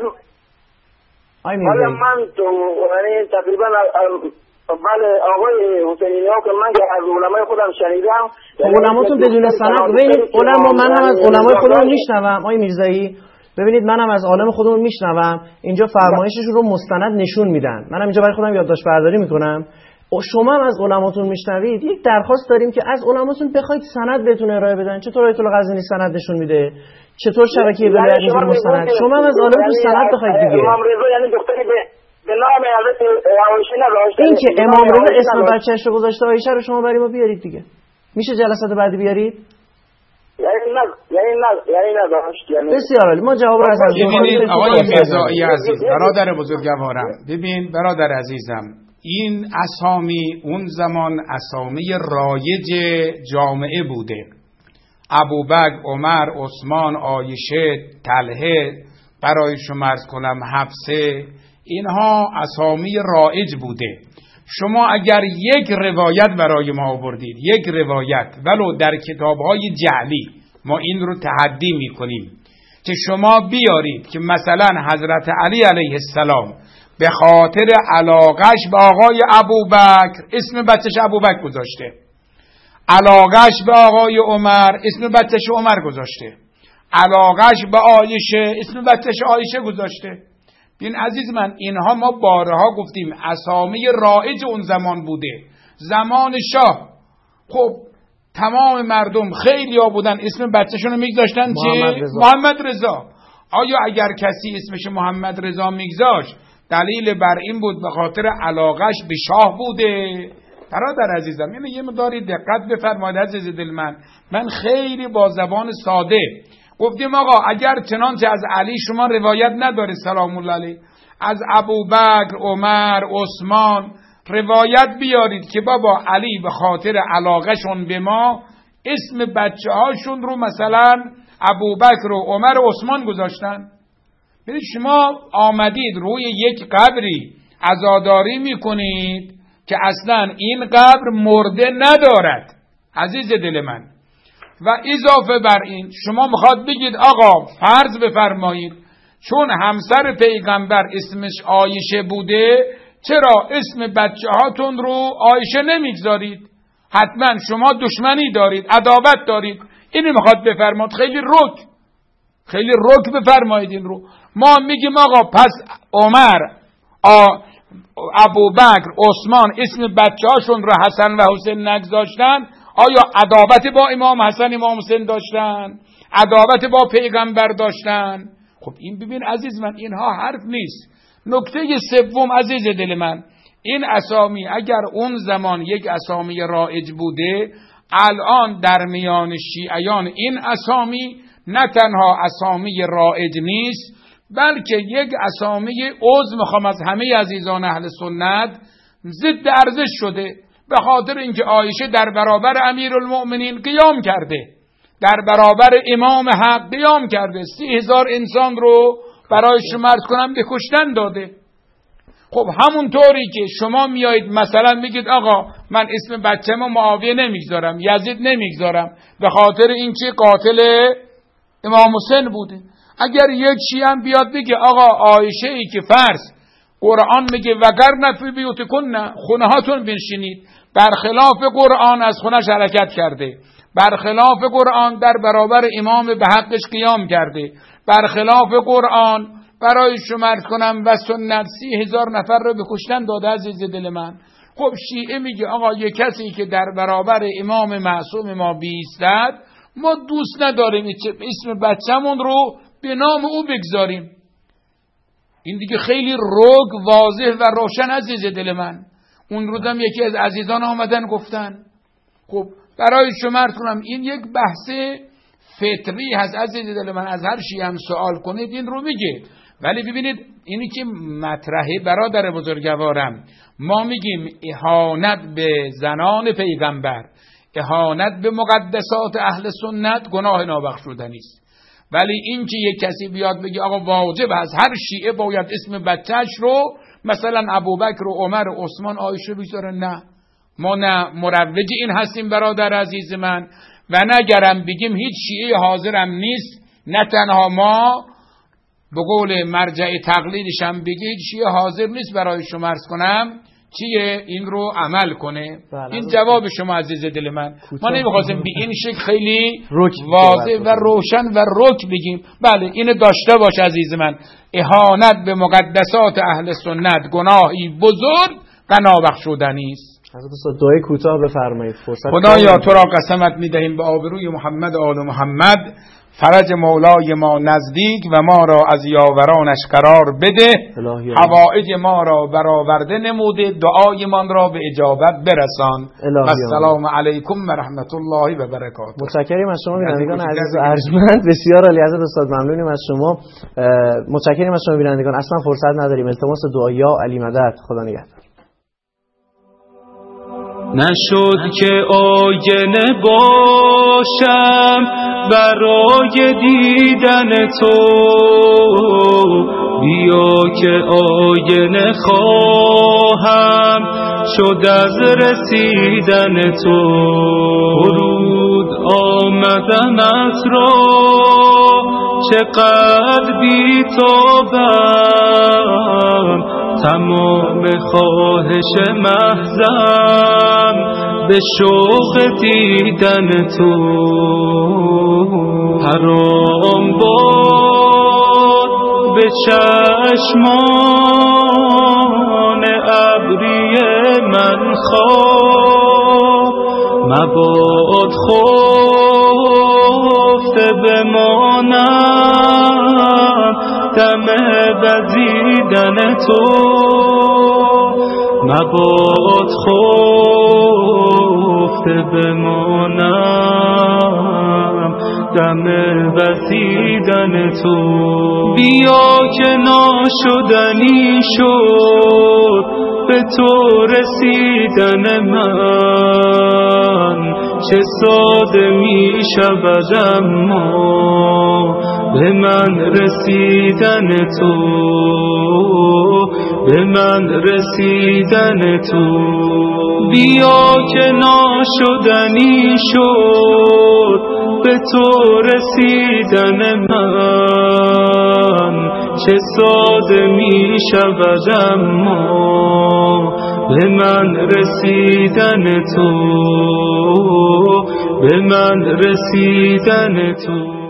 آی میرزایی من تو یعنی تقریبا بله آقای حسینی ها که من از علمای خودم شنیدم. علماتون بدون سند ببینید علما من هم از علمای خودمون میشنوم. آی میرزایی ببینید منم از عالم خودمون میشنوم. اینجا فرمایششون رو مستند نشون میدن. منم اینجا برای خودم یادداشت برداری میکنم. شما هم از علماتون میشنوید. یک درخواست داریم که از علماتون بخواید سند بهتون ارائه بدن. چطور آیت الله قزوینی سند نشون میده؟ چطور شبکه ولایت میذاره مستند؟ شما هم از علماتون سند بخواید دیگه. امام رضا یعنی دختری به به نام حضرت عایشه نذاشته. این که امام رضا اسم بچه‌ش رو گذاشته عایشه رو شما برای ما بیارید دیگه. میشه جلسات بعدی بیارید؟ یعنی نه یعنی نه یعنی نداشت یعنی بسیار عالی. ما جواب رو از ببینید آقای میرزایی عزیز برادر بزرگوارم، ببین برادر عزیزم این اسامی اون زمان اسامی رایج جامعه بوده. ابوبکر، عمر، عثمان، عایشه، طلحه، برای شما عرض کنم حفصه، اینها اسامی رایج بوده. شما اگر یک روایت برای ما آوردید، یک روایت ولو در کتاب‌های جعلی، ما این رو تحدی می‌کنیم که شما بیارید که مثلا حضرت علی علیه السلام به خاطر علاقش به آقای ابوبکر اسم بچه‌ش ابوبکر گذاشته، علاقش به آقای عمر اسم بچه‌ش عمر گذاشته، علاقش به عایشه اسم بچه‌ش عایشه گذاشته. ببین عزیز من اینها ما بارها گفتیم اسامی رایج اون زمان بوده. زمان شاه خب تمام مردم خیلی ها بودن اسم بچه‌شون رو میگذاشتن چه؟ محمد رضا. آیا اگر کسی اسمش محمد رضا میگذاشت دلیل بر این بود به خاطر علاقش به شاه بوده؟ برادر عزیزم یعنی یه مقداری دقت بفرمایید عزیز دل من. من خیلی با زبان ساده گفتیم آقا اگر چنانچه از علی شما روایت نداره سلام الله علیه، از ابوبکر، عمر، عثمان روایت بیارید که بابا علی به خاطر علاقهشون به ما اسم بچه هاشون رو مثلا ابوبکر و عمر و عثمان گذاشتن. ببینید شما آمدید روی یک قبری عزاداری میکنید که اصلا این قبر مرده ندارد عزیز دل من. و اضافه بر این شما میخواد بگید آقا فرض بفرمایید چون همسر پیغمبر اسمش عایشه بوده چرا اسم بچه هاتون رو عایشه نمیگذارید؟ حتما شما دشمنی دارید، عداوت دارید. اینو میخواد بفرماید. خیلی رک خیلی رک بفرمایید این رو. ما میگیم آقا پس عمر، ابوبکر، عثمان اسم بچه هاشون رو حسن و حسین نگذاشتن، آیا عداوت با امام حسن امام حسین داشتن؟ عداوت با پیغمبر داشتن؟ خب این ببین عزیز من اینها حرف نیست. نکته سوم عزیز دل من، این اسامی اگر اون زمان یک اسامی رایج بوده، الان در میان شیعیان این اسامی نه تنها اسامی رایج نیست بلکه یک اسامی عضو میخوام از همه عزیزان اهل سنت ضد ارزش شده، به خاطر اینکه عایشه در برابر امیرالمؤمنین قیام کرده، در برابر امام حق قیام کرده، سی هزار انسان رو برای شما عرض کنم به کشتن داده. خب همونطوری که شما میایید مثلا میگید آقا من اسم بچه‌م معاویه نمیگذارم، یزید نمیگذارم به خاطر اینکه قاتل امام حسین بوده. اگر یک شیعه هم بیاد بگه آقا عایشه ای که فرض قرآن میگه وگرنه فی بیوتکن، خونه هاتون بنشینید، برخلاف قرآن از خونش حرکت کرده، برخلاف قرآن در برابر امام به حقش قیام کرده، برخلاف قرآن برای شما عرض کنم و سنت سی هزار نفر رو به کشتن داده عزیز دل من. خب شیعه میگه آقا یک کسی که در برابر امام معصوم ما بیستد ما دوست نداریم اسم بچه‌مون رو به نام او بگذاریم. این دیگه خیلی روگ واضح و روشن عزیز دل من. اون روزم یکی از عزیزان آمدن گفتن خب برای شما عرض کنم این یک بحث فطری هست عزیز دل من، از هر شیعه هم سوال کنید این رو میگه. ولی ببینید اینی که مطرحه برادر بزرگوارم، ما میگیم اهانت به زنان پیغمبر، اهانت به مقدسات اهل سنت گناه نابخشودنی است. ولی این که یک کسی بیاد بگه آقا واجب از هر شیعه باید اسم بچهش رو مثلا ابوبکر و عمر و عثمان عایشه بذاره، نه ما نه مروج این هستیم برادر عزیز من و نگرم بگیم هیچ شیعه حاضرم نیست. نه تنها ما به قول مرجع تقلیدش هم بگه هیچ شیعه حاضر نیست برای شما عرض کنم چیه این رو عمل کنه. این جواب شما عزیز دل من. ما نمیخواستیم به این شکل خیلی واضح و روشن و رک بگیم. بله اینو داشته باش عزیز من، اهانت به مقدسات اهل سنت گناهی بزرگ و نابخشودنی است. حضرت استاد دعای کوتاه بفرمایید. خدایا تو را قسمت میدهیم به آبروی محمد و آل محمد، فرج مولای ما نزدیک و ما را از یاورانش قرار بده، حوائج ما را برآورده نموده، دعایمان را به اجابت برسان. السلام علیکم و رحمت الله و برکاته. متشکریم از شما بینندگان عزیز و ارجمند، بسیار عالی حضرت استاد، ممنونیم از شما. متشکریم از شما بینندگان، اصلا فرصت نداریم. التماس دعا یا علی مدد. خدا نگهدار. نشد که آینه باشم برای دیدن تو، بیا که آینه خواهم شد از رسیدن تو. ورود آمدنت را چقدر بی‌تابم، تمام خواهش محضم به شوق دیدن تو. حرام باد به چشمان ابری من خواب، مباد خفته بمانم دم وزیدن تو. مباد خفته بمانم دم وزیدن تو. بیا که ناشدنی شد به تو رسیدن من، چه ساده می شود اما به من رسیدن تو، به من رسیدن تو. بیا که ناشدنی شد به تو رسیدن من، چه ساده می شود اما به من رسیدن تو، به من رسیدن تو.